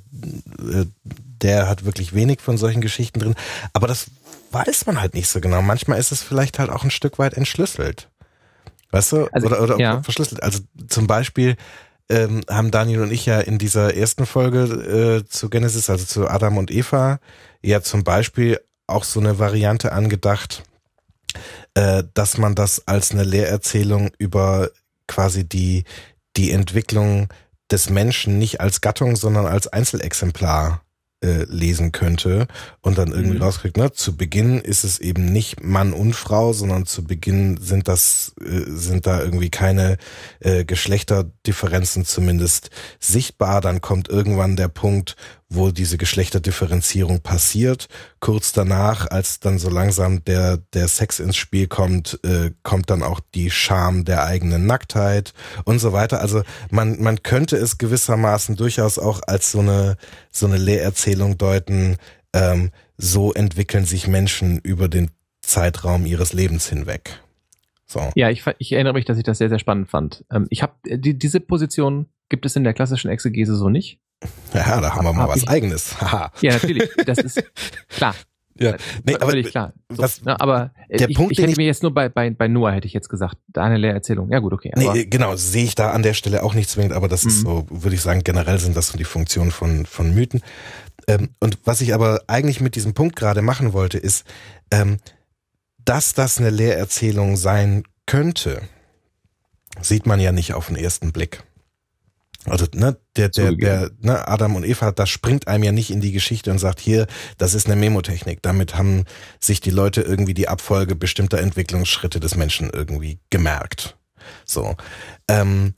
der hat wirklich wenig von solchen Geschichten drin, aber das weiß man halt nicht so genau. Manchmal ist es vielleicht halt auch ein Stück weit entschlüsselt. Weißt du? Also, oder oder ja. verschlüsselt. Also zum Beispiel ähm, haben Daniel und ich ja in dieser ersten Folge äh, zu Genesis, also zu Adam und Eva, ja zum Beispiel auch so eine Variante angedacht, äh, dass man das als eine Lehrerzählung über quasi die, die Entwicklung des Menschen nicht als Gattung, sondern als Einzelexemplar äh, lesen könnte und dann irgendwie mhm. rauskriegt, ne, zu Beginn ist es eben nicht Mann und Frau, sondern zu Beginn sind das, äh, sind da irgendwie keine äh, Geschlechterdifferenzen zumindest sichtbar. Dann kommt irgendwann der Punkt, wo diese Geschlechterdifferenzierung passiert. Kurz danach, als dann so langsam der der Sex ins Spiel kommt, äh, kommt dann auch die Scham der eigenen Nacktheit und so weiter. Also man man könnte es gewissermaßen durchaus auch als so eine so eine Lehrerzählung deuten. Ähm, so entwickeln sich Menschen über den Zeitraum ihres Lebens hinweg. So. Ja, ich ich erinnere mich, dass ich das sehr sehr spannend fand. Ähm, ich habe die, diese Position gibt es in der klassischen Exegese so nicht. Ja, da haben wir mal hab was ich, Eigenes. Ja, natürlich. Das ist klar. Ja, nee, aber völlig klar. So, was, na, aber der ich, Punkt, ich hätte ich, mir jetzt nur bei, bei, bei Noah hätte ich jetzt gesagt, da eine Lehrerzählung. Ja gut, okay. Aber nee, genau, sehe ich da an der Stelle auch nicht zwingend, aber das mhm. ist so, würde ich sagen, generell sind das so die Funktionen von, von Mythen. Ähm, und was ich aber eigentlich mit diesem Punkt gerade machen wollte, ist, ähm, dass das eine Lehrerzählung sein könnte, sieht man ja nicht auf den ersten Blick. Also ne, der der der ne, Adam und Eva, das springt einem ja nicht in die Geschichte und sagt, hier, das ist eine Memotechnik. Damit haben sich die Leute irgendwie die Abfolge bestimmter Entwicklungsschritte des Menschen irgendwie gemerkt. So. Ähm,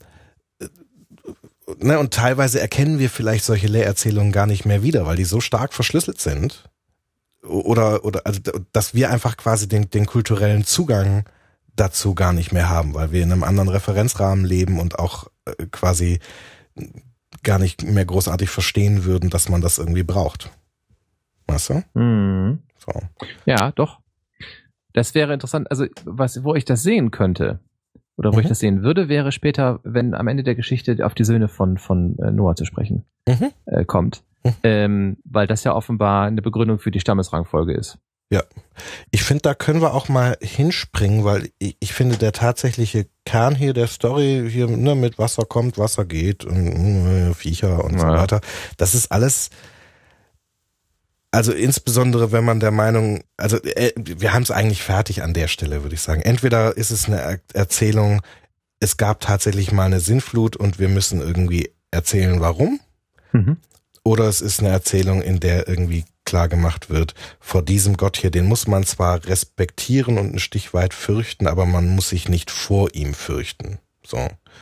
ne, und teilweise erkennen wir vielleicht solche Lehrerzählungen gar nicht mehr wieder, weil die so stark verschlüsselt sind. Oder oder also dass wir einfach quasi den den kulturellen Zugang dazu gar nicht mehr haben, weil wir in einem anderen Referenzrahmen leben und auch äh, quasi gar nicht mehr großartig verstehen würden, dass man das irgendwie braucht. Weißt du? Mhm. So. Ja, doch. Das wäre interessant. Also, was, wo ich das sehen könnte, oder wo mhm. ich das sehen würde, wäre später, wenn am Ende der Geschichte auf die Söhne von, von äh, Noah zu sprechen mhm. äh, kommt. Mhm. Ähm, weil das ja offenbar eine Begründung für die Stammesrangfolge ist. Ja, ich finde, da können wir auch mal hinspringen, weil ich, ich finde, der tatsächliche Kern hier der Story, hier ne, mit Wasser kommt, Wasser geht, und, äh, Viecher und ja. so weiter, das ist alles, also insbesondere wenn man der Meinung, also äh, wir haben es eigentlich fertig an der Stelle, würde ich sagen. Entweder ist es eine er- Erzählung, es gab tatsächlich mal eine Sintflut und wir müssen irgendwie erzählen, warum, mhm. oder es ist eine Erzählung, in der irgendwie klar gemacht wird, vor diesem Gott hier, den muss man zwar respektieren und ein Stück weit fürchten, aber man muss sich nicht vor ihm fürchten. So.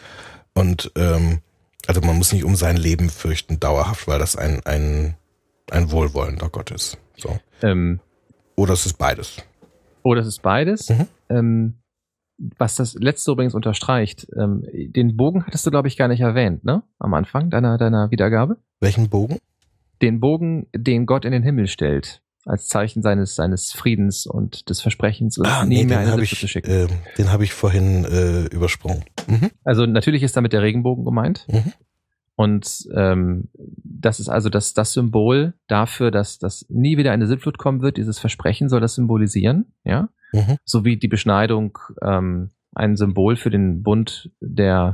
Und ähm, also man muss nicht um sein Leben fürchten, dauerhaft, weil das ein, ein, ein wohlwollender Gott ist. So. Ähm, Oder es ist beides. Oder es ist beides. Mhm. Ähm, was das letzte übrigens unterstreicht, ähm, den Bogen hattest du, glaube ich, gar nicht erwähnt, ne? Am Anfang deiner, deiner Wiedergabe. Welchen Bogen? Den Bogen, den Gott in den Himmel stellt, als Zeichen seines, seines Friedens und des Versprechens, ah, nie nee, mehr eine Sippe zu schicken. Äh, den habe ich vorhin äh, übersprungen. Mhm. Also natürlich ist damit der Regenbogen gemeint. Mhm. Und ähm, das ist also das, das Symbol dafür, dass, dass nie wieder eine Sintflut kommen wird. Dieses Versprechen soll das symbolisieren, ja. Mhm. So wie die Beschneidung ähm, ein Symbol für den Bund der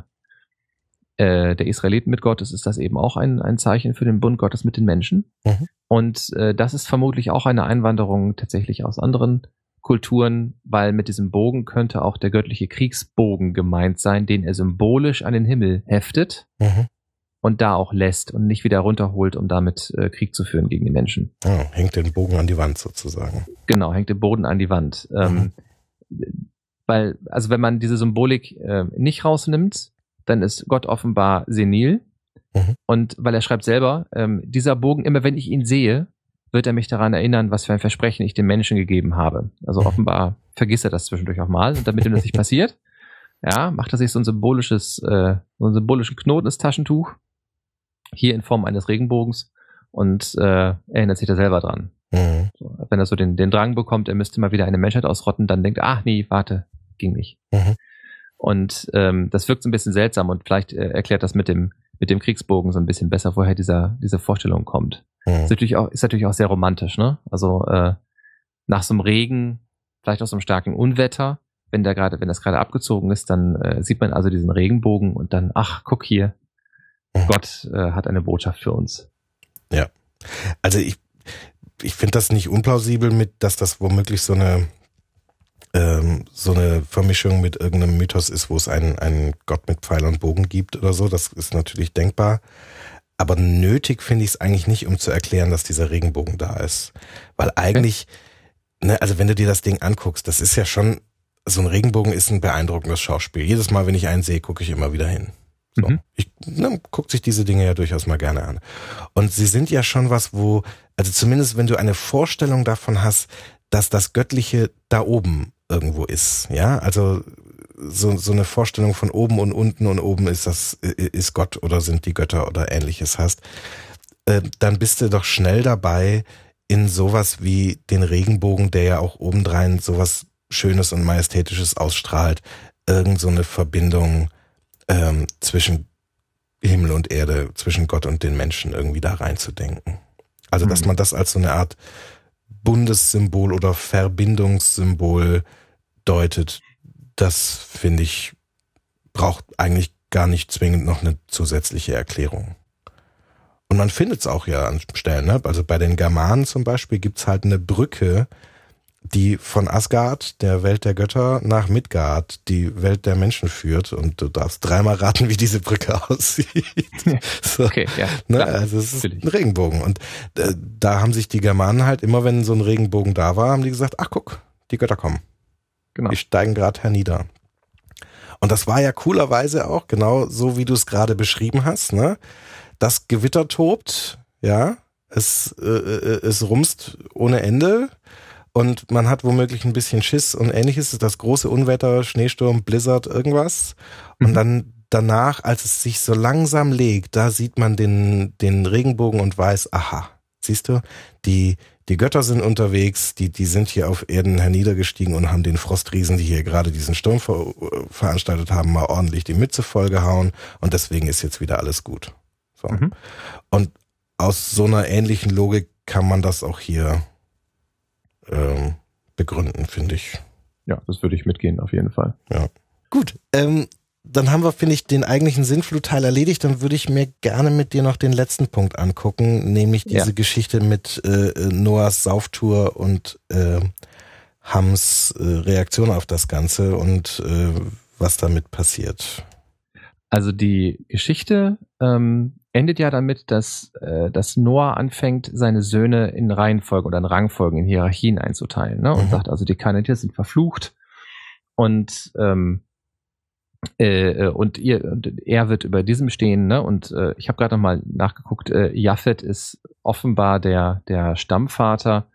äh, der Israeliten mit Gott ist, ist das eben auch ein, ein Zeichen für den Bund Gottes mit den Menschen. Mhm. Und äh, das ist vermutlich auch eine Einwanderung tatsächlich aus anderen Kulturen, weil mit diesem Bogen könnte auch der göttliche Kriegsbogen gemeint sein, den er symbolisch an den Himmel heftet. Mhm. Und da auch lässt und nicht wieder runterholt, um damit äh, Krieg zu führen gegen die Menschen. Ja, hängt den Bogen an die Wand sozusagen. Genau, hängt den Boden an die Wand. Mhm. Ähm, weil, also wenn man diese Symbolik äh, nicht rausnimmt, dann ist Gott offenbar senil. Mhm. Und weil er schreibt selber, ähm, dieser Bogen, immer wenn ich ihn sehe, wird er mich daran erinnern, was für ein Versprechen ich dem Menschen gegeben habe. Also mhm. offenbar vergisst er das zwischendurch auch mal. Und damit ihm das nicht passiert, ja, macht er sich so ein symbolisches, äh, so einen symbolischen Knoten ins Taschentuch. Hier in Form eines Regenbogens und äh, erinnert sich da selber dran. Mhm. So, wenn er so den, den Drang bekommt, er müsste mal wieder eine Menschheit ausrotten, dann denkt er, ach nee, warte, ging nicht. Mhm. Und ähm, das wirkt so ein bisschen seltsam und vielleicht äh, erklärt das mit dem mit dem Kriegsbogen so ein bisschen besser, woher dieser diese Vorstellung kommt. Mhm. Ist natürlich auch ist natürlich auch sehr romantisch, ne? Also äh, nach so einem Regen, vielleicht auch so einem starken Unwetter, wenn da gerade, wenn das gerade abgezogen ist, dann äh, sieht man also diesen Regenbogen und dann, ach, guck hier. Gott äh, hat eine Botschaft für uns. Ja, also ich, ich finde das nicht unplausibel, mit, dass das womöglich so eine ähm, so eine Vermischung mit irgendeinem Mythos ist, wo es einen, einen Gott mit Pfeil und Bogen gibt oder so. Das ist natürlich denkbar. Aber nötig finde ich es eigentlich nicht, um zu erklären, dass dieser Regenbogen da ist. Weil eigentlich, okay. ne, also wenn du dir das Ding anguckst, das ist ja schon, so ein Regenbogen ist ein beeindruckendes Schauspiel. Jedes Mal, wenn ich einen sehe, gucke ich immer wieder hin. So. Mhm. Ich, ne, guckt sich diese Dinge ja durchaus mal gerne an. Und sie sind ja schon was, wo, also zumindest wenn du eine Vorstellung davon hast, dass das Göttliche da oben irgendwo ist, ja, also so, so eine Vorstellung von oben und unten und oben ist das, ist Gott oder sind die Götter oder ähnliches hast, äh, dann bist du doch schnell dabei in sowas wie den Regenbogen, der ja auch obendrein sowas Schönes und Majestätisches ausstrahlt, irgend so eine Verbindung Ähm, zwischen Himmel und Erde, zwischen Gott und den Menschen irgendwie da reinzudenken. Also, dass man das als so eine Art Bundessymbol oder Verbindungssymbol deutet, das finde ich, braucht eigentlich gar nicht zwingend noch eine zusätzliche Erklärung. Und man findet es auch ja an Stellen, ne? Also bei den Germanen zum Beispiel gibt's halt eine Brücke, die von Asgard, der Welt der Götter, nach Midgard, die Welt der Menschen führt. Und du darfst dreimal raten, wie diese Brücke aussieht. So, okay, ja. Ne? Also es ist natürlich ein Regenbogen. Und äh, da haben sich die Germanen halt immer, wenn so ein Regenbogen da war, haben die gesagt, ach guck, die Götter kommen. Genau. Die steigen gerade hernieder. Und das war ja coolerweise auch genau so, wie du es gerade beschrieben hast. Ne? Das Gewitter tobt, ja, es, äh, es rumst ohne Ende. Und man hat womöglich ein bisschen Schiss und ähnliches, das große Unwetter, Schneesturm, Blizzard, irgendwas. Und mhm. dann danach, als es sich so langsam legt, da sieht man den, den Regenbogen und weiß, aha, siehst du, die, die Götter sind unterwegs, die, die sind hier auf Erden herniedergestiegen und haben den Frostriesen, die hier gerade diesen Sturm ver, veranstaltet haben, mal ordentlich die Mütze vollgehauen und deswegen ist jetzt wieder alles gut. So. Mhm. Und aus so einer ähnlichen Logik kann man das auch hier Ähm, begründen, finde ich. Ja, das würde ich mitgehen, auf jeden Fall. Ja. Gut, ähm, dann haben wir, finde ich, den eigentlichen Sintflut-Teil erledigt. Dann würde ich mir gerne mit dir noch den letzten Punkt angucken, nämlich diese ja. Geschichte mit äh, Noahs Sauftour und äh, Hams äh, Reaktion auf das Ganze und äh, was damit passiert. Also die Geschichte ähm, endet ja damit, dass äh, dass Noah anfängt, seine Söhne in Reihenfolgen oder in Rangfolgen, in Hierarchien einzuteilen, ne? Und mhm. sagt also, die Kanaaniter sind verflucht und ähm, äh, und, ihr, und er wird über diesem stehen, ne? Und äh, ich habe gerade noch mal nachgeguckt, äh, Japhet ist offenbar der der Stammvater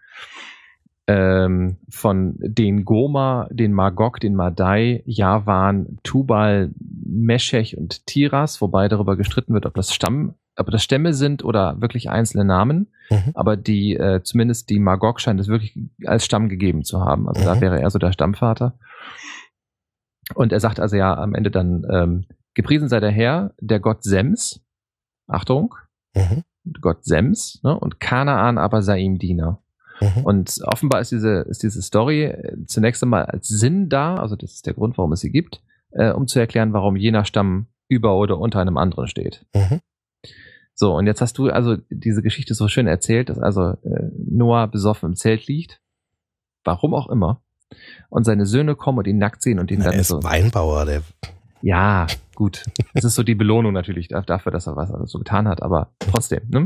ähm, von den Gomer, den Magog, den Madai, Javan, Tubal, Meshech und Tiras, wobei darüber gestritten wird, ob das Stamm, ob das Stämme sind oder wirklich einzelne Namen. Mhm. Aber die, äh, zumindest die Magog scheint es wirklich als Stamm gegeben zu haben. Also mhm. da wäre er so der Stammvater. Und er sagt also ja am Ende dann, ähm, gepriesen sei der Herr, der Gott Sems, Achtung, mhm. Gott Sems, ne? Und Kanaan aber sei ihm Diener. Mhm. Und offenbar ist diese, ist diese Story zunächst einmal als Sinn da, also das ist der Grund, warum es sie gibt, äh, um zu erklären, warum jener Stamm über oder unter einem anderen steht. Mhm. So, und jetzt hast du also diese Geschichte so schön erzählt, dass also äh, Noah besoffen im Zelt liegt, warum auch immer, und seine Söhne kommen und ihn nackt sehen und ihn Na, dann er ist so... Weinbauer, der... Ja, gut. Das ist so die Belohnung natürlich dafür, dass er was so getan hat, aber trotzdem, ne?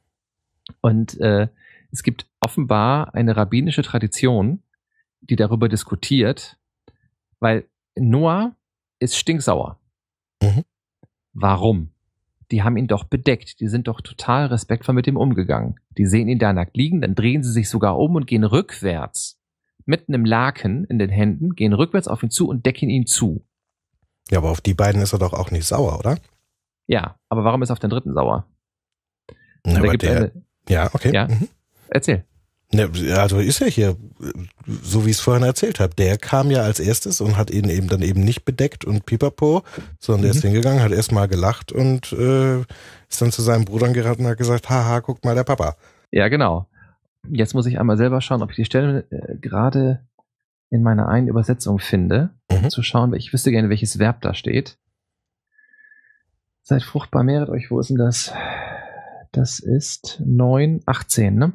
Und äh, es gibt offenbar eine rabbinische Tradition, die darüber diskutiert, weil Noah ist stinksauer. Mhm. Warum? Die haben ihn doch bedeckt. Die sind doch total respektvoll mit ihm umgegangen. Die sehen ihn da nackt liegen, dann drehen sie sich sogar um und gehen rückwärts mit einem Laken in den Händen, gehen rückwärts auf ihn zu und decken ihn zu. Ja, aber auf die beiden ist er doch auch nicht sauer, oder? Ja, aber warum ist er auf den dritten sauer? Na, aber der, eine, ja, okay. Ja, mhm. Erzähl. Ja, also ist ja hier, so wie ich es vorhin erzählt habe, der kam ja als erstes und hat ihn eben dann eben nicht bedeckt und pipapo, sondern mhm. der ist hingegangen, hat erstmal gelacht und äh, ist dann zu seinen Brüdern geraten und hat gesagt, haha, guck mal, der Papa. Ja, genau. Jetzt muss ich einmal selber schauen, ob ich die Stelle äh, gerade in meiner einen Übersetzung finde, um mhm. zu schauen, ich wüsste gerne, welches Verb da steht. Seid fruchtbar, mehret euch, wo ist denn das? Das ist neun, achtzehn, ne?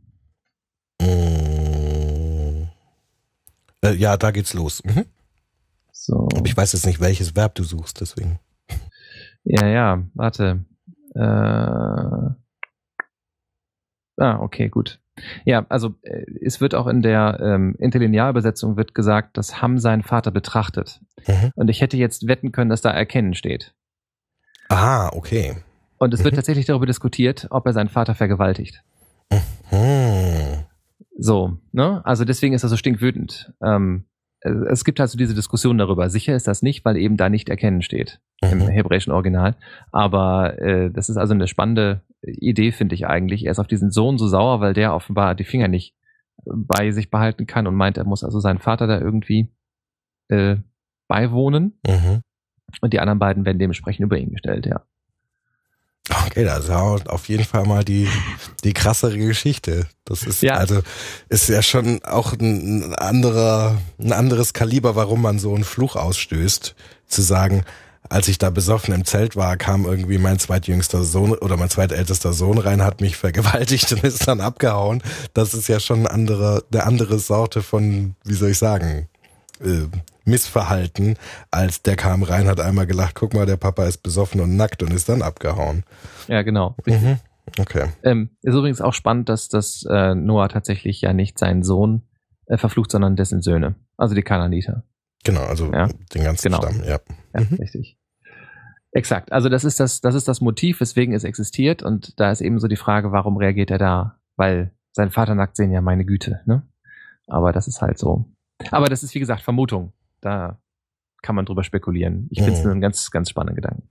Mm. Äh, ja, da geht's los. Mhm. So. Aber ich weiß jetzt nicht, welches Verb du suchst, deswegen. Ja, ja, warte. Äh. Ah, okay, gut. Ja, also äh, es wird auch in der ähm, Interlinearübersetzung wird gesagt, dass Ham seinen Vater betrachtet. Mhm. Und ich hätte jetzt wetten können, dass da Erkennen steht. Ah, okay. Und es wird mhm. tatsächlich darüber diskutiert, ob er seinen Vater vergewaltigt. Mhm. So, ne? Also deswegen ist er so stinkwütend. Ähm, es gibt also diese Diskussion darüber. Sicher ist das nicht, weil eben da nicht Erkennen steht mhm. im hebräischen Original. Aber äh, das ist also eine spannende Idee, finde ich eigentlich. Er ist auf diesen Sohn so sauer, weil der offenbar die Finger nicht bei sich behalten kann und meint, er muss also seinen Vater da irgendwie äh, beiwohnen. Mhm. Und die anderen beiden werden dementsprechend über ihn gestellt, ja. Okay, das ist ja auf jeden Fall mal die, die krassere Geschichte. Das ist, ja. also, ist ja schon auch ein anderer, ein anderes Kaliber, warum man so einen Fluch ausstößt, zu sagen, als ich da besoffen im Zelt war, kam irgendwie mein zweitjüngster Sohn oder mein zweitältester Sohn rein, hat mich vergewaltigt und ist dann abgehauen. Das ist ja schon eine andere, eine andere Sorte von, wie soll ich sagen, äh, Missverhalten, als der kam rein, hat einmal gelacht, guck mal, der Papa ist besoffen und nackt und ist dann abgehauen. Ja, genau. Mhm. Okay. Ähm, ist übrigens auch spannend, dass das äh, Noah tatsächlich ja nicht seinen Sohn äh, verflucht, sondern dessen Söhne, also die Kanaaniter. Genau, also ja. den ganzen genau. Stamm, ja. Ja, mhm. richtig. Exakt. Also das ist das, das ist das Motiv, weswegen es existiert, und da ist eben so die Frage, warum reagiert er da? Weil sein Vater nackt sehen, ja, meine Güte, ne? Aber das ist halt so. Aber das ist, wie gesagt, Vermutung. Da kann man drüber spekulieren. Ich finde es mhm. einen ganz, ganz spannenden Gedanken.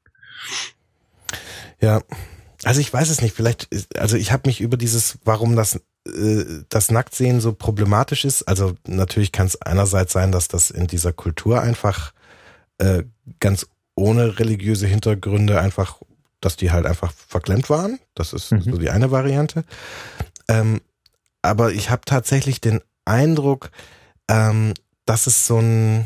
Ja, also ich weiß es nicht. Vielleicht, ist, also ich habe mich über dieses, warum das äh, das Nacktsehen so problematisch ist. Also natürlich kann es einerseits sein, dass das in dieser Kultur einfach äh, ganz ohne religiöse Hintergründe einfach, dass die halt einfach verklemmt waren. Das ist mhm. so die eine Variante. Ähm, aber ich habe tatsächlich den Eindruck, ähm, dass es so ein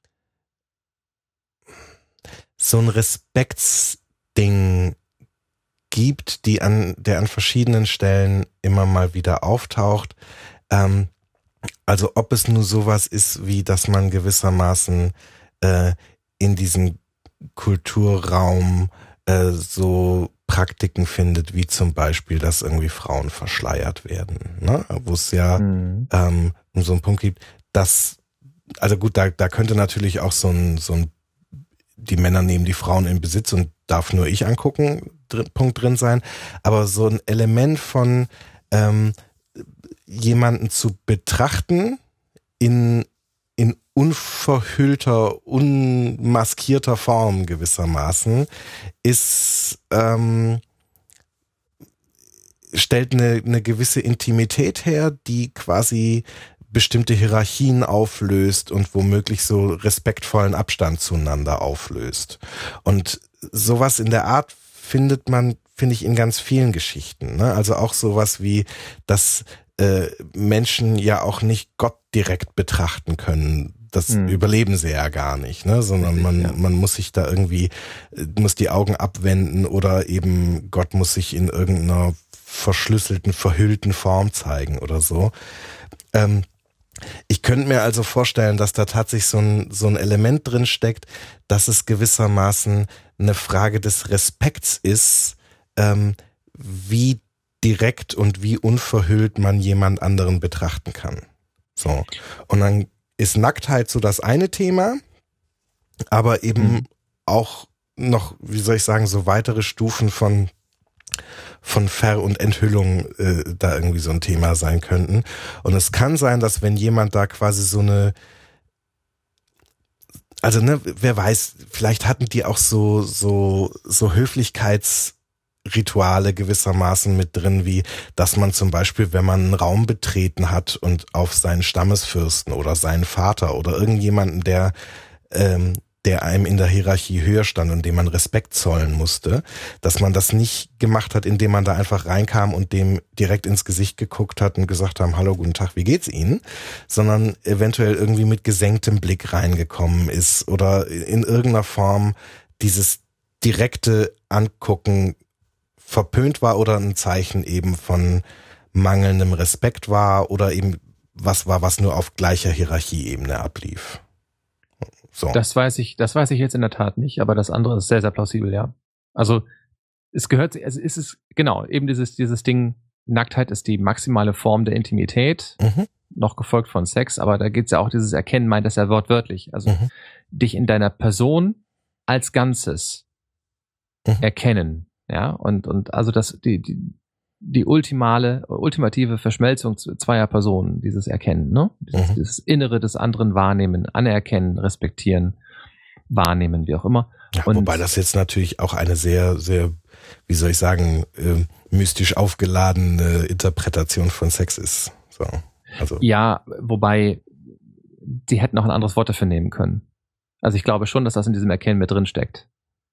so ein Respektsding gibt, die an der an verschiedenen Stellen immer mal wieder auftaucht. Ähm, also ob es nur sowas ist, wie dass man gewissermaßen äh, in diesem Kulturraum äh, so Praktiken findet, wie zum Beispiel, dass irgendwie Frauen verschleiert werden, ne? Wo es ja mhm. ähm, so einen Punkt gibt, dass, also gut, da, da könnte natürlich auch so ein, so ein, die Männer nehmen die Frauen in Besitz und darf nur ich angucken, drin, Punkt drin sein, aber so ein Element von ähm, jemanden zu betrachten in in unverhüllter, unmaskierter Form gewissermaßen, ist, ähm, stellt eine, eine gewisse Intimität her, die quasi bestimmte Hierarchien auflöst und womöglich so respektvollen Abstand zueinander auflöst. Und sowas in der Art findet man, finde ich, in ganz vielen Geschichten, ne? Also auch sowas wie, dass äh, Menschen ja auch nicht Gott direkt betrachten können. Das hm. überleben sie ja gar nicht, ne? Sondern man, ja. man muss sich da irgendwie, muss die Augen abwenden oder eben Gott muss sich in irgendeiner verschlüsselten, verhüllten Form zeigen oder so. Ähm, ich könnte mir also vorstellen, dass da tatsächlich so ein, so ein Element drin steckt, dass es gewissermaßen eine Frage des Respekts ist, ähm, wie direkt und wie unverhüllt man jemand anderen betrachten kann. So. Und dann ist Nacktheit so das eine Thema, aber eben mhm. auch noch, wie soll ich sagen, so weitere Stufen von von Ver- und Enthüllung äh, da irgendwie so ein Thema sein könnten. Und es kann sein, dass wenn jemand da quasi so eine, also ne, wer weiß, vielleicht hatten die auch so so so Höflichkeitsrituale gewissermaßen mit drin, wie dass man zum Beispiel, wenn man einen Raum betreten hat und auf seinen Stammesfürsten oder seinen Vater oder irgendjemanden, der ähm, der einem in der Hierarchie höher stand und dem man Respekt zollen musste, dass man das nicht gemacht hat, indem man da einfach reinkam und dem direkt ins Gesicht geguckt hat und gesagt haben, hallo, guten Tag, wie geht's Ihnen? Sondern eventuell irgendwie mit gesenktem Blick reingekommen ist oder in irgendeiner Form dieses direkte Angucken verpönt war oder ein Zeichen eben von mangelndem Respekt war oder eben was war, was nur auf gleicher Hierarchieebene ablief. So. Das weiß ich, das weiß ich jetzt in der Tat nicht, aber das andere ist sehr, sehr plausibel, ja. Also es gehört, also es ist genau eben dieses dieses Ding. Nacktheit ist die maximale Form der Intimität, mhm. noch gefolgt von Sex, aber da geht's ja auch dieses Erkennen, meint das ja wortwörtlich, also mhm. dich in deiner Person als Ganzes mhm. erkennen, ja und und also das die die die ultimale, ultimative Verschmelzung zweier Personen, dieses Erkennen, ne? Dieses, mhm. dieses Innere des anderen wahrnehmen, anerkennen, respektieren, wahrnehmen, wie auch immer. Ja, und wobei das jetzt natürlich auch eine sehr, sehr, wie soll ich sagen, äh, mystisch aufgeladene Interpretation von Sex ist. So, also. Ja, wobei, die hätten auch ein anderes Wort dafür nehmen können. Also ich glaube schon, dass das in diesem Erkennen mit drin steckt.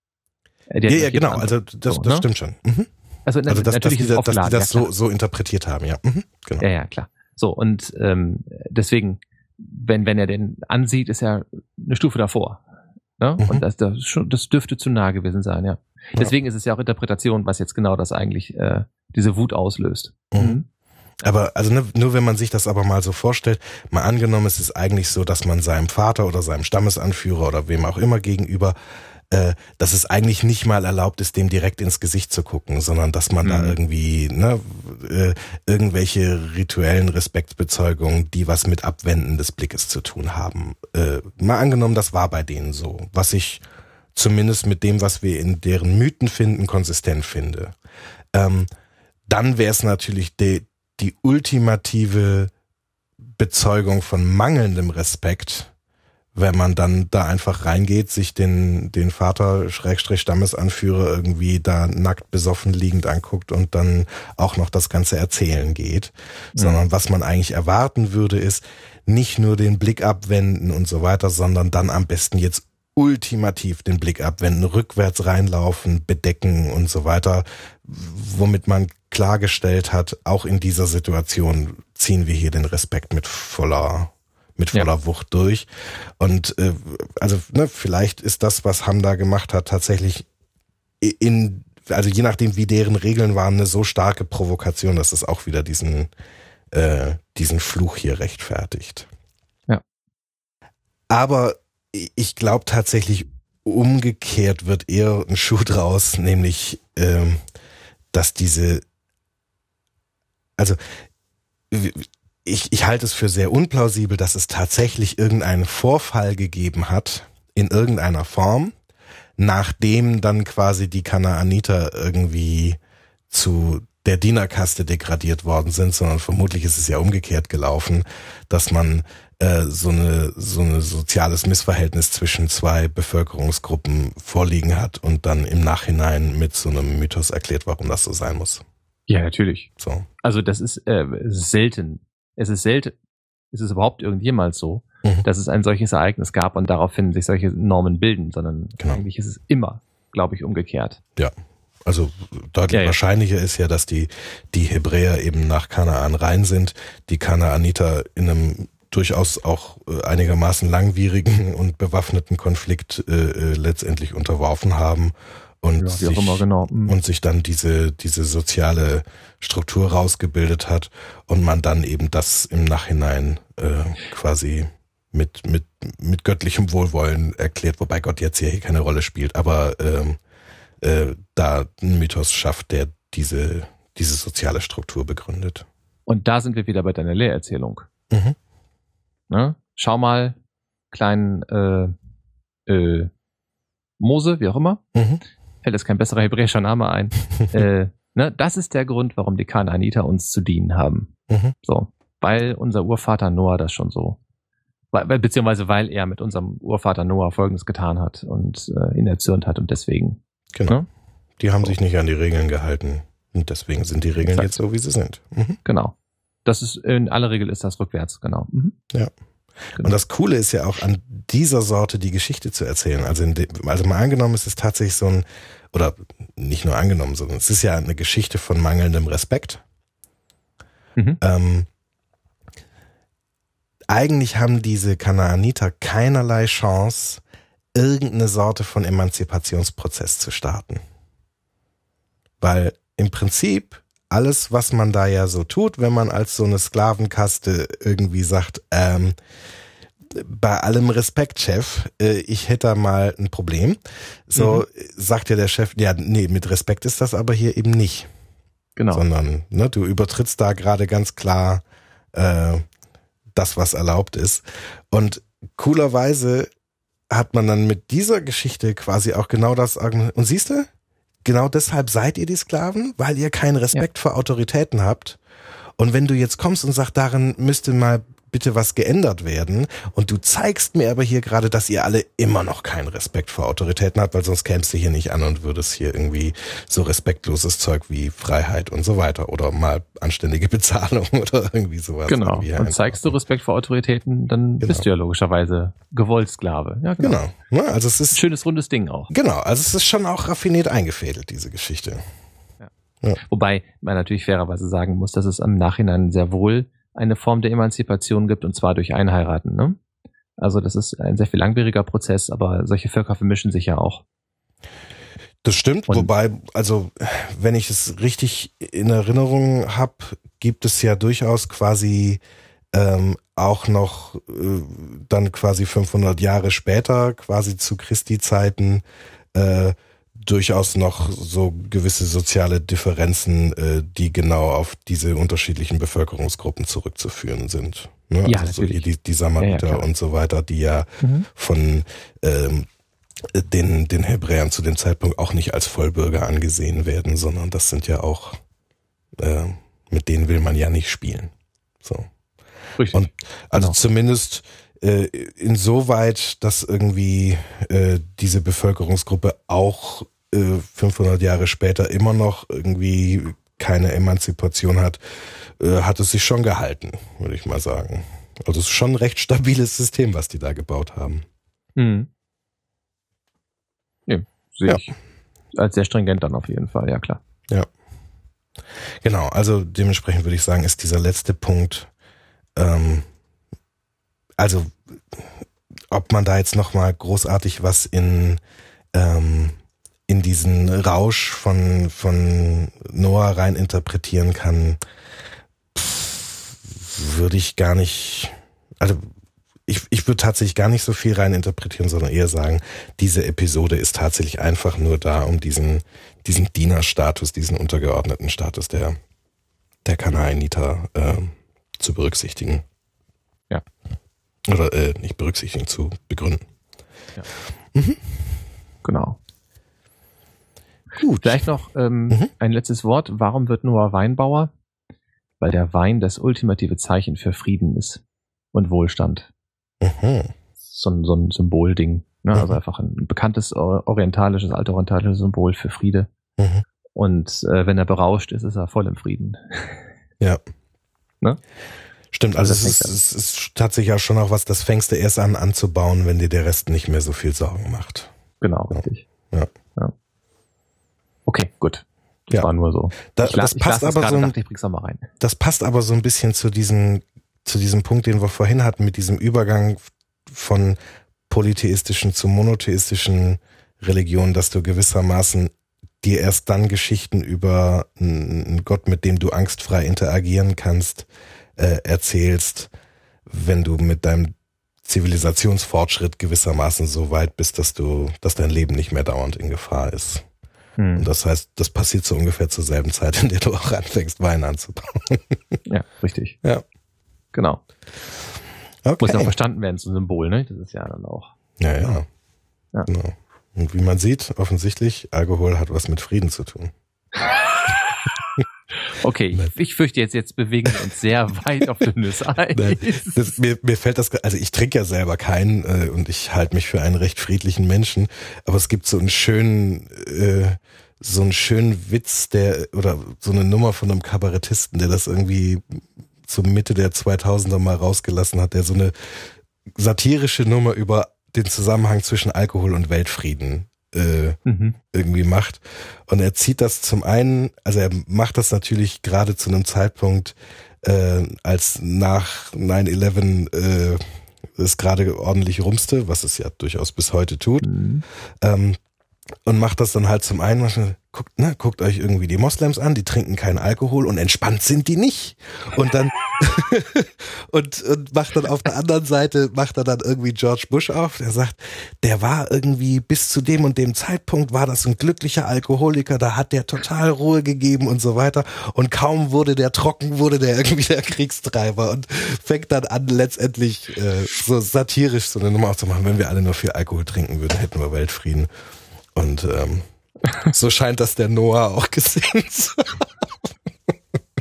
Ja, ja, genau, also das, so, das ne? stimmt schon. Mhm. Also, also das, natürlich dass, die, ist es dass die das ja, so, so interpretiert haben, ja. Mhm, genau. Ja, ja, klar. So, und ähm, deswegen, wenn wenn er den ansieht, ist er eine Stufe davor. Ne? Mhm. Und das, das, schon, das dürfte zu nah gewesen sein, ja. Deswegen ja. ist es ja auch Interpretation, was jetzt genau das eigentlich, äh, diese Wut auslöst. Mhm. Mhm. Aber also ne, nur wenn man sich das aber mal so vorstellt, mal angenommen, es ist eigentlich so, dass man seinem Vater oder seinem Stammesanführer oder wem auch immer gegenüber Äh, dass es eigentlich nicht mal erlaubt ist, dem direkt ins Gesicht zu gucken, sondern dass man mhm. da irgendwie ne, äh, irgendwelche rituellen Respektbezeugungen, die was mit Abwenden des Blickes zu tun haben. Äh, mal angenommen, das war bei denen so, was ich zumindest mit dem, was wir in deren Mythen finden, konsistent finde. Ähm, dann wäre es natürlich die, die ultimative Bezeugung von mangelndem Respekt, wenn man dann da einfach reingeht, sich den den Vater Schrägstrich Stammesanführer irgendwie da nackt besoffen liegend anguckt und dann auch noch das ganze Erzählen geht, mhm. sondern was man eigentlich erwarten würde, ist nicht nur den Blick abwenden und so weiter, sondern dann am besten jetzt ultimativ den Blick abwenden, rückwärts reinlaufen, bedecken und so weiter, womit man klargestellt hat, auch in dieser Situation ziehen wir hier den Respekt mit voller mit voller ja. Wucht durch. Und äh, also ne, vielleicht ist das, was Hamda gemacht hat, tatsächlich in, also je nachdem, wie deren Regeln waren, eine so starke Provokation, dass es auch wieder diesen äh, diesen Fluch hier rechtfertigt. Ja. Aber ich glaube tatsächlich, umgekehrt wird eher ein Schuh draus, nämlich ähm, dass diese, also ich, ich halte es für sehr unplausibel, dass es tatsächlich irgendeinen Vorfall gegeben hat, in irgendeiner Form, nachdem dann quasi die Kanaaniter irgendwie zu der Dienerkaste degradiert worden sind, sondern vermutlich ist es ja umgekehrt gelaufen, dass man äh, so eine so ein soziales Missverhältnis zwischen zwei Bevölkerungsgruppen vorliegen hat und dann im Nachhinein mit so einem Mythos erklärt, warum das so sein muss. Ja, natürlich. So. Also das ist, äh, es ist selten. Es ist selten, ist es überhaupt irgendjemals so, mhm. dass es ein solches Ereignis gab und daraufhin sich solche Normen bilden, sondern genau. eigentlich ist es immer, glaube ich, umgekehrt. Ja. Also deutlich ja, ja. wahrscheinlicher ist ja, dass die die Hebräer eben nach Kanaan rein sind, die Kanaaniter in einem durchaus auch einigermaßen langwierigen und bewaffneten Konflikt äh, letztendlich unterworfen haben und, ja, sich, immer, genau. mhm. und sich dann diese diese soziale Struktur rausgebildet hat und man dann eben das im Nachhinein äh, quasi mit mit mit göttlichem Wohlwollen erklärt, wobei Gott jetzt hier keine Rolle spielt, aber ähm, Äh, da einen Mythos schafft, der diese diese soziale Struktur begründet. Und da sind wir wieder bei deiner Lehrerzählung. Mhm. Ne? Schau mal, kleinen äh, äh, Mose, wie auch immer, mhm. fällt jetzt kein besserer hebräischer Name ein. äh, ne? Das ist der Grund, warum die Kanaaniter uns zu dienen haben. Mhm. So, weil unser Urvater Noah das schon so, weil, beziehungsweise weil er mit unserem Urvater Noah Folgendes getan hat und äh, ihn erzürnt hat und deswegen. Genau. Ne? Die haben sich nicht an die Regeln gehalten und deswegen sind die Regeln Exakt. Jetzt so, wie sie sind. Mhm. Genau. Das ist, in aller Regel ist das rückwärts, genau. Mhm. Ja. Genau. Und das Coole ist ja auch an dieser Sorte die Geschichte zu erzählen. Also, in de, also mal angenommen, es ist tatsächlich so ein, oder nicht nur angenommen, sondern es ist ja eine Geschichte von mangelndem Respekt. Mhm. Ähm, eigentlich haben diese Kanaaniter keinerlei Chance, irgendeine Sorte von Emanzipationsprozess zu starten. Weil im Prinzip alles, was man da ja so tut, wenn man als so eine Sklavenkaste irgendwie sagt, ähm, bei allem Respekt, Chef, äh, ich hätte da mal ein Problem. So mhm. sagt ja der Chef, ja, nee, mit Respekt ist das aber hier eben nicht. Genau. Sondern ne, du übertrittst da gerade ganz klar äh, das, was erlaubt ist. Und coolerweise hat man dann mit dieser Geschichte quasi auch genau das Argument. Und siehst du, genau deshalb seid ihr die Sklaven, weil ihr keinen Respekt ja. vor Autoritäten habt. Und wenn du jetzt kommst und sagst, darin müsste mal bitte was geändert werden und du zeigst mir aber hier gerade, dass ihr alle immer noch keinen Respekt vor Autoritäten habt, weil sonst kämst du hier nicht an und würdest hier irgendwie so respektloses Zeug wie Freiheit und so weiter oder mal anständige Bezahlung oder irgendwie sowas. Genau. Irgendwie und zeigst du Respekt vor Autoritäten, dann genau. bist du ja logischerweise gewollt Sklave. Ja, genau. genau. Ja, also es ist ein schönes rundes Ding auch. Genau. Also es ist schon auch raffiniert eingefädelt, diese Geschichte. Ja. Ja. Wobei man natürlich fairerweise sagen muss, dass es im Nachhinein sehr wohl eine Form der Emanzipation gibt, und zwar durch Einheiraten. Ne? Also das ist ein sehr viel langwieriger Prozess, aber solche Völker vermischen sich ja auch. Das stimmt, und wobei, also wenn ich es richtig in Erinnerung habe, gibt es ja durchaus quasi ähm, auch noch äh, dann quasi fünfhundert Jahre später, quasi zu Christi-Zeiten, äh, durchaus noch so gewisse soziale Differenzen, äh, die genau auf diese unterschiedlichen Bevölkerungsgruppen zurückzuführen sind. Ne? Ja, also natürlich. So die, die Samariter ja, ja, und so weiter, die ja mhm. von ähm, den, den Hebräern zu dem Zeitpunkt auch nicht als Vollbürger angesehen werden, sondern das sind ja auch, äh, mit denen will man ja nicht spielen. So. Richtig. Und also genau. zumindest äh, insoweit, dass irgendwie äh, diese Bevölkerungsgruppe auch äh, fünfhundert Jahre später immer noch irgendwie keine Emanzipation hat, äh, hat es sich schon gehalten, würde ich mal sagen. Also es ist schon ein recht stabiles System, was die da gebaut haben. Mhm. Ja, sehe ja. ich als sehr stringent dann auf jeden Fall, ja klar. Ja. Genau, also dementsprechend würde ich sagen, ist dieser letzte Punkt, ähm, also ob man da jetzt nochmal großartig was in ähm, in diesen Rausch von von Noah rein interpretieren kann, pff, würde ich gar nicht, also ich, ich würde tatsächlich gar nicht so viel rein interpretieren, sondern eher sagen, diese Episode ist tatsächlich einfach nur da, um diesen, diesen Dienerstatus, diesen untergeordneten Status der, der Kanaaniter äh, zu berücksichtigen. Ja. Oder äh, nicht berücksichtigen, zu begründen. Ja. Mhm. Genau. Gut. Vielleicht noch ähm, mhm. ein letztes Wort. Warum wird Noah Weinbauer? Weil der Wein das ultimative Zeichen für Frieden ist und Wohlstand. Mhm. So, so ein Symbolding. Ne? Mhm. Also einfach ein bekanntes orientalisches, altorientalisches Symbol für Friede. Mhm. Und äh, wenn er berauscht ist, ist er voll im Frieden. Ja. Ne? Stimmt, also, also es, ist, es ist tatsächlich auch schon auch was, das fängst du erst an anzubauen, wenn dir der Rest nicht mehr so viel Sorgen macht. Genau, ja. richtig. Ja. Ja. Okay, gut. Das ja. war nur so. Da, ich las, das passt ich las aber so ein, dachte, ich bring's noch mal rein. Das passt aber so ein bisschen zu diesem, zu diesem Punkt, den wir vorhin hatten, mit diesem Übergang von polytheistischen zu monotheistischen Religionen, dass du gewissermaßen dir erst dann Geschichten über einen Gott, mit dem du angstfrei interagieren kannst, äh, erzählst, wenn du mit deinem Zivilisationsfortschritt gewissermaßen so weit bist, dass du, dass dein Leben nicht mehr dauernd in Gefahr ist. Hm. Und das heißt, das passiert so ungefähr zur selben Zeit, in der du auch anfängst, Wein anzubauen. Ja, richtig. Ja. Genau. Okay. Muss ja auch verstanden werden, so ein Symbol, ne? Das ist ja dann auch. Ja, ja. ja. Genau. Und wie man sieht, offensichtlich, Alkohol hat was mit Frieden zu tun. Okay, ich, ich fürchte jetzt, jetzt bewegen wir uns sehr weit auf dünnes Eis. Nein, das, mir, mir fällt das, also ich trinke ja selber keinen äh, und ich halte mich für einen recht friedlichen Menschen, aber es gibt so einen schönen, äh, so einen schönen Witz, der, oder so eine Nummer von einem Kabarettisten, der das irgendwie zur Mitte der zweitausender mal rausgelassen hat, der so eine satirische Nummer über den Zusammenhang zwischen Alkohol und Weltfrieden äh, mhm. irgendwie macht. Und er zieht das zum einen, also er macht das natürlich gerade zu einem Zeitpunkt, äh, als nach nine eleven äh, es gerade ordentlich rumste, was es ja durchaus bis heute tut. Mhm. Ähm, und macht das dann halt zum einen, guckt, ne, guckt euch irgendwie die Moslems an, die trinken keinen Alkohol und entspannt sind die nicht. Und dann und, und macht dann auf der anderen Seite, macht er dann irgendwie George Bush auf, der sagt, der war irgendwie bis zu dem und dem Zeitpunkt war das ein glücklicher Alkoholiker, da hat der total Ruhe gegeben und so weiter. Und kaum wurde der trocken, wurde der irgendwie der Kriegstreiber und fängt dann an, letztendlich äh, so satirisch so eine Nummer aufzumachen, wenn wir alle nur viel Alkohol trinken würden, hätten wir Weltfrieden. Und ähm, so scheint das der Noah auch gesehen zu haben.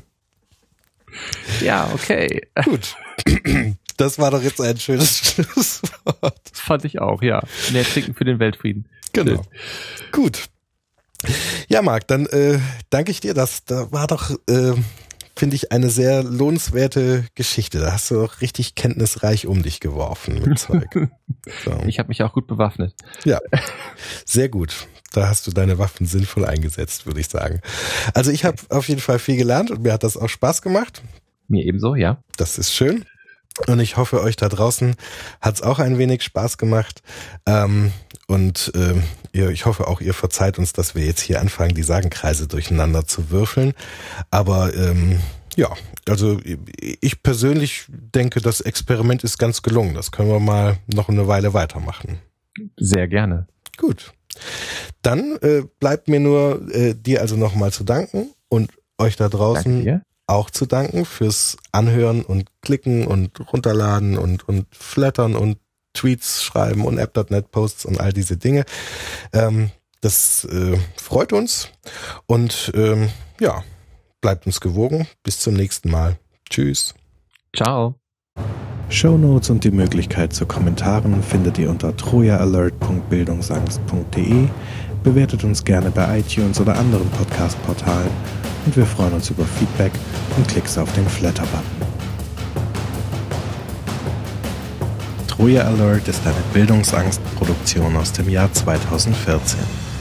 Ja, okay. Gut. Das war doch jetzt ein schönes Schlusswort. Das fand ich auch, ja. Mehr trinken für den Weltfrieden. Genau. Gut. Ja, Marc, dann äh, danke ich dir. Das da war doch, äh, finde ich, eine sehr lohnenswerte Geschichte. Da hast du auch richtig kenntnisreich um dich geworfen mit Zeug. So. Ich habe mich auch gut bewaffnet. Ja, sehr gut. Da hast du deine Waffen sinnvoll eingesetzt, würde ich sagen. Also ich habe auf jeden Fall viel gelernt und mir hat das auch Spaß gemacht. Mir ebenso, ja. Das ist schön. Und ich hoffe, euch da draußen hat es auch ein wenig Spaß gemacht. Ähm, und äh, ihr, ich hoffe auch, ihr verzeiht uns, dass wir jetzt hier anfangen, die Sagenkreise durcheinander zu würfeln. Aber ähm, ja, also ich persönlich denke, das Experiment ist ganz gelungen. Das können wir mal noch eine Weile weitermachen. Sehr gerne. Gut. Dann äh, bleibt mir nur äh, dir also nochmal zu danken und euch da draußen auch zu danken fürs Anhören und Klicken und Runterladen und, und Flattern und Tweets schreiben und app Punkt net Posts und all diese Dinge. Ähm, das äh, freut uns und ähm, ja, bleibt uns gewogen. Bis zum nächsten Mal. Tschüss. Ciao. Shownotes und die Möglichkeit zu Kommentaren findet ihr unter trojaalert punkt bildungsangst punkt de. Bewertet uns gerne bei iTunes oder anderen Podcast-Portalen und wir freuen uns über Feedback und Klicks auf den Flatter-Button. Troja Alert ist eine Bildungsangst-Produktion aus dem Jahr zweitausendvierzehn.